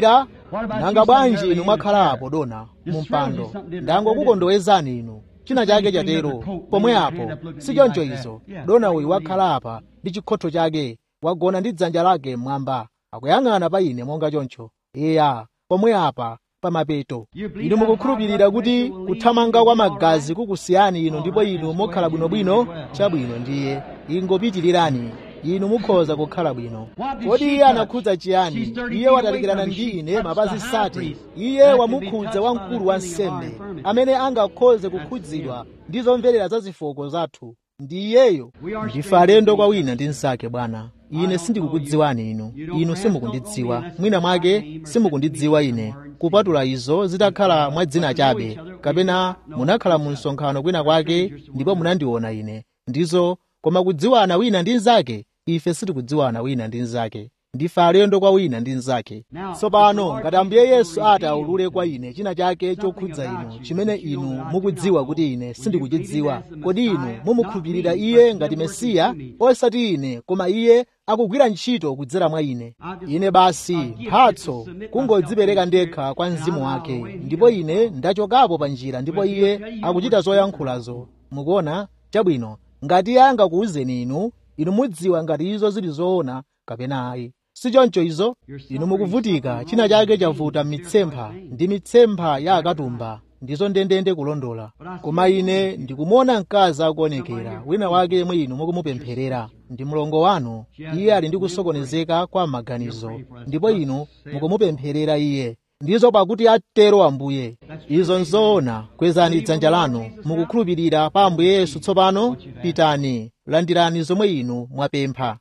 S1: nanga bwanji inu mwakhala dona mu mpando, ndangokukondowezani inu, china chake chatero pomwe apo, sichoncho izo. Dona uyu wakhala apa ndi chikhotho chake, wagona ndi dzanja lake mmwamba, akuyang'ana pa ine monga choncho. Iya, pomwe apa pamapeto. Inu mukukhulupirira kuti kuthamanga kwa magazi kukusiyani inu ndipo inu mukhala bwinobwino? Chabwino ndiye, ingopitirirani, inu mukhoza kukhala bwino. Kodi iye anakhudza chiyani? Iye watalikirana ndi ine mapazi sate. Iye wamukhudza wamkulu wa nsembe, amene angakhoze kukhudzidwa ndi zomverera za zifoko zathu. Ndi iyeyo. Ndife alendo kwa wina ndi mnzake Bwana. Ine sindikukudziwani inu, inu simukundidziwa, mwina mwake simukundidziwa ine, kupatula izo zitakhala mwa dzina chabe, kapena munakhala mu msonkhano kwina kwake ndipo munandiona ine. Ndizo, koma kudziwana wina ndi mnzake, ife sitikudziwana wina ndi mnzake. Ndife alendo kwa wina ndi mnzake. Tsopano ngati Ambuye Yesu ati aulule kwa ine china chake chokhudza inu, chimene inu mukudziwa kuti ine sindikuchidziwa, kodi inu mumukhulupirira iye ngati Mesiya? Osati ine, koma iye akugwira ntchito kudzera mwa ine. Ine basi mphatso kungodzipereka ndekha kwa mzimu wake, ndipo ine ndachokapo pa njira, ndipo iye akuchita zoyankhulazo. Mukuona? Chabwino, ngati iye angakuwuzeni inu, inu mudziwa ngati izo zili zoona kapena ayi. Sichoncho izo, inu mukuvutika, china chake chavuta m'mitsempha, ndi mitsempha ya akatumba, ndizo ndendende kulondola. Koma ine ndikumuona mkazi akuonekera, wina wake yemwe inu mukumupempherera, ndi mlongo wanu. Iye ali ndi kusokonezeka kwa maganizo, ndipo inu mukumupempherera iye. Ndizo pakuti atero Ambuye. Izo nzoona. Kwezani dzanja lanu mukukhulupirira pa Ambuye Yesu. Tsopano pitani, landirani zomwe inu mwapempha.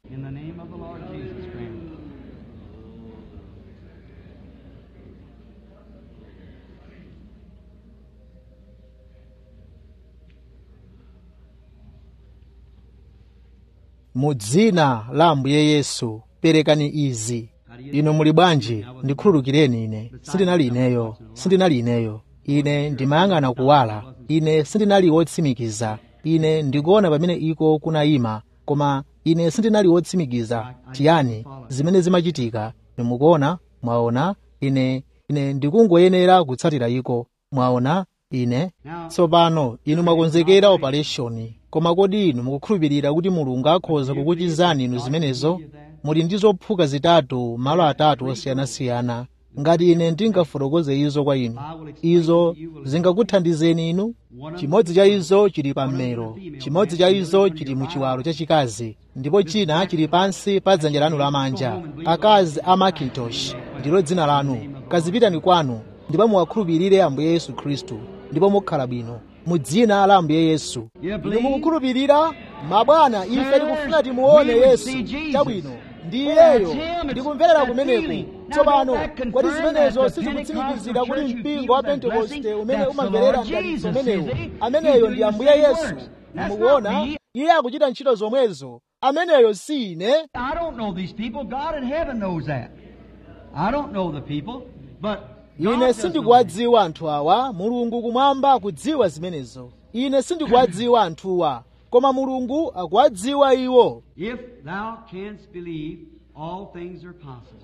S1: Mu dzina la Ambuye Yesu perekani izi. Inu muli bwanji? Ndikhululukireni ine, sindinali ineyo, sindinali ineyo. Ine ndimayang'ana kuwala, ine sindinali wotsimikiza. Ine ndikuona pamene iko kunayima, koma ine sindinali wotsimikiza chiyani zimene zimachitika. Nimukuona, mwaona, ine ine ndikungoyenera kutsatira iko. Mwaona, ine. Tsopano inu mwakonzekera operation, koma kodi inu mukukhulupirira kuti Mulungu akhoza kukuchizani inu zimenezo? Muli ndi zophuka zitatu malo atatu osiyanasiyana. Ngati ine ndingafotokoze izo kwa inu, izo zingakuthandizeni inu? Chimodzi cha izo chili pa mmero, chimodzi cha izo chili mu chiwalo chachikazi, ndipo china chili pansi pa dzanja lanu lamanja. Akazi a Macintosh ndilo dzina lanu. Kazipitani kwanu ndipo muwakhulupirire Ambuye Yesu Khristu, ndipo mukhala bwino mu dzina la Ambuye Yesu. Inu mukukhulupirira? Mabwana, ife tikufuna timuone Yesu. Chabwino, ndi iyeyo, ndikumverera kumeneko. Tsopano, kodi zimenezo sizikutsimikizira kuti mpingo wa Pentekoste umene umamverera mdalitso umenewo, ameneyo ndi Ambuye Yesu? Mukuona, iye akuchita ntchito zomwezo. Ameneyo si ine.
S2: I don't know these people. God in heaven knows that. I don't know the people, but
S1: ine sindikuwadziwa anthu awa. Mulungu kumwamba akudziwa zimenezo. Ine sindikuwadziwa anthuwa, koma Mulungu akuwadziwa iwo.
S2: If thou canst believe, all things are possible.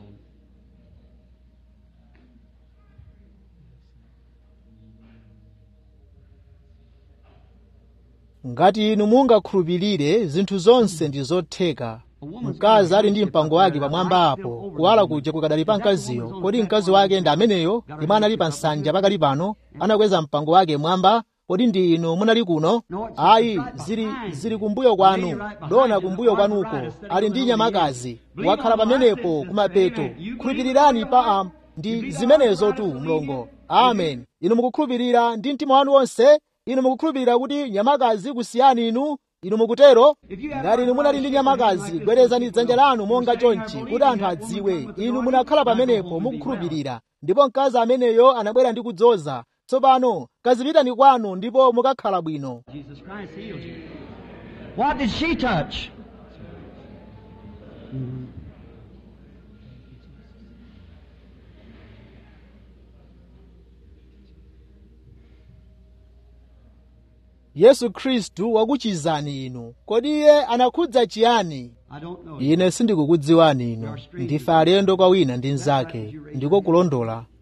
S1: Ngati inu mungakhulupirire, zinthu zonse ndi zotheka. Mkazi ali ndi mpango wake pamwamba apo, kuwala kuja kukadali pa mkaziyo. Kodi mkazi wake ndi ameneyo yemwe anali pa nsanja pakali pano, anakweza mpango wake mwamba? Kodi ndi inu munali kuno? Ayi, zili zili kumbuyo kwanu. Dona kumbuyo kwanuko ali ndi nyamakazi, wakhala pamenepo kumapeto. Khulupirirani pa am ndi zimenezo tu, mlongo. Amen. Inu mukukhulupirira ndi mtima wanu wonse? Inu mukukhulupirira kuti nyamakazi kusiyani inu? Inu mukutero? Ngati inu munali ndi nyamakazi, gwerezani dzanja lanu monga chonchi kuti anthu adziwe inu munakhala pamenepo mukukhulupirira. Ndipo mkazi ameneyo anabwera ndi kudzoza. Tsopano kazipitani kwanu ndipo mukakhala bwino.
S2: Jesus Christ heals you. What did she touch? Mm-hmm.
S1: Yesu Khristu wakuchizani inu. Kodi iye anakhudza chiyani? Ine sindikukudziwani inu. Ndife alendo kwa wina ndi mnzake. Ndiko kulondola.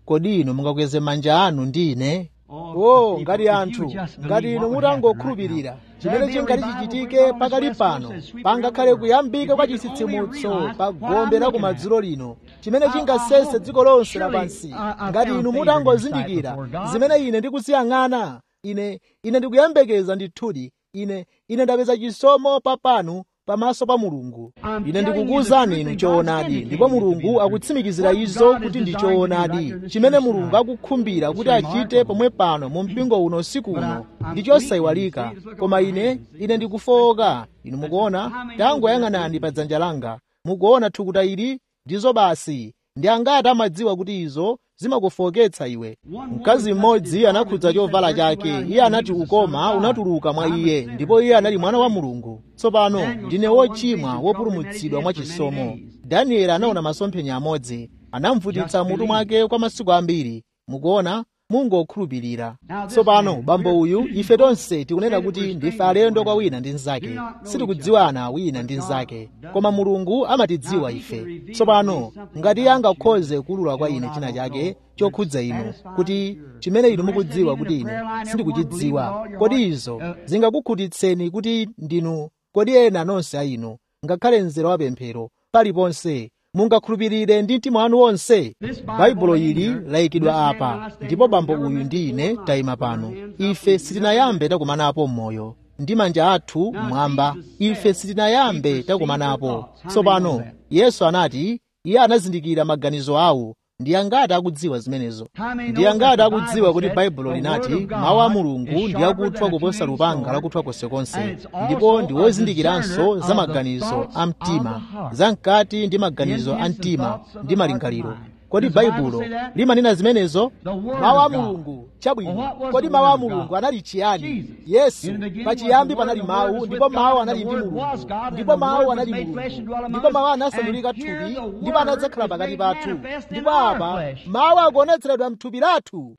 S1: kodi inu mungakweze manja anu ndi ine? Oh, ngati anthu, ngati inu mutangokhulupirira chimene chingati chichitike pakali pano, pangakhale kuyambika kwa chitsitsimutso pa gombe la kumadzulo lino, chimene chingasese dziko lonse lapansi. Ngati inu mutangozindikira zimene ine ndikuziyang'ana, ine ine ndikuyembekeza ndithudi, ine ine ndapeza chisomo papanu pamaso pa Mulungu. Ine ndikukuwuzani inu choonadi, ndipo Mulungu akutsimikizira izo kuti ndi choonadi. Chimene Mulungu akukhumbira kuti achite pomwe pano mu mpingo uno usiku uno ndi chosayiwalika. Koma ine ine ndikufowoka. Inu mukuona, tangoyang'anani pa dzanja langa, mukuona thukuta ili? Ndizo basi. Ndi angati amadziwa kuti izo zimakufoketsa iwe? Mkazi mmodzi anakhudza chovala chake, iye anati ukoma unatuluka mwa iye, ndipo iye anali mwana wa Mulungu. Tsopano ndine wochimwa wopulumutsidwa mwa chisomo. Danieli anaona masomphenya amodzi, anamvutitsa mutu mwake kwa masiku ambiri. Mukuona, mungokhulupirira. Tsopano bambo uyu, ife tonse tikunena kuti ndife alendo kwa wina ndi mnzake, sitikudziwana wina ndi mnzake, koma Mulungu amatidziwa ife. Tsopano ngati iye angakhoze kulula kwa ine china chake chokhudza inu, kuti chimene inu mukudziwa kuti ine sindikuchidziwa, kodi izo zingakukhutitseni kuti ndinu, kodi ena nonse a inu, ngakhale mzere wa pemphero paliponse, mungakhulupirire ndi mtima wanu wonse? Baibulo ili layikidwa apa, ndipo bambo uyu ndi ine tayima pano. Ife sitinayambe takumanapo m'moyo ndi manja athu mmwamba, ife sitinayambe takumanapo. Tsopano Yesu anati iye anazindikira maganizo awo. Ndi angati akudziwa zimenezo? Ndi angati akudziwa kuti Baibulo linati mawu a Mulungu ndi akuthwa kuposa lupanga lakuthwa konsekonse, ndipo ndi wozindikiranso za maganizo a mtima, za mkati ndi maganizo a mtima ndi malingaliro? Kodi Baibulo limanena zimenezo? Mawu a Mulungu, chabwino. Kodi mawu a Mulungu anali chiyani? Yesu, pachiyambi panali mawu, ndipo mawu anali ndi Mulungu, ndipo mawu anali Mulungu, ndipo mawu anasandulika thupi, ndipo anadzakhala pakati pathu, ndipo apa mawu akuonetseredwa m'thupi lathu.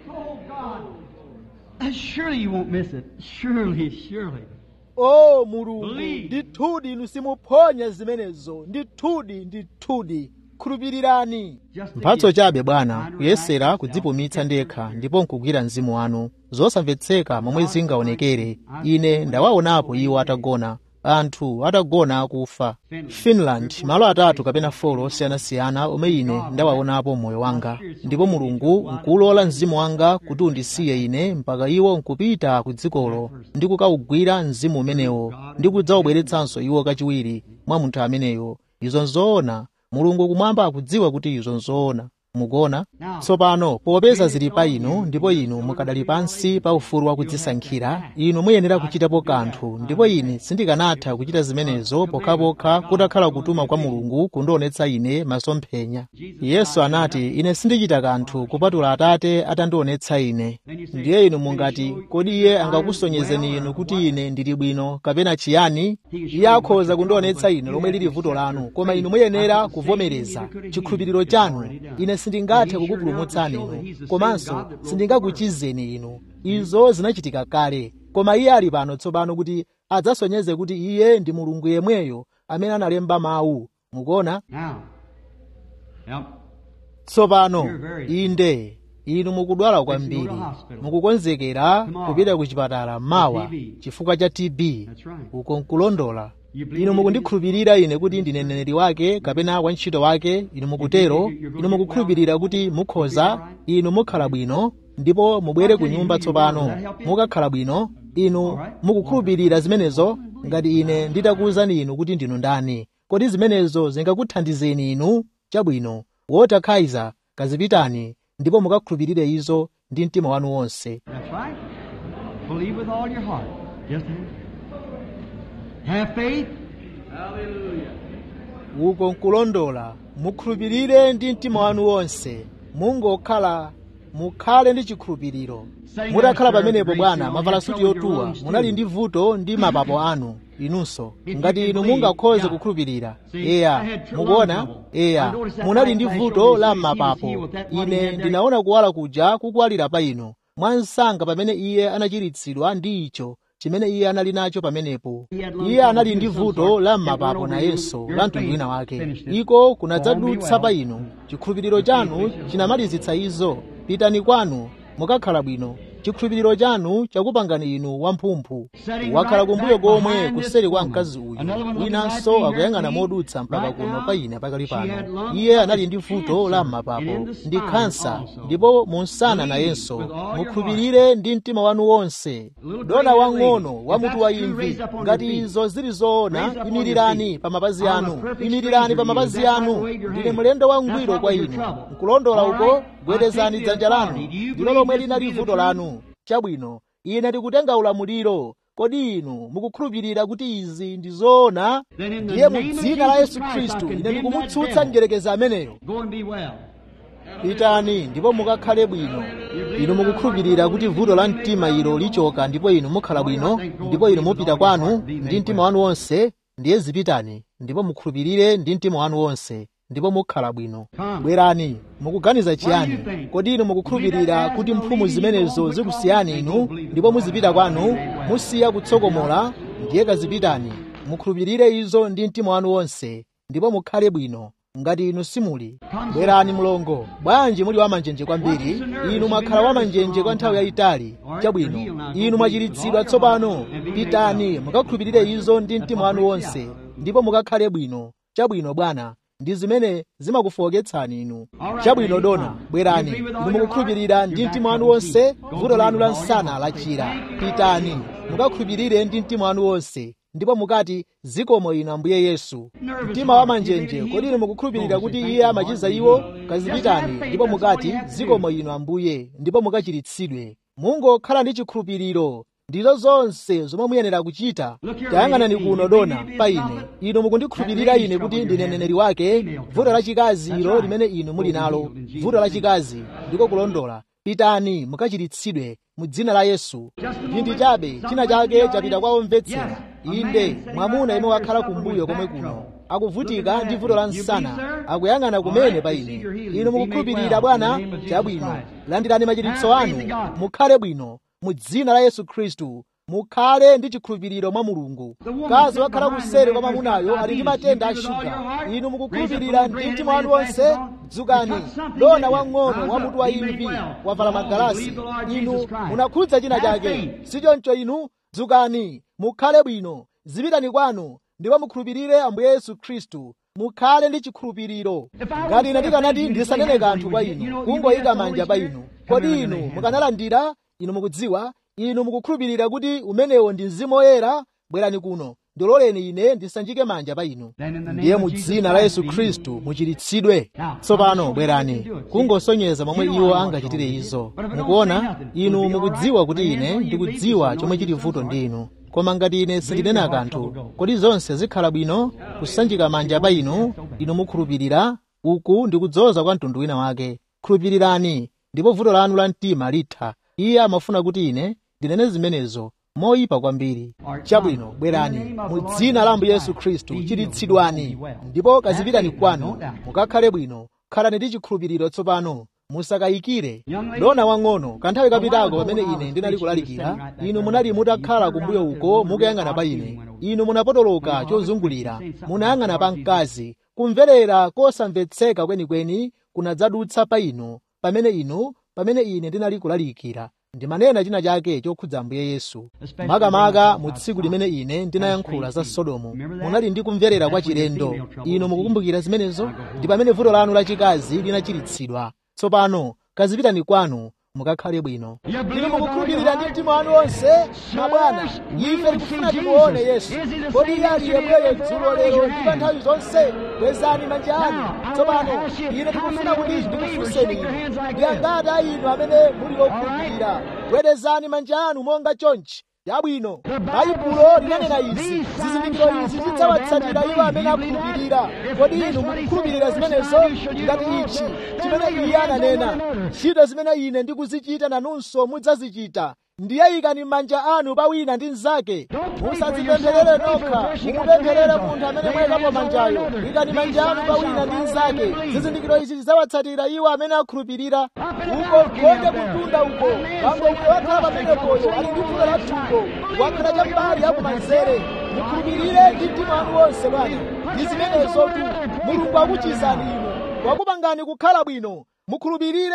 S1: Oh Mulungu, ndithudi inu simuphonya zimenezo, ndithudi ndithudi. Khulupirirani. Mphatso chabe Bwana, kuyesera kudzipumitsa ndekha ndipo nkugwira mzimu wanu, zosamvetseka momwe zingaonekere. Ine ndawaonapo iwo atagona, anthu atagona akufa. Finland, malo atatu kapena folo osiyanasiyana omwe ine ndawaonapo moyo wanga, ndipo Mulungu nkulola mzimu wanga kuti undisiye ine mpaka iwo nkupita ku dzikolo ndi kukawugwira mzimu umenewo ndi kudzawubweretsanso iwo kachiwiri mwa munthu ameneyo. Izo nzoona. Mulungu kumwamba akudziwa kuti izo nzoona. Mukuona? Tsopano popeza zili pa inu, ndipo inu mukadali pansi pa ufulu wa kudzisankhira, inu muyenera kuchitapo kanthu, ndipo ine sindikanatha kuchita zimenezo pokhapokha kutakhala kutuma kwa Mulungu kundionetsa ine masomphenya. Yesu anati ine sindichita kanthu kupatula Atate atandionetsa ine. Ndiye inu mungati, kodi iye angakusonyezeni inu kuti ine ndili bwino kapena chiyani? Iye akhoza kundionetsa ine lomwe lili vuto lanu, koma inu muyenera kuvomereza chikhulupiriro chanu. Ine sindingathe kukupulumutsani inu, komanso sindingakuchizeni inu. Izo zinachitika kale, koma iye ali pano tsopano kuti adzasonyeze kuti iye ndi Mulungu yemweyo amene analemba mawu. Mukuona? Tsopano inde inu mukudwala kwambiri, mukukonzekera kupita ku chipatala mawa chifukwa cha T B. Uko nkulondola. Inu mukundikhulupirira ine kuti ndine mneneri wake kapena wantchito wake? Inu mukutero? Inu mukukhulupirira kuti mukhoza? Inu mukhala bwino ndipo mubwere ku nyumba tsopano mukakhala bwino? Inu mukukhulupirira zimenezo? Ngati ine nditakuwuzani inu kuti ndinu ndani, kodi zimenezo zingakuthandizeni inu? Chabwino, Walter Kaiser, kazipitani ndipo mukakhulupirire izo ndi mtima wanu wonse.
S2: Have faith. Hallelujah.
S1: Uko nkulondola, mukhulupirire ndi mtima wanu wonse. Mungokhala mukhale ndi chikhulupiriro. Mutakhala pamenepo Bwana, mavala suti yotuwa, munali ndi vuto ndi mapapo anu inunso. Ngati inu mungakhoze kukhulupirira, eya, mukuona, eya, munali ndi vuto la mapapo. Ine ndinaona kuwala kuja kukuwalira pa inu mwansanga pamene iye anachiritsidwa ndi icho chimene iye anali nacho pamenepo. Iye anali ndi vuto la mapapo nayenso la mtundu wina wake. Iko kunadzadutsa pa inu. Chikhulupiriro chanu chinamalizitsa izo. pitani kwanu mukakhala bwino. Chikhulupiriro chanu chakupangani inu wamphumphu. Wakhala kumbuyo komwe kuseri kwa mkazi uyu. Winanso akuyang'ana modutsa mpaka kuno pa ine pakali pano. Iye anali ndi vuto la m'mapapo ndi khansa, ndipo munsana nayenso. Mukhulupirire ndi mtima wanu wonse. Dona wang'ono wa mutu wa imvi, ngati izo zili zoona, imirirani pa mapazi anu. Imirirani pa mapazi anu. Ndine mlendo wangwiro kwa inu. Nkulondola uko, gwedezani dzanja lanu. Ndilo lomwe linali vuto lanu. Chabwino, ine ndikutenga ulamuliro. Kodi inu mukukhulupirira kuti izi ndi zoona? Ndiye mu dzina la Yesu Khristu ine ndikumutsutsa mdierekezi ameneyo. Pitani ndipo mukakhale bwino. Inu mukukhulupirira kuti vuto la mtima ilo lichoka ndipo inu mukhala bwino, ndipo inu mupita kwanu ndi mtima wanu wonse. Ndiye zipitani ndipo mukhulupirire ndi mtima wanu wonse, ndipo mukhala bwino. Bwerani, mukuganiza chiyani? Kodi inu mukukhulupirira kuti mphumu zimenezo zikusiyani inu ndipo muzipita kwanu, musiya kutsokomola? Ndiye kazipitani, mukhulupirire izo ndi mtima wanu wonse, ndipo mukhale bwino. Ngati inu simuli, bwerani mlongo. Bwanji muli wamanjenje kwambiri? Inu mwakhala wamanjenje kwa nthawi yayitali. Chabwino, inu mwachiritsidwa tsopano. Pitani mukakhulupirire izo ndi mtima wanu wonse, ndipo mukakhale bwino. Chabwino bwana, ndi zimene zimakufowoketsani inu. Chabwino dona, bwerani. Inu mukukhulupirira ndi mtima wanu wonse, vuto lanu la nsana lachira. Pitani mukakhulupirire ndi mtima wanu wonse, ndipo mukati zikomo inu Ambuye Yesu. Mtima wa manjenje, kodi inu mukukhulupirira kuti iye amachiza iwo? Kazipitani ndipo mukati zikomo inu Ambuye, ndipo mukachiritsidwe. Mungokhala ndi chikhulupiriro. Ndizo zonse zomwe muyenera kuchita. Tayang'anani kuno dona pa ine. Inu mukundikhulupirira ine kuti ndine mneneri wake. Vuto lachikazi ilo limene inu muli nalo, vuto lachikazi, ndiko kulondola. Pitani mukachiritsidwe mu dzina la Yesu. Chinthu chabe china chake chapita kwa omvetsera. Inde mwamuna inu wakhala kumbuyo komwe kuno akuvutika ndi vuto la nsana, akuyang'ana kumene pa ine. Inu mukukhulupirira Bwana? Chabwino, landirani machiritso anu, mukhale bwino mu dzina la Yesu Khristu. Mukhale ndi chikhulupiriro mwa Mulungu. Mkazi wakhala kuseri kwa mwamunayo ali ndi matenda a shuga. Inu mukukhulupirira ndi mtima wanu wonse? Dzukani. Dona wang'ono wa mutu wa imvi wavala magalasi. Inu munakhudza china chake, sichoncho inu? Dzukani, mukhale bwino. Zipitani kwanu ndipo mukhulupirire Ambuye Yesu Khristu. Mukhale ndi chikhulupiriro. Ngati ine ndikanati ndisanene kanthu kwa inu, kungoyika manja pa inu, kodi inu mukanalandira? Inu mukudziwa, inu mukukhulupirira kuti umenewo ndi Mzimu Woyera? Bwerani kuno, ndiloleni ine ndisanjike manja pa inu. Ndiye mu dzina la Yesu Khristu muchiritsidwe. Tsopano bwerani, kungosonyeza momwe iwo angachitire izo. Mukuona, inu mukudziwa kuti ine ndikudziwa chomwe chili vuto ndi inu. Koma ngati ine sindinena kanthu, kodi zonse zikhala bwino? Kusanjika manja pa inu, inu mukhulupirira. Uku ndikudzoza kwa mtundu wina wake. Khulupirirani ndipo vuto lanu la mtima litha. Iye amafuna kuti ine ndinene zimenezo moyipa kwambiri. Chabwino, bwerani mu dzina la Ambuye Yesu Khristu, chiritsidwani ndipo kazipitani kwanu, mukakhale bwino. Khalani ndi chikhulupiriro tsopano, musakayikire. Dona wang'ono, kanthawi kapitako pamene ine ndinali kulalikira, inu munali mutakhala kumbuyo uko mukuyang'ana pa ine. Inu munapotoloka chozungulira, munayang'ana pa mkazi. Kumverera kosamvetseka kwenikweni kunadzadutsa pa inu pamene inu pamene ine ndinali kulalikira. Ndimanena china chake chokhudza Ambuye Yesu. Makamaka mu tsiku limene ine ndinayankhula za Sodomu, munali ndi kumverera kwa chilendo. Inu mukukumbukira zimenezo? Ndi pamene vuto lanu lachikazi linachiritsidwa. Tsopano kazipitani kwanu, mukakhale bwino. Inu mukukhulupirira ndi mtima wanu wonse? Mabwana, ife tikufuna timuone Yesu. Kodi iye ali yemweyo dzulo lero ndi pa nthawi zonse? Kwezani manja anu. Tsopano ine tikufuna kuti ndikufunseni inu, ndi angati a inu amene muli okhulupirira? Kwezani manja anu monga chonchi. Yabwino, Baibulo linanena izi, zizindikiro izi zidzawatsatira iwo amene akhulupirira. Kodi inu mukukhulupirira zimenezo? Ngati ichi chimene iye ananena, ntchito zimene ine ndikuzichita nanunso mudzazichita. Ndiye ikani manja anu pa wina ndi mnzake. Musadzipempherere nokha, mumupempherere munthu amene mwayikapo manjayo. Ikani manja anu pa wina ndi mnzake. Zizindikiro izi zidzawatsatira iwo amene akhulupirira. Uko konde kutunda uko, bambo uyo wakhala pamenepoyo ali ndi vuto la thupo, wakhala cham'mbali akumanzere. Mukhulupirire ndi mtima wanu wonse bwana. Ndi zimenezo tu, Mulungu akuchizani inu, wakupangani kukhala bwino. Mukhulupirire,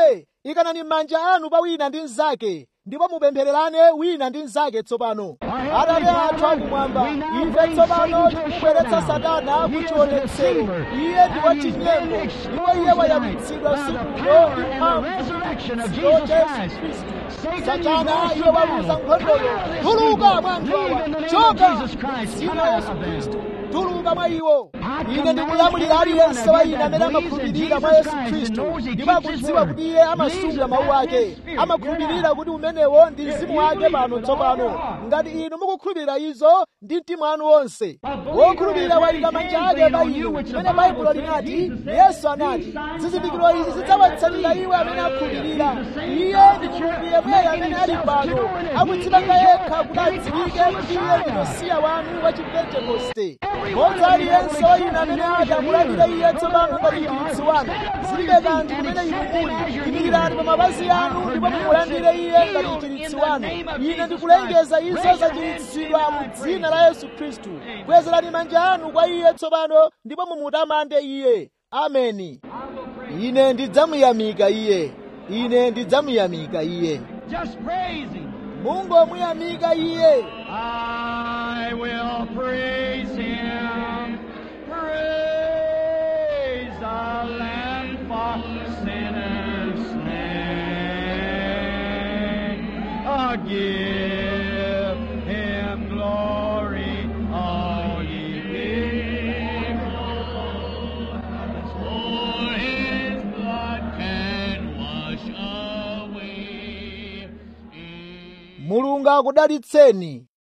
S1: ikanani manja anu pa wina ndi mnzake ndipo mupemphererane wina ndi mnzake tsopano. Atate athu akumwamba, ife tsopano tikubweretsa Satana ku chionetsero. Iye ndi wachinyengo ndipo iye wayamwitsidwa usikuno ndi mphamvu ya Yesu Khristu. Satana, iye waluza nkhondoyo. Tuluka mwa anthu awa, choka m'dzina la Yesu Khristu, tuluka mwa iwo. Ine ndikulamulira aliyense wa ine amene amakhulupirira mwa Yesu Khristu ndipo akudziwa kuti iye amasunga mawu ake, amakhulupirira kuti umenewo ndi mzimu wake pano tsopano. Ngati inu mukukhulupirira izo ndi mtima wanu wonse, wokhulupirira wayika manja ake pa inu, pamene Baibulo linati, Yesu anati, zizindikiro izi zidzawatsatira iwo amene akhulupirira. Iye ndi Mulungu yemweyo amene ali pano, akudzipanga yekha kuti adziwike kuti iye ndi Mesiya wanu wa Chipentekoste. Modzi aliyense wa inu amene ati amulandire iye tsopano ngati mchiritsi wanu, zilibe kanthu kumene inu muli, imirirani pa mapazi anu ndipo mumulandire iye ngati mchiritsi wanu. Ine ndikulengeza izo zachiritsidwa mu dzina la Yesu Khristu. Kwezerani manja anu kwa iye tsopano ndipo mumutamande iye. Ameni. Ine ndidzamuyamika iye. Ine ndidzamuyamika iye.
S2: Just praise him.
S1: Mungu muyamika iye.
S2: I will praise him. Praise the Lamb for sinners slain. Oh, give him glory, all ye people. For his blood can wash away.
S1: Mulungu akudalitseni.